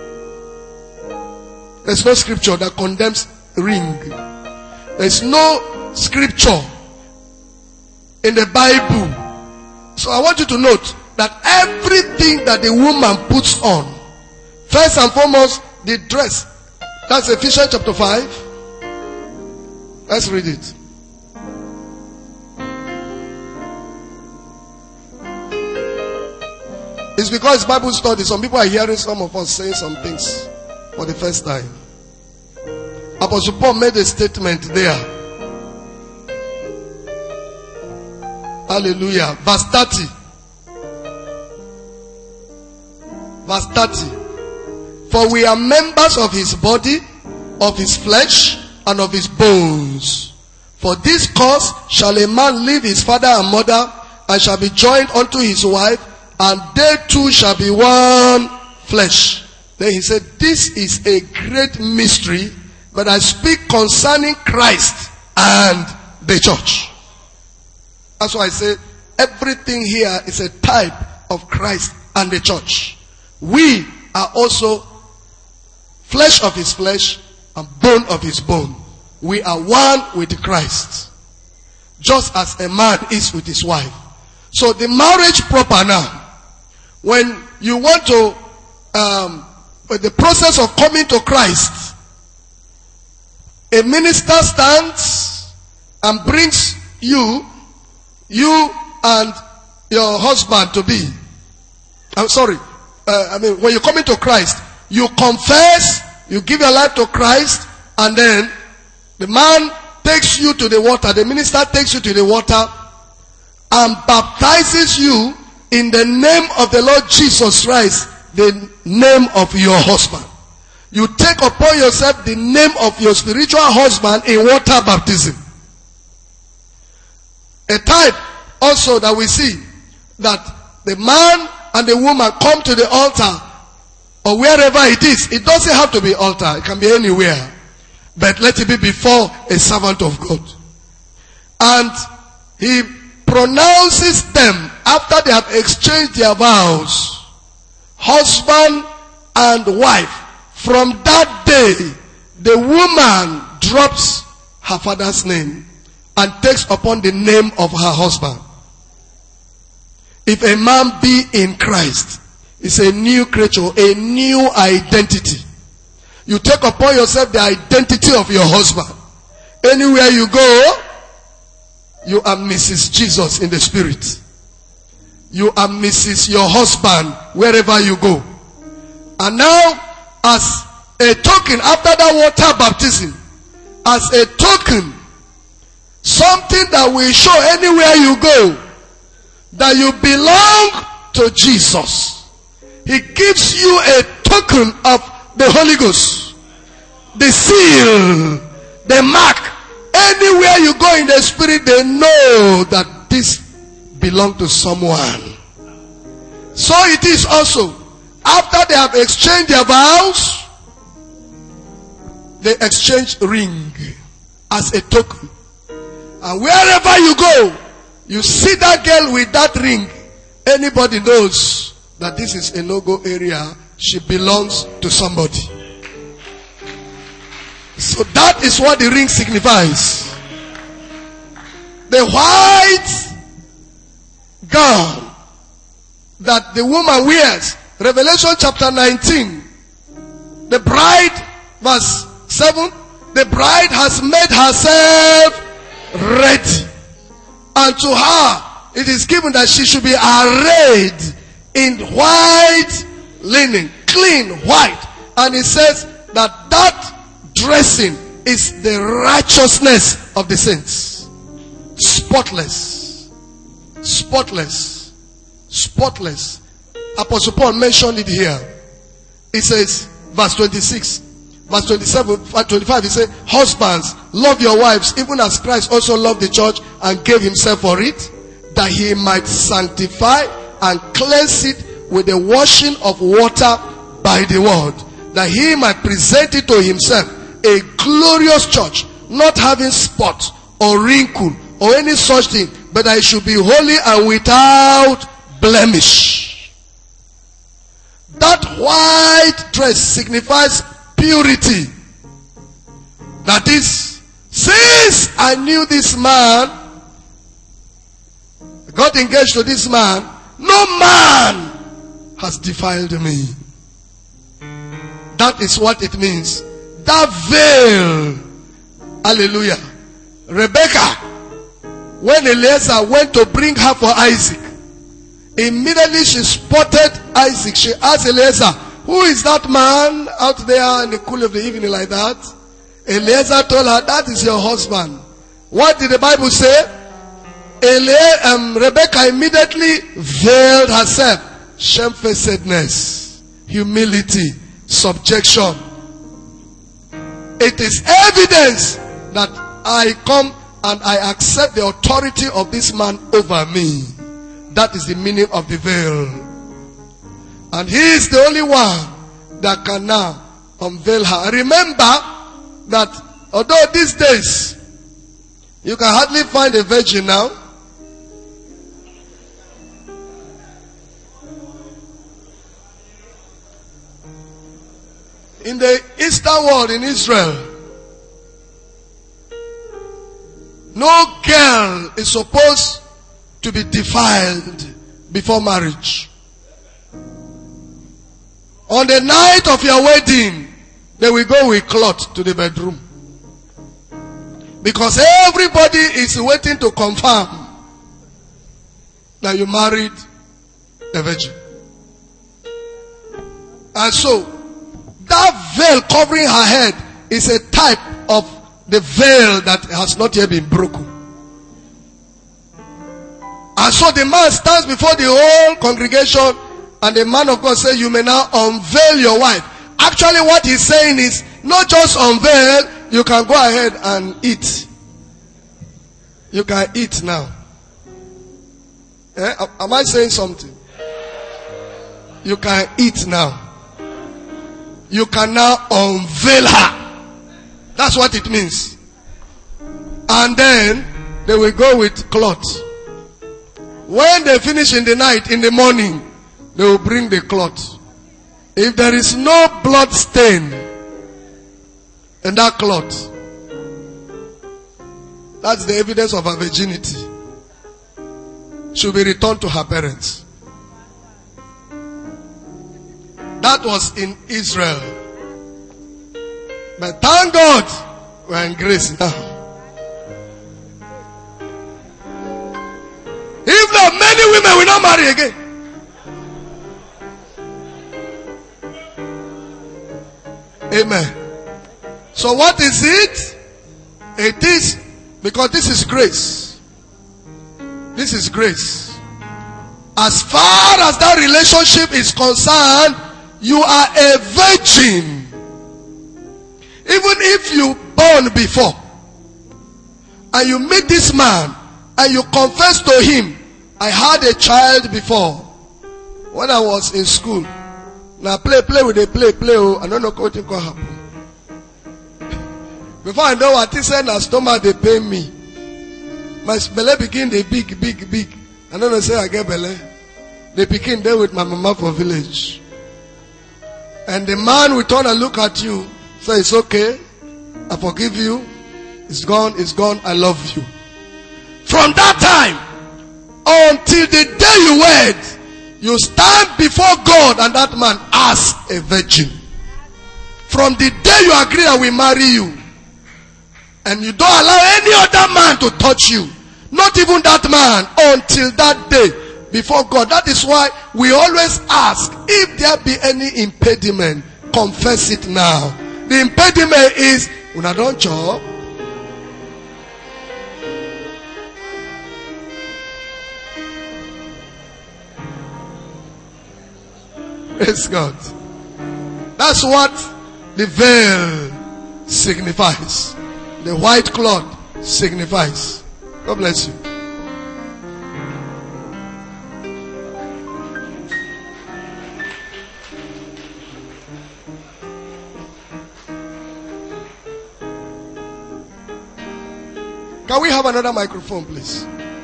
There's no scripture that condemns ring. There's no scripture in the Bible. So I want you to note that everything that the woman puts on, first and foremost, the dress. That's Ephesians chapter 5. Let's read it. It's because it's Bible study. Some people are hearing some of us saying some things for the first time. Apostle Paul made a statement there. Hallelujah. Verse 30. Verse 30. For we are members of his body, of his flesh, and of his bones. For this cause shall a man leave his father and mother, and shall be joined unto his wife, and they two shall be one flesh. Then he said, this is a great mystery, but I speak concerning Christ and the church. That's why I say everything here is a type of Christ and the church. We are also flesh of his flesh and bone of his bone. We are one with Christ, just as a man is with his wife. So the marriage proper now, when you want to, with the process of coming to Christ, a minister stands and brings you and your husband to be. When you come into Christ, you confess, you give your life to Christ, and then the man takes you to the water, the minister takes you to the water, and baptizes you in the name of the Lord Jesus Christ, the name of your husband. You take upon yourself the name of your spiritual husband in water baptism. A type also that we see that the man and the woman come to the altar or wherever it is. It doesn't have to be altar. It can be anywhere. But let it be before a servant of God. And he pronounces them after they have exchanged their vows, husband and wife. From that day, the woman drops her father's name and takes upon the name of her husband. If a man be in Christ, it's a new creature, a new identity. You take upon yourself the identity of your husband. Anywhere you go, you are Mrs. Jesus in the spirit. You are Mrs. your husband wherever you go. And now, as a token, after that water baptism, as a token, something that will show anywhere you go that you belong to Jesus. He gives you a token of the Holy Ghost, the seal, the mark. Anywhere you go in the spirit, they know that this belongs to someone. So it is also, after they have exchanged their vows, they exchange ring as a token. And wherever you go, you see that girl with that ring, anybody knows that this is a no-go area. She belongs to somebody. So that is what the ring signifies. The white gown that the woman wears, Revelation chapter 19, the bride, verse 7, the bride has made herself ready. And to her, it is given that she should be arrayed in white linen, clean white. And it says that that dressing is the righteousness of the saints. Spotless. Spotless. Spotless. Apostle Paul mentioned it here. It says, verse 26, verse 27, verse 25, he said, husbands, love your wives, even as Christ also loved the church and gave himself for it, that he might sanctify and cleanse it with the washing of water by the word, that he might present it to himself a glorious church, not having spot or wrinkle or any such thing, but that it should be holy and without blemish. That white dress signifies purity. That is, since I knew this man, got engaged to this man, no man has defiled me. That is what it means. That veil. Hallelujah. Rebecca, when Eliezer went to bring her for Isaac, immediately she spotted Isaac. She asked Eliezer, who is that man out there in the cool of the evening like that? Eliezer told her, that is your husband. What did the Bible say? Rebecca immediately veiled herself. Shamefacedness, humility, subjection. It is evidence that I come and I accept the authority of this man over me. That is the meaning of the veil. And he is the only one that can now unveil her. Remember that although these days you can hardly find a virgin now, in the Eastern world, in Israel, no girl is supposed to be defiled before marriage. On the night of your wedding, they will go with cloth to the bedroom. Because everybody is waiting to confirm that you married a virgin. And so, that veil covering her head is a type of the veil that has not yet been broken. And so the man stands before the whole congregation, and the man of God says, you may now unveil your wife. Actually what he's saying is, not just unveil, you can go ahead and eat. You can eat now. Am I saying something? You can eat now. You can now unveil her. That's what it means. And then they will go with cloth. When they finish in the night, in the morning, they will bring the cloth. If there is no blood stain in that cloth, that's the evidence of her virginity. She'll be returned to her parents. That was in Israel. But thank God, we're in grace now. If not, many women will not marry again. Amen. So what is it? It is because this is grace. This is grace. As far as that relationship is concerned, you are a virgin. Even if you born before and you meet this man and you confess to him, I had a child before when I was in school. Now play with the play. Oh, I don't know what can happen. Before I know what he said, now stomach they pay me. My belly begin the big. I don't know say I get belly. They begin there with my mama for village. And the man will turn and look at you. Say, it's okay. I forgive you. It's gone. I love you. From that time until the day you wed, you stand before God and that man as a virgin. From the day you agree I will marry you, and you don't allow any other man to touch you, not even that man, until that day before God. That is why we always ask, if there be any impediment, confess it now. The impediment is when I don't chop. Praise God. That's what the veil signifies. The white cloth signifies. God bless you. Can we have another microphone, please?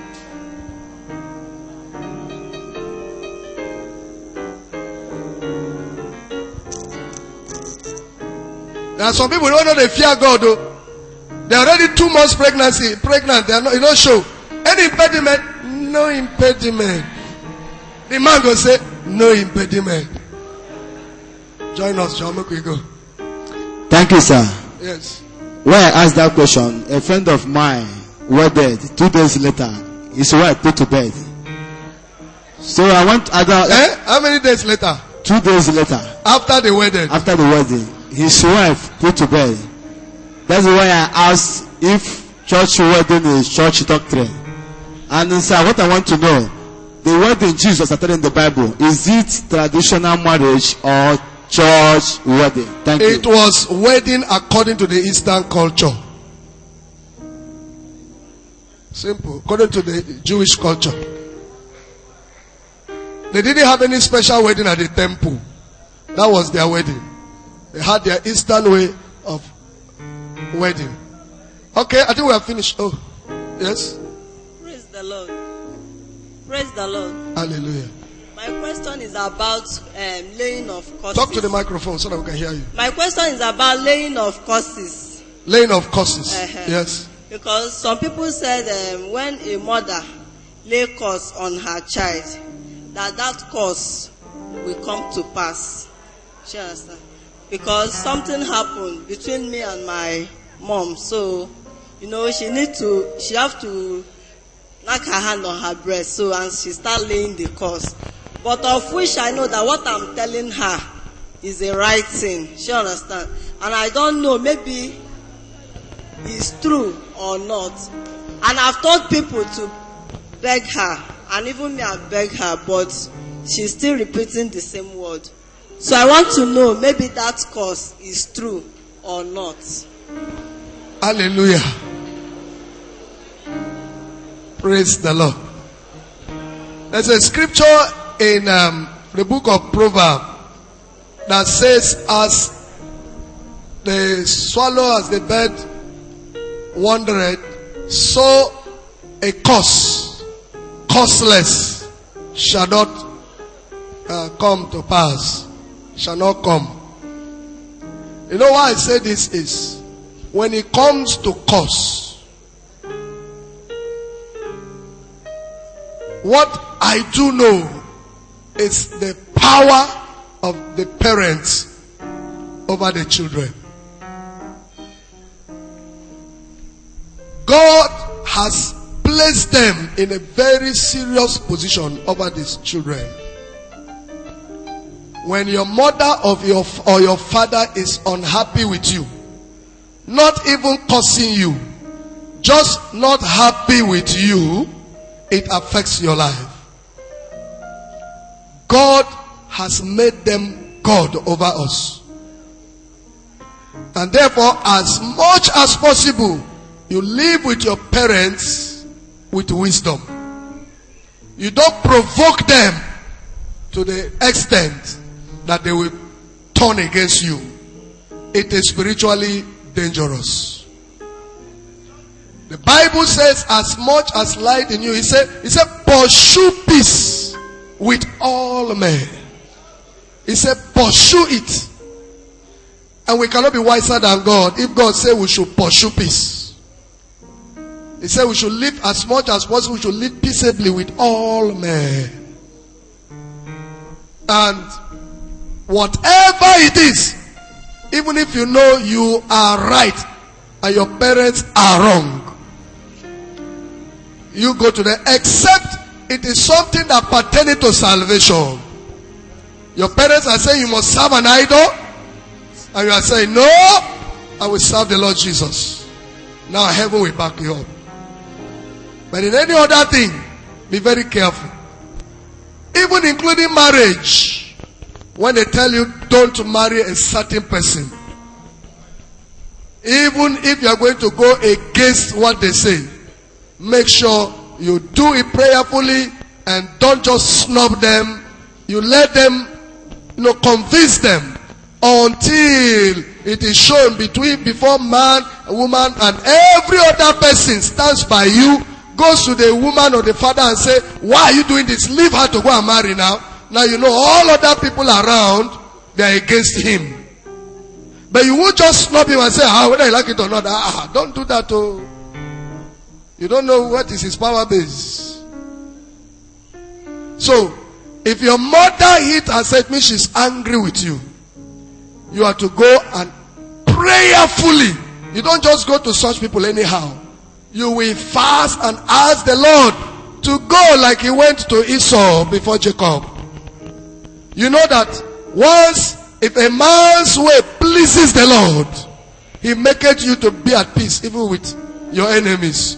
There are some people who don't know they fear God though. They are already 2 months pregnant. They are not, you don't show. Any impediment? No impediment. The man will say, no impediment. Join us, John. Make we go. Thank you, sir. Yes. When I asked that question, a friend of mine wedded 2 days later. His wife put to bed. So I went. How many days later? 2 days later. After the wedding. After the wedding, his wife put to bed. That's why I asked if church wedding is church doctrine. And sir, what I want to know, the wedding Jesus started in the Bible, is it traditional marriage or church wedding? Thank you. It was wedding according to the Eastern culture. Simple. According to the Jewish culture. They didn't have any special wedding at the temple. That was their wedding. They had their Eastern way of wedding. Okay, I think we have finished. Oh, yes. Praise the Lord. Praise the Lord. Hallelujah. My question is about laying of curses. Talk to the microphone so that we can hear you. My question is about laying of curses. Laying of curses. Yes. Because some people said when a mother lay curse on her child, that curse will come to pass. She understand? Because something happened between me and my mom, so she have to knock her hand on her breast, so and she start laying the curse. But of which I know that what I'm telling her is the right thing. She understand? And I don't know, maybe it's true or not. And I've told people to beg her, and even me I beg her, but she's still repeating the same word. So I want to know, maybe that curse is true or not. Hallelujah. Praise the Lord. There's a scripture in the book of Proverbs that says, as the swallow, as the bird wandereth, so a curseless shall not come to pass, shall not come. You know why I say this is, when it comes to curse, what I do know is the power of the parents over the children. God has placed them in a very serious position over these children. When your mother or your father is unhappy with you, not even cursing you, just not happy with you, it affects your life. God has made them God over us. And therefore, as much as possible, you live with your parents with wisdom. You don't provoke them to the extent that they will turn against you. It is spiritually dangerous. The Bible says, as much as light in you, he said, pursue peace with all men. He said, pursue it. And we cannot be wiser than God if God said we should pursue peace. He said we should live as much as possible, we should live peaceably with all men. And whatever it is, even if you know you are right and your parents are wrong, you go to them, except it is something that pertains to salvation. Your parents are saying you must serve an idol, and you are saying, no, I will serve the Lord Jesus. Now heaven will back you up. But in any other thing, be very careful. Even including marriage. When they tell you don't marry a certain person, even if you are going to go against what they say, make sure you do it prayerfully and don't just snub them. You let them, convince them until it is shown before man, woman, and every other person stands by you, goes to the woman or the father and say, why are you doing this? Leave her to go and marry now. Now you know all other people around, they are against him. But you won't just snub him and say, whether you like it or not. Don't do that. You don't know what is his power base. So, if your mother hit and said, me, she's angry with you, you are to go and prayerfully. You don't just go to such people anyhow. You will fast and ask the Lord to go like he went to Esau before Jacob. You know that once, if a man's way pleases the Lord, he maketh you to be at peace even with your enemies.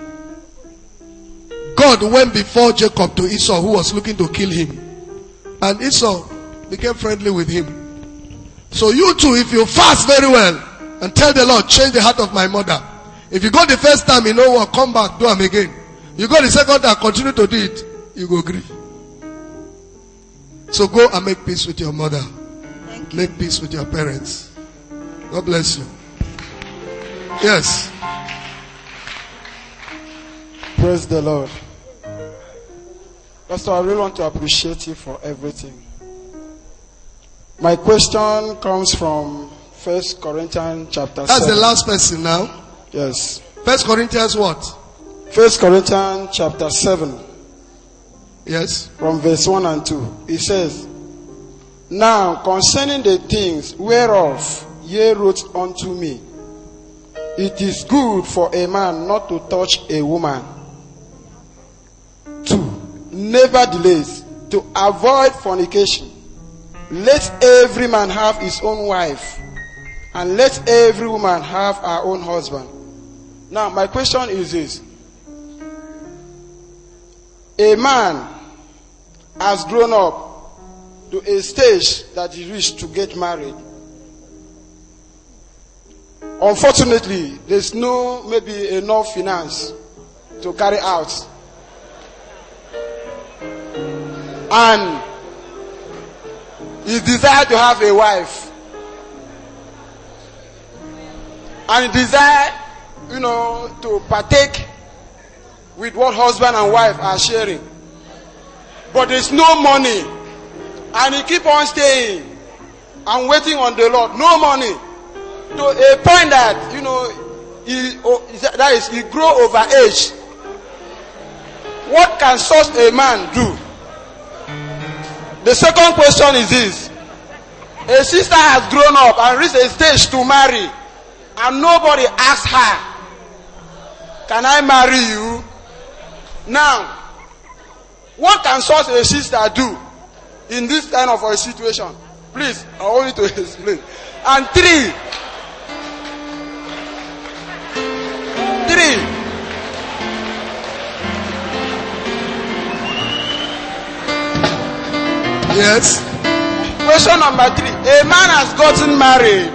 God went before Jacob to Esau, who was looking to kill him. And Esau became friendly with him. So you too, if you fast very well and tell the Lord, change the heart of my mother. If you go the first time, you know what, come back, do them again. You go the second time, continue to do it, you go agree. So go and make peace with your mother. Make peace with your parents. God bless you. Yes. Praise the Lord. Pastor, I really want to appreciate you for everything. My question comes from 1 Corinthians chapter 7. That's the last person now. Yes. 1 Corinthians what? 1 Corinthians chapter 7. Yes. From verse 1 and 2. It says, Now concerning the things whereof ye wrote unto me, it is good for a man not to touch a woman. 2. Nevertheless, to avoid fornication, let every man have his own wife, and let every woman have her own husband. Now, my question is this. A man has grown up to a stage that he reached to get married. Unfortunately, there's no maybe enough finance to carry out. And he desired to have a wife. And he desired, to partake with what husband and wife are sharing. But there's no money. And he keep on staying and waiting on the Lord. No money. To a point that, he grow over age. What can such a man do? The second question is this. A sister has grown up and reached a stage to marry, and nobody asks her, can I marry you? Now, what can such a sister do in this kind of a situation? Please, I want you to explain. And 3. Yes. Question number 3. A man has gotten married.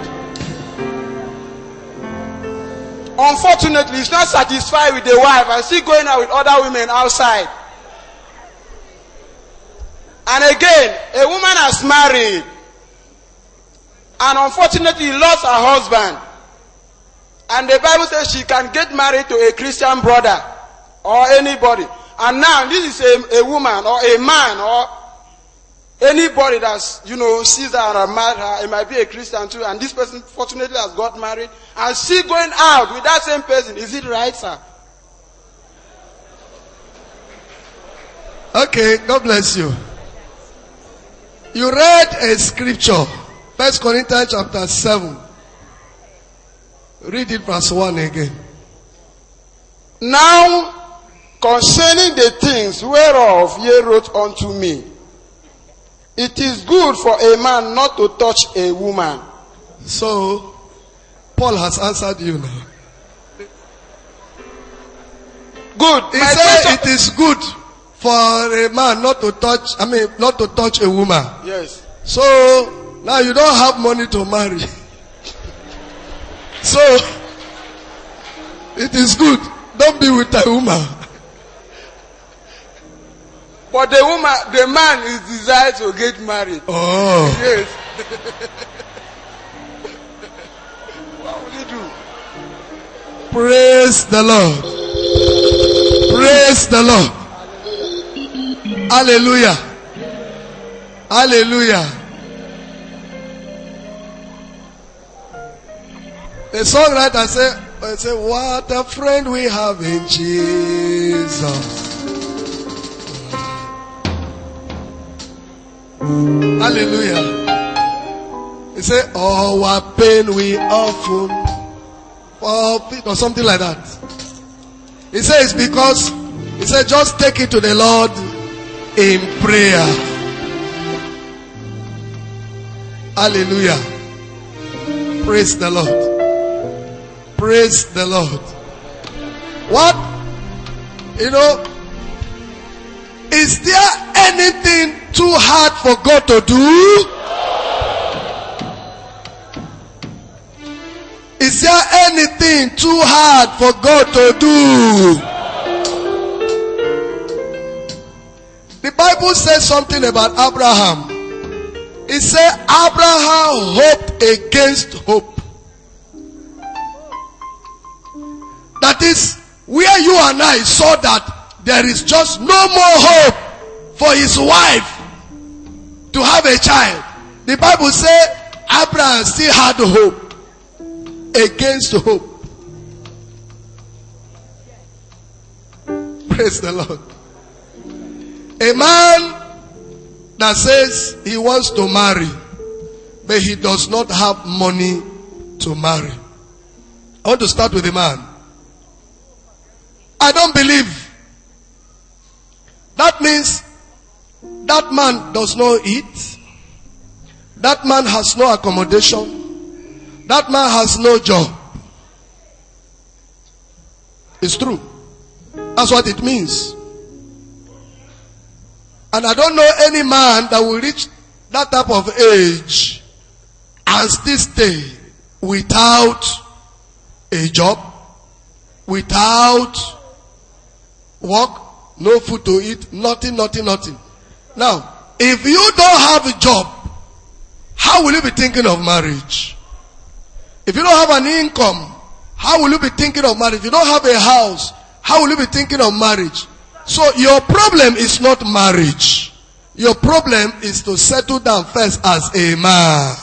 Unfortunately, he's not satisfied with the wife and still going out with other women outside. And again, a woman has married. And unfortunately, lost her husband. And the Bible says she can get married to a Christian brother or anybody. And now, this is a woman or a man or anybody that's, sees her and admires her. It might be a Christian too. And this person fortunately has got married. And she going out with that same person. Is it right, sir? Okay, God bless you. You read a scripture. 1 Corinthians chapter 7. Read it verse 1 again. Now, concerning the things whereof ye wrote unto me, it is good for a man not to touch a woman. So, Paul has answered you now. Good. He said it is good for a man not to touch a woman. Yes. So, now you don't have money to marry. So, it is good. Don't be with a woman. But the man is desired to get married. Oh. Yes. What will he do? Praise the Lord. Praise the Lord. Hallelujah. Hallelujah. The songwriter say, what a friend we have in Jesus. Hallelujah. He said, oh, what pain we often or something like that. He says because he said just take it to the Lord in prayer. Hallelujah. Praise the Lord. Praise the Lord. What? Is there anything too hard for God to do? Is there anything too hard for God to do? The Bible says something about Abraham. It said Abraham hoped against hope. That is where you and I saw that there is just no more hope for his wife to have a child. The Bible says Abraham still had hope against hope. Praise the Lord. A man that says he wants to marry, but he does not have money to marry. I want to start with a man. I don't believe. That means that man does not eat. That man has no accommodation. That man has no job. It's true. That's what it means. And I don't know any man that will reach that type of age and still stay without a job, without work, no food to eat, nothing. Now, if you don't have a job, how will you be thinking of marriage? If you don't have an income, how will you be thinking of marriage? If you don't have a house, how will you be thinking of marriage? So your problem is not marriage. Your problem is to settle down first as a man.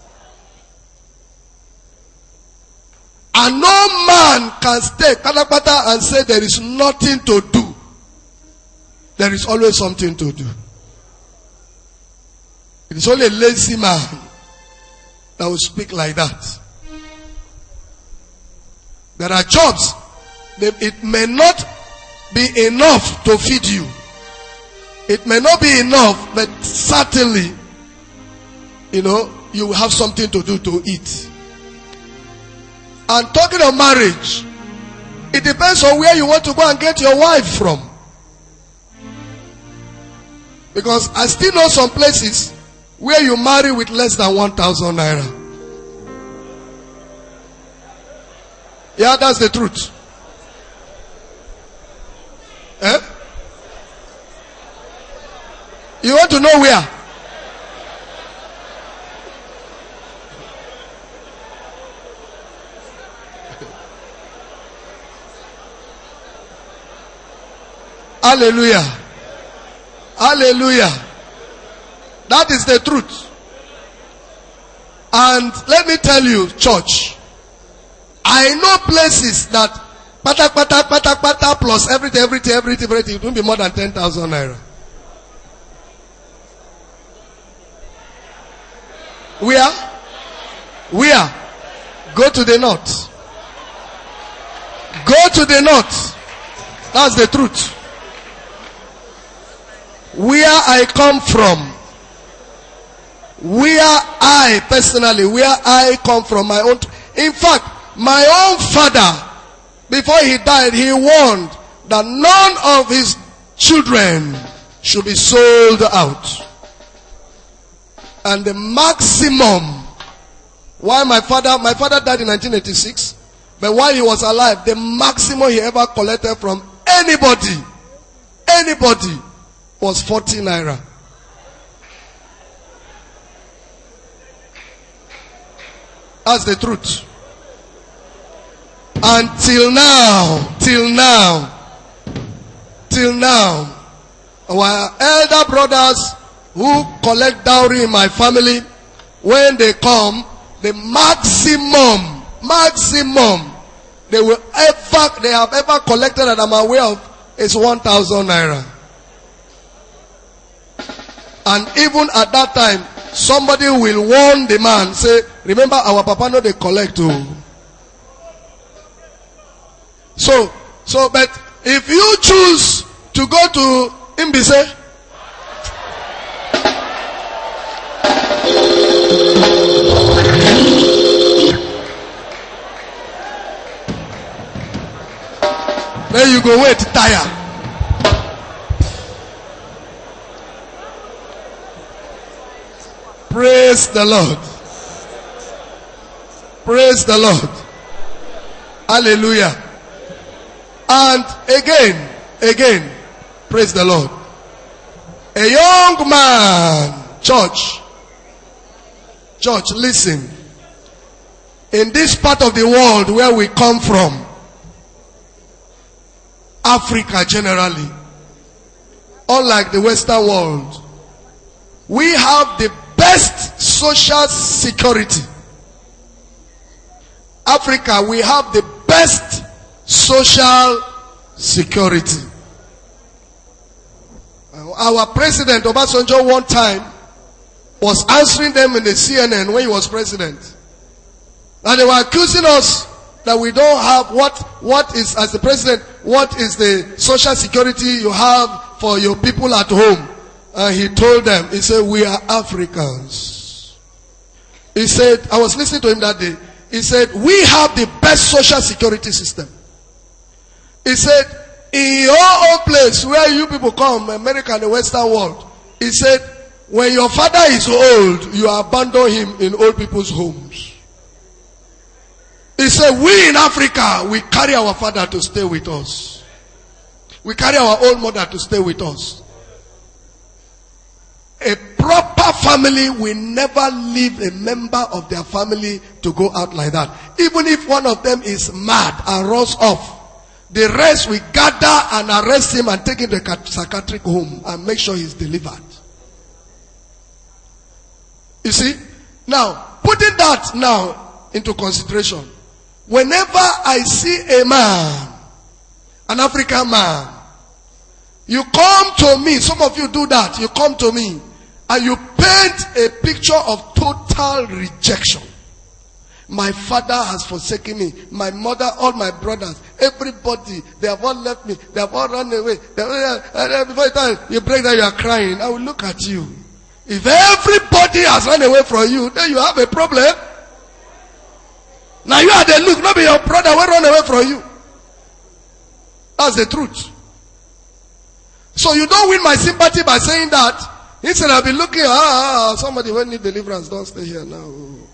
And no man can stay katakata and say there is nothing to do. There is always something to do. It is only a lazy man that will speak like that. There are jobs. It may not be enough to feed you. It may not be enough, but certainly, you will have something to do to eat. And talking of marriage, it depends on where you want to go and get your wife from. Because I still know some places where you marry with less than 1,000 naira. Yeah, that's the truth. Eh? You want to know where? Hallelujah. Hallelujah. That is the truth. And let me tell you, church, I know places that pata plus everything, it won't be more than 10,000 naira. Where? Go to the north. Go to the north. That's the truth. Where I come from, where I come from, my own. In fact, my own father, before he died, he warned that none of his children should be sold out. And the maximum, why my father died in 1986, but while he was alive, the maximum he ever collected from anybody was 40 naira. That's the truth. Until now, our elder brothers who collect dowry in my family, when they come, the maximum they have ever collected that I'm aware of is 1,000 naira. And even at that time, somebody will warn the man, say, remember our papa no they collect too. So, but if you choose to go to Imbise, then you go wait tire. Praise the Lord. Praise the Lord. Hallelujah. And again, praise the Lord. A young man, church, listen. In this part of the world where we come from, Africa generally, unlike the Western world, we have the best social security. Africa, we have the best social security. Our president, Obasanjo, one time was answering them in the CNN when he was president. And they were accusing us that we don't have what is, as the president, what is the social security you have for your people at home? And he told them, he said, we are Africans. He said, I was listening to him that day. He said, we have the best social security system. He said, in your own place where you people come, America and the Western world, he said, when your father is old, you abandon him in old people's homes. He said, we in Africa, we carry our father to stay with us. We carry our old mother to stay with us. A proper family will never leave a member of their family to go out like that. Even if one of them is mad and runs off, the rest will gather and arrest him and take him to a psychiatric home and make sure he's delivered. You see? Now, putting that now into consideration, whenever I see a man, an African man, you come to me, some of you do that, you come to me, and you paint a picture of total rejection. My father has forsaken me. My mother, all my brothers, everybody, they have all left me. They have all run away. Before you break down, you are crying. I will look at you. If everybody has run away from you, then you have a problem. Now you are the look, not be your brother will run away from you. That's the truth. So you don't win my sympathy by saying that. Instead I'll be looking, somebody will need deliverance, don't stay here now.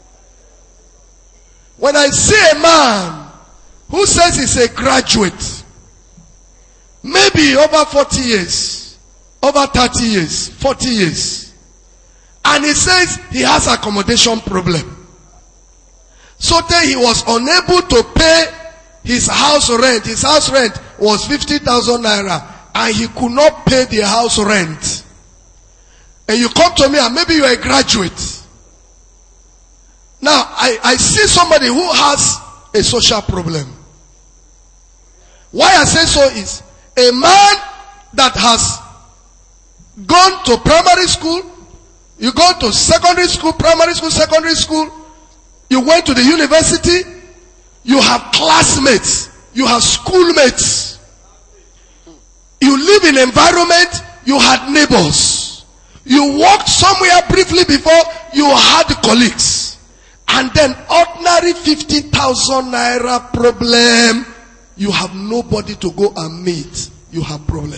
When I see a man who says he's a graduate, maybe over 40 years, over 30 years, 40 years, and he says he has accommodation problem. So then he was unable to pay his house rent. His house rent was 50,000 naira, and he could not pay the house rent. And you come to me and maybe you're a graduate. Now, I see somebody who has a social problem. Why I say so is, a man that has gone to primary school, you go to secondary school, primary school, secondary school, you went to the university, you have classmates, you have schoolmates, you live in an environment, you had neighbors, you worked somewhere briefly before, you had colleagues. And then ordinary 50,000 naira problem, you have nobody to go and meet. You have problem.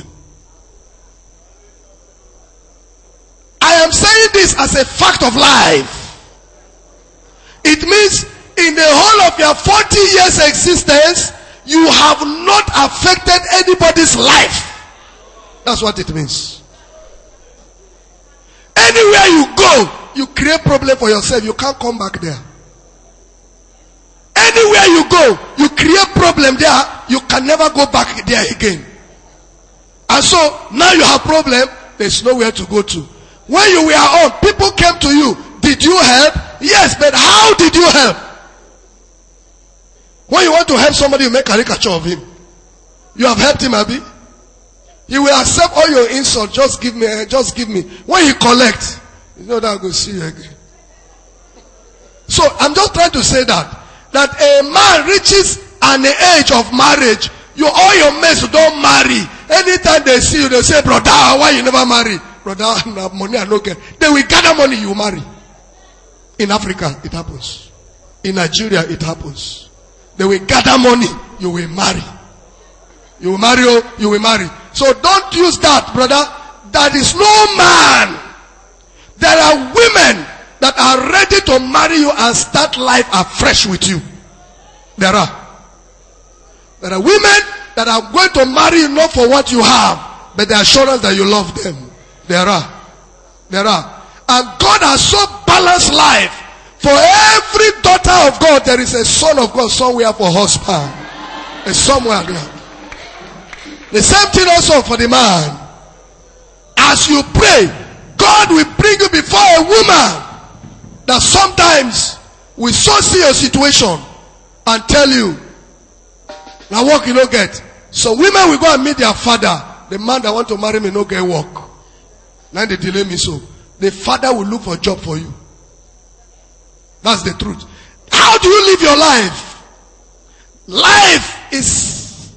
I am saying this as a fact of life. It means in the whole of your 40 years existence, you have not affected anybody's life. That's what it means. Anywhere you go, you create problem for yourself. You can't come back there. Anywhere you go, you create problem there. You can never go back there again. And so, now you have problem. There's nowhere to go to. When you were on, people came to you. Did you help? Yes, but how did you help? When you want to help somebody, you make caricature of him. You have helped him, Abi. He will accept all your insults. Just give me, just give me. When he collects, you know that I'll go see you again. So I'm just trying to say that a man reaches an age of marriage. You all your mates don't marry. Anytime they see you, they say, brother, why you never marry? Brother, money I no get. They will gather money, you marry. In Africa, it happens. In Nigeria, it happens. They will gather money, you will marry. You will marry, you will marry. So don't use that, brother. There is no man. There are women that are ready to marry you and start life afresh with you. There are women that are going to marry you not for what you have, but the assurance that you love them. There are. And God has so balanced life. For every daughter of God, there is a son of God somewhere for husband. Somewhere there. The same thing also for the man. As you pray, God will bring you before a woman that sometimes will so see your situation and tell you, now work you don't get. So women will go and meet their father. The man that want to marry me no get work. Now they delay me so. The father will look for a job for you. That's the truth. How do you live your life? Life is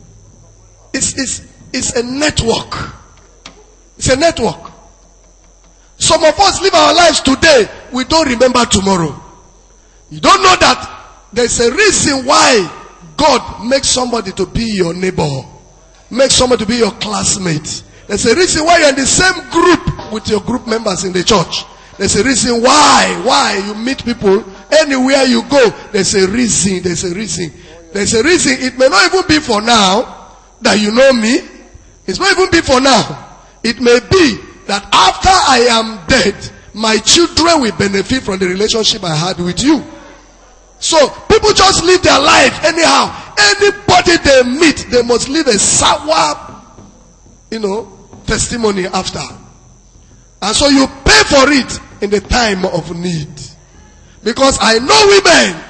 a network. It's a network. Some of us live our lives today. We don't remember tomorrow. You don't know that there's a reason why God makes somebody to be your neighbor. Makes somebody to be your classmate. There's a reason why you're in the same group with your group members in the church. There's a reason why you meet people anywhere you go. There's a reason. There's a reason. There's a reason. It may not even be for now that you know me. It may even be for now. It may be that after I am dead, my children will benefit from the relationship I had with you. So people just live their life anyhow. Anybody they meet, they must live a sour, testimony after. And so you pay for it in the time of need. Because I know women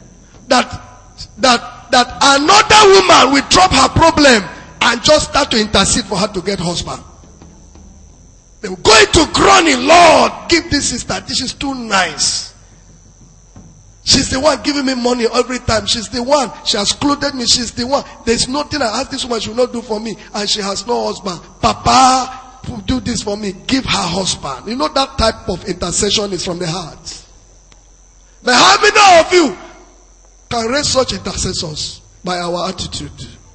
that another woman will drop her problem and just start to intercede for her to get husband. They will go into groaning, Lord, give this sister, this is too nice. She's the one giving me money every time. She's the one. She has clothed me. She's the one. There's nothing I ask this woman she will not do for me. And she has no husband. Papa, do this for me. Give her husband. You know that type of intercession is from the heart. But how many of you can raise such intercessors by our attitude?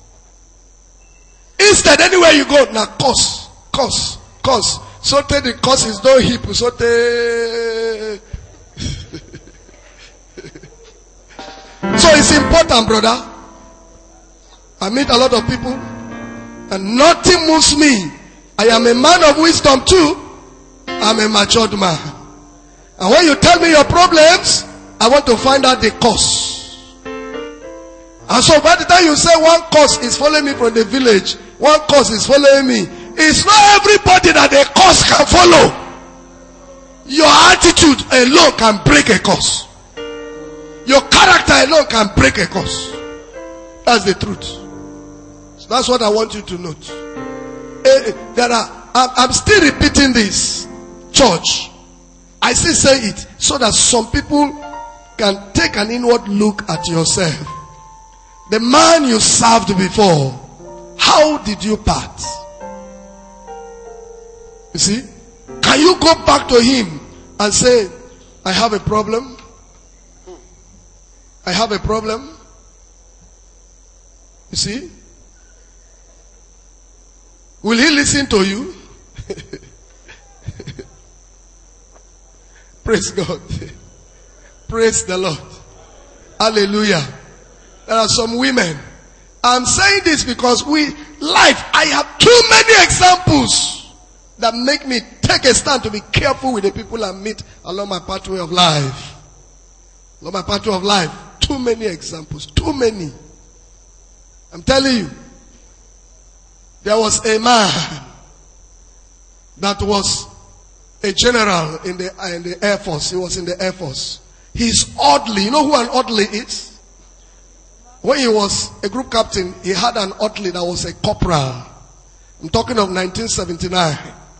Instead, anywhere you go, now curse. So the curse is no hip. So So it's important, brother. I meet a lot of people and nothing moves me. I am a man of wisdom too. I'm a matured man. And when you tell me your problems, I want to find out the cause. And so by the time you say one cause is following me from the village, one cause is following me, it's not everybody that the cause can follow. Your attitude alone can break a cause. Your character alone can break a cause. That's the truth. So that's what I want you to note. I'm still repeating this, church. I still say it so that some people can take an inward look at yourself. The man you served before, how did you part? You see? Can you go back to him and say, I have a problem? I have a problem. You see? Will he listen to you? Praise God. Praise the Lord. Hallelujah. There are some women. I'm saying this because I have too many examples that make me take a stand to be careful with the people I meet along my pathway of life. Along my pathway of life. Too many examples. Too many. I'm telling you. There was a man that was a general in the Air Force. He was in the Air Force. He's orderly. You know who an orderly is? When he was a group captain, he had an orderly that was a corporal. I'm talking of 1979.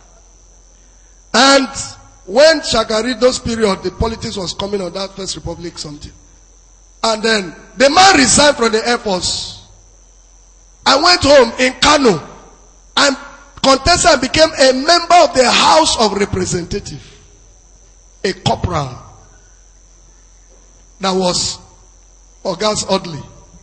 And when Shagari, those period, the politics was coming on that First Republic something. And then the man resigned from the Air Force and went home in Kano and contested and became a member of the House of Representatives. A corporal that was August Audley.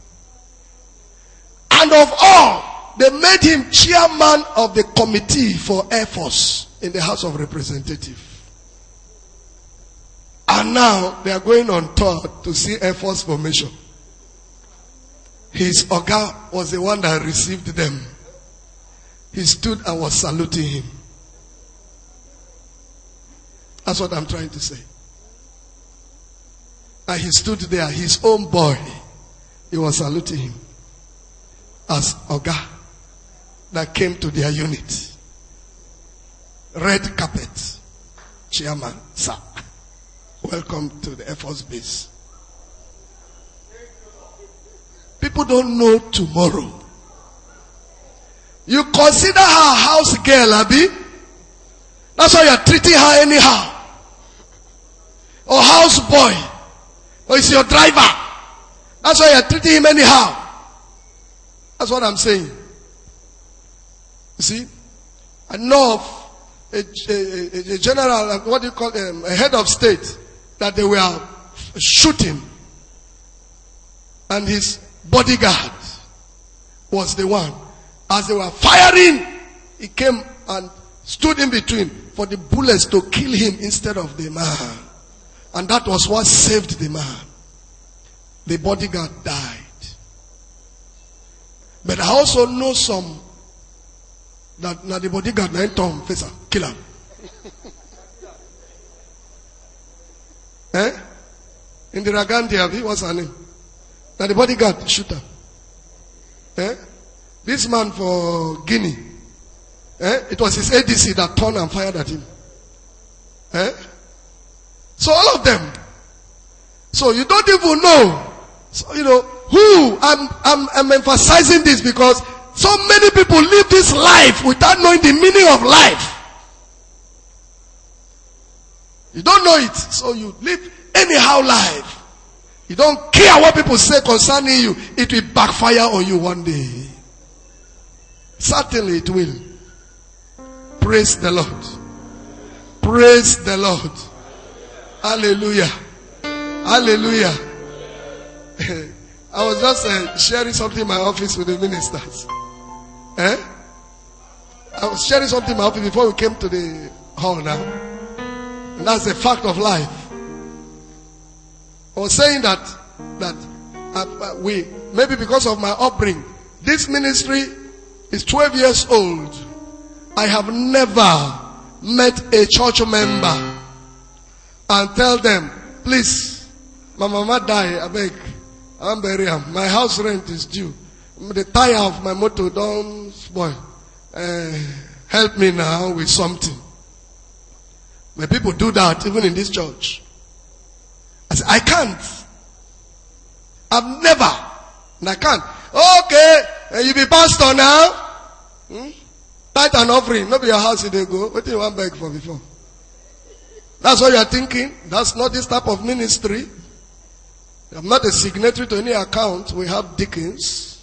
And of all, they made him chairman of the committee for Air Force in the House of Representatives. And now they are going on tour to see Air Force formation. His Oga was the one that received them. He stood and was saluting him. That's what I'm trying to say. And he stood there, his own boy. He was saluting him as Oga. that came to their unit. Red carpet. Chairman, sir. Welcome to the Air Force Base. People don't know tomorrow. You consider her house girl, Abi. That's why you are treating her anyhow. Or house boy. Or it's your driver. That's why you are treating him anyhow. That's what I'm saying. You see? I know of a general, what do you call him? A head of state, that they were shooting. And his bodyguard was the one. As they were firing, he came and stood in between for the bullets to kill him instead of the man. And that was what saved the man. The bodyguard died. But I also know some that now the bodyguard na Tom face kill him. Indira Gandhi, what's her name? Now the bodyguard shoot her. This man for Guinea, it was his ADC that turned and fired at him. So all of them. So you don't even know. So you know who I'm emphasizing this because so many people live this life without knowing the meaning of life. You don't know it, so you live anyhow life. You don't care what people say concerning you. It will backfire on you one day. Certainly it will. Praise the Lord. Praise the Lord. Hallelujah. Hallelujah. I was just sharing something in my office with the ministers. I was sharing something in my office before we came to the hall now. And that's a fact of life. I was saying that we, maybe because of my upbringing, this ministry is 12 years old. I have never met a church member and tell them, please, my mama died, I beg, I'm bury am. My house rent is due. The tire of my motor don't spoil. Help me now with something. When people do that, even in this church, I say, I can't. I've never. And I can't. Okay, you be pastor now. Tithe and offering. Not be your house if they go. What do you want beg for before? That's what you are thinking. That's not this type of ministry. I'm not a signatory to any account. We have deacons.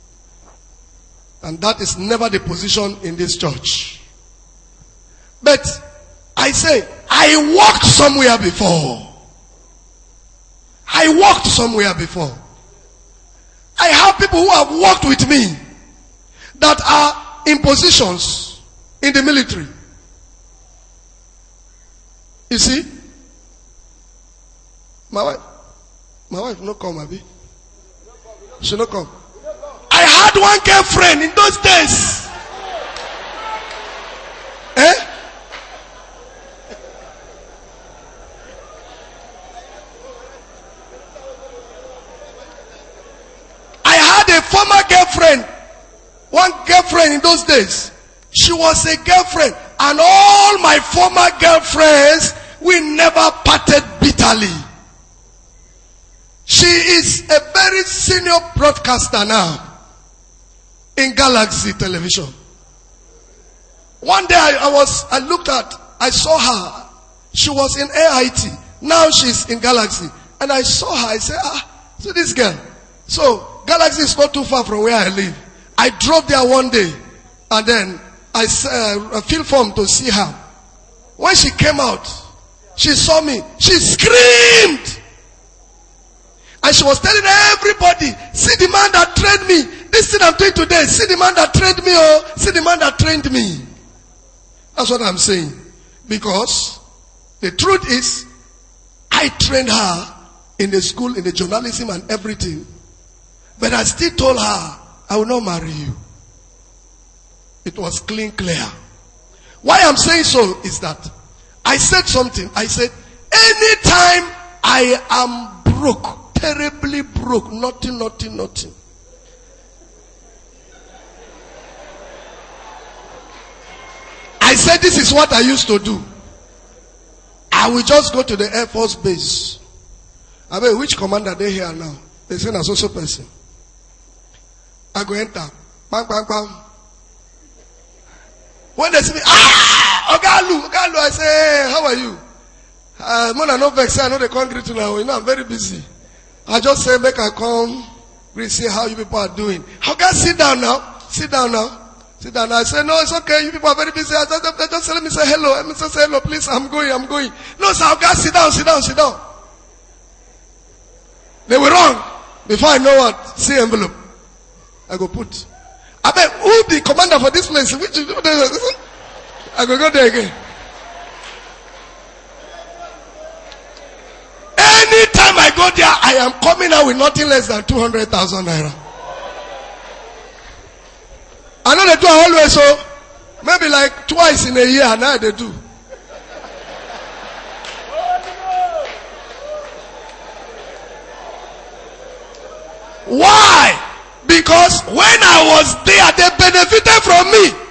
And that is never the position in this church. But I say, I walked somewhere before. I walked somewhere before. I have people who have walked with me that are in positions in the military. You see? My wife no come, Abi. She no come. I had one girlfriend in those days. I had a former girlfriend. One girlfriend in those days. She was a girlfriend. And all my former girlfriends, we never parted bitterly. She is a very senior broadcaster now in Galaxy Television. One day I saw her. She was in AIT. Now she's in Galaxy. And I saw her. I said, so this girl. So Galaxy is not too far from where I live. I drove there one day. And then I filled form to see her. When she came out, she saw me. She screamed. And she was telling everybody, see the man that trained me. This thing I'm doing today, see the man that trained me. Oh, see the man that trained me. That's what I'm saying. Because the truth is, I trained her in the school, in the journalism and everything. But I still told her, I will not marry you. It was clear. Why I'm saying so is that I said something. I said, anytime I am broke, terribly broke, nothing. said, this is what I used to do. I will just go to the Air Force base. I mean, which commander they here now? They say, a social person. I go enter. Bang, bang, bang. When they see me, Ogalu, I say, hey, how are you? Mona no vex, I know they can't greet you now. You know, I'm very busy. I just say, make I come, see how you people are doing. Oga, sit down now. Sit down now. Sit down. I say, no, it's okay. You people are very busy. I just let me say hello. Let me just say hello, please. I'm going. No, sir, Oga, sit down. They were wrong. Before I know what, see envelope. I go put. I bet who the commander for this place? I go there again. Anytime I go there, I am coming out with nothing less than 200,000 naira. I know they do always so. Maybe like twice in a year now they do. Why? Because when I was there, they benefited from me.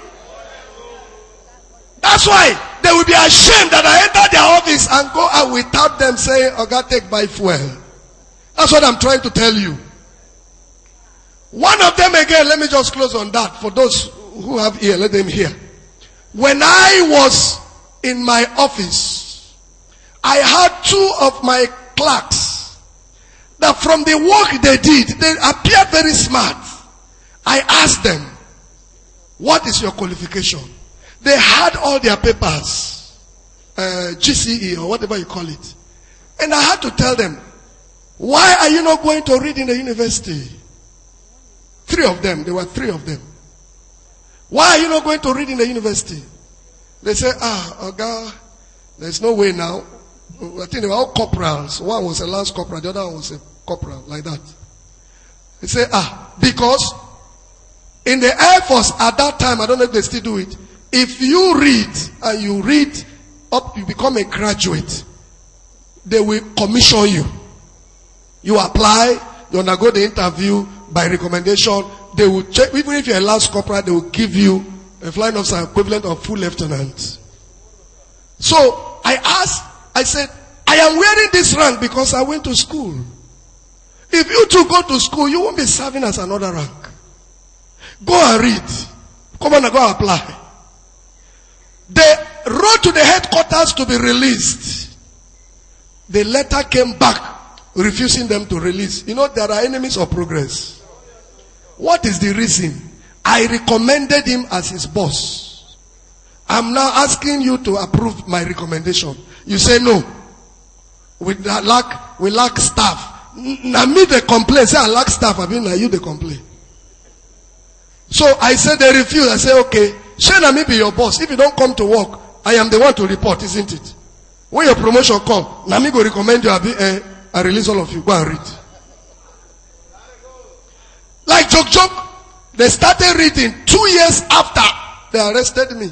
That's why they will be ashamed that I enter their office and go out without them saying, Oga, take my fuel. That's what I'm trying to tell you. One of them again, let me just close on that. For those who have ear, let them hear. When I was in my office, I had two of my clerks that from the work they did, they appeared very smart. I asked them, what is your qualification? They had all their papers, GCE or whatever you call it. And I had to tell them, why are you not going to read in the university? Three of them, there were three of them. Why are you not going to read in the university? They said, Oga, there's no way now. I think they were all corporals. One was a lance corporal, the other one was a corporal, like that. They said, because in the Air Force at that time, I don't know if they still do it, if you read and you read up, you become a graduate, they will commission you. You apply, you undergo the interview by recommendation. They will check, even if you're a lance corporal, they will give you a flying officer equivalent of full lieutenant. So I asked, I said, I am wearing this rank because I went to school. If you two go to school, you won't be serving as another rank. Go and read. Come on and go and apply. They wrote to the headquarters to be released. The letter came back refusing them to release. You know, there are enemies of progress. What is the reason? I recommended him as his boss. I'm now asking you to approve my recommendation. You say no. We lack staff. Now me they complain. Say I lack staff. I mean now you they complain. So I said they refuse. I say okay. Shall I be your boss? If you don't come to work, I am the one to report, isn't it? When your promotion come, now me go recommend you. I release all of you. Go and read. Like joke. They started reading 2 years after they arrested me.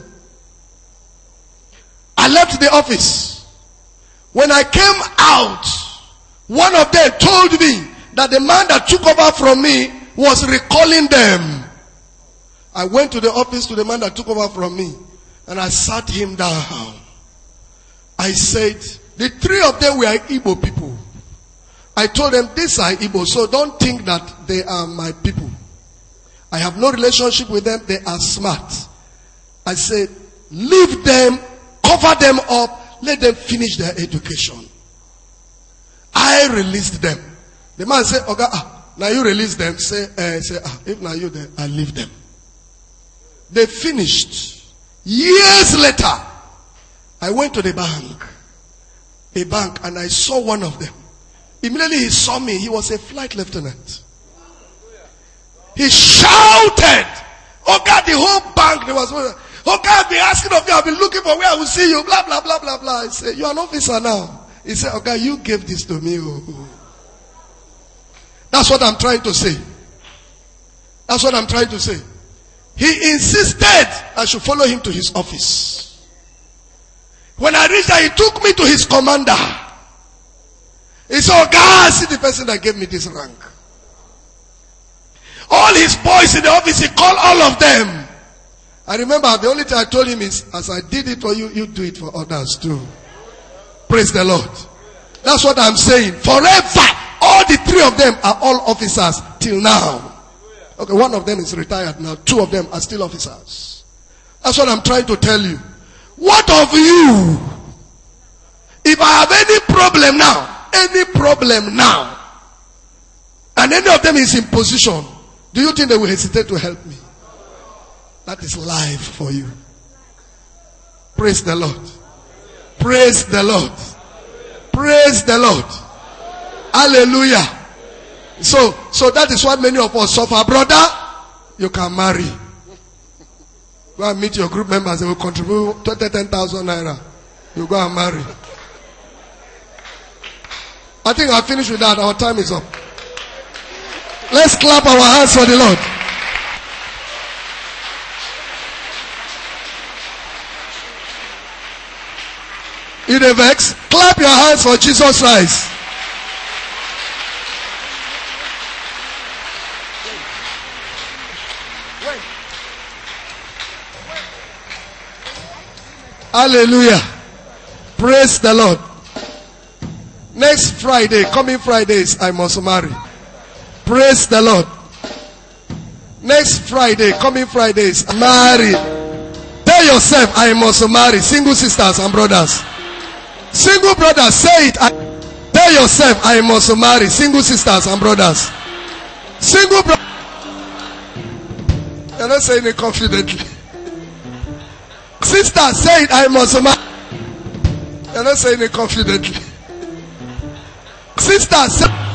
I left the office. When I came out, one of them told me that the man that took over from me was recalling them. I went to the office to the man that took over from me and I sat him down. I said, the three of them were Igbo people. I told them, these are Igbo, so don't think that they are my people. I have no relationship with them, they are smart. I said, leave them, cover them up, let them finish their education. I released them. The man said, okay, now you release them. Say, if now you then, I leave them. They finished. Years later, I went to the bank, and I saw one of them. Immediately he saw me. He was a flight lieutenant. He shouted, "Oh God, the whole bank!" There was, "Oh God, I've been asking of you. I've been looking for where I will see you." Blah blah blah blah blah. I said, "You're an officer now." He said, "Oh God, you gave this to me." Oh. That's what I'm trying to say. That's what I'm trying to say. He insisted I should follow him to his office. When I reached there, he took me to his commander. He said, "Oh God, see the person that gave me this rank." All his boys in the office, he called all of them. I remember the only thing I told him is, as I did it for you, you do it for others too. Praise the Lord. That's what I'm saying. Forever, all the three of them are all officers till now. Okay, one of them is retired now. Two of them are still officers. That's what I'm trying to tell you. What of you? If I have any problem now, and any of them is in position, do you think they will hesitate to help me? That is life for you. Praise the Lord. Praise the Lord. Praise the Lord. Hallelujah. So that is what many of us suffer. Brother, you can marry. Go and meet your group members. They will contribute 10,000 naira. You go and marry. I think I'll finish with that. Our time is up. Let's clap our hands for the Lord. In the vex, clap your hands for Jesus Christ. Hallelujah. Praise the Lord. Next Friday, coming Fridays, I must marry. Praise the Lord. Next Friday, coming Fridays, marry. Tell yourself, I must marry. Single sisters and brothers. Single brothers, say it. Tell yourself, I must marry. Single sisters and brothers. Single brothers. You're not saying it confidently. Sisters, say it, I must marry. You're not saying it confidently. Sisters, say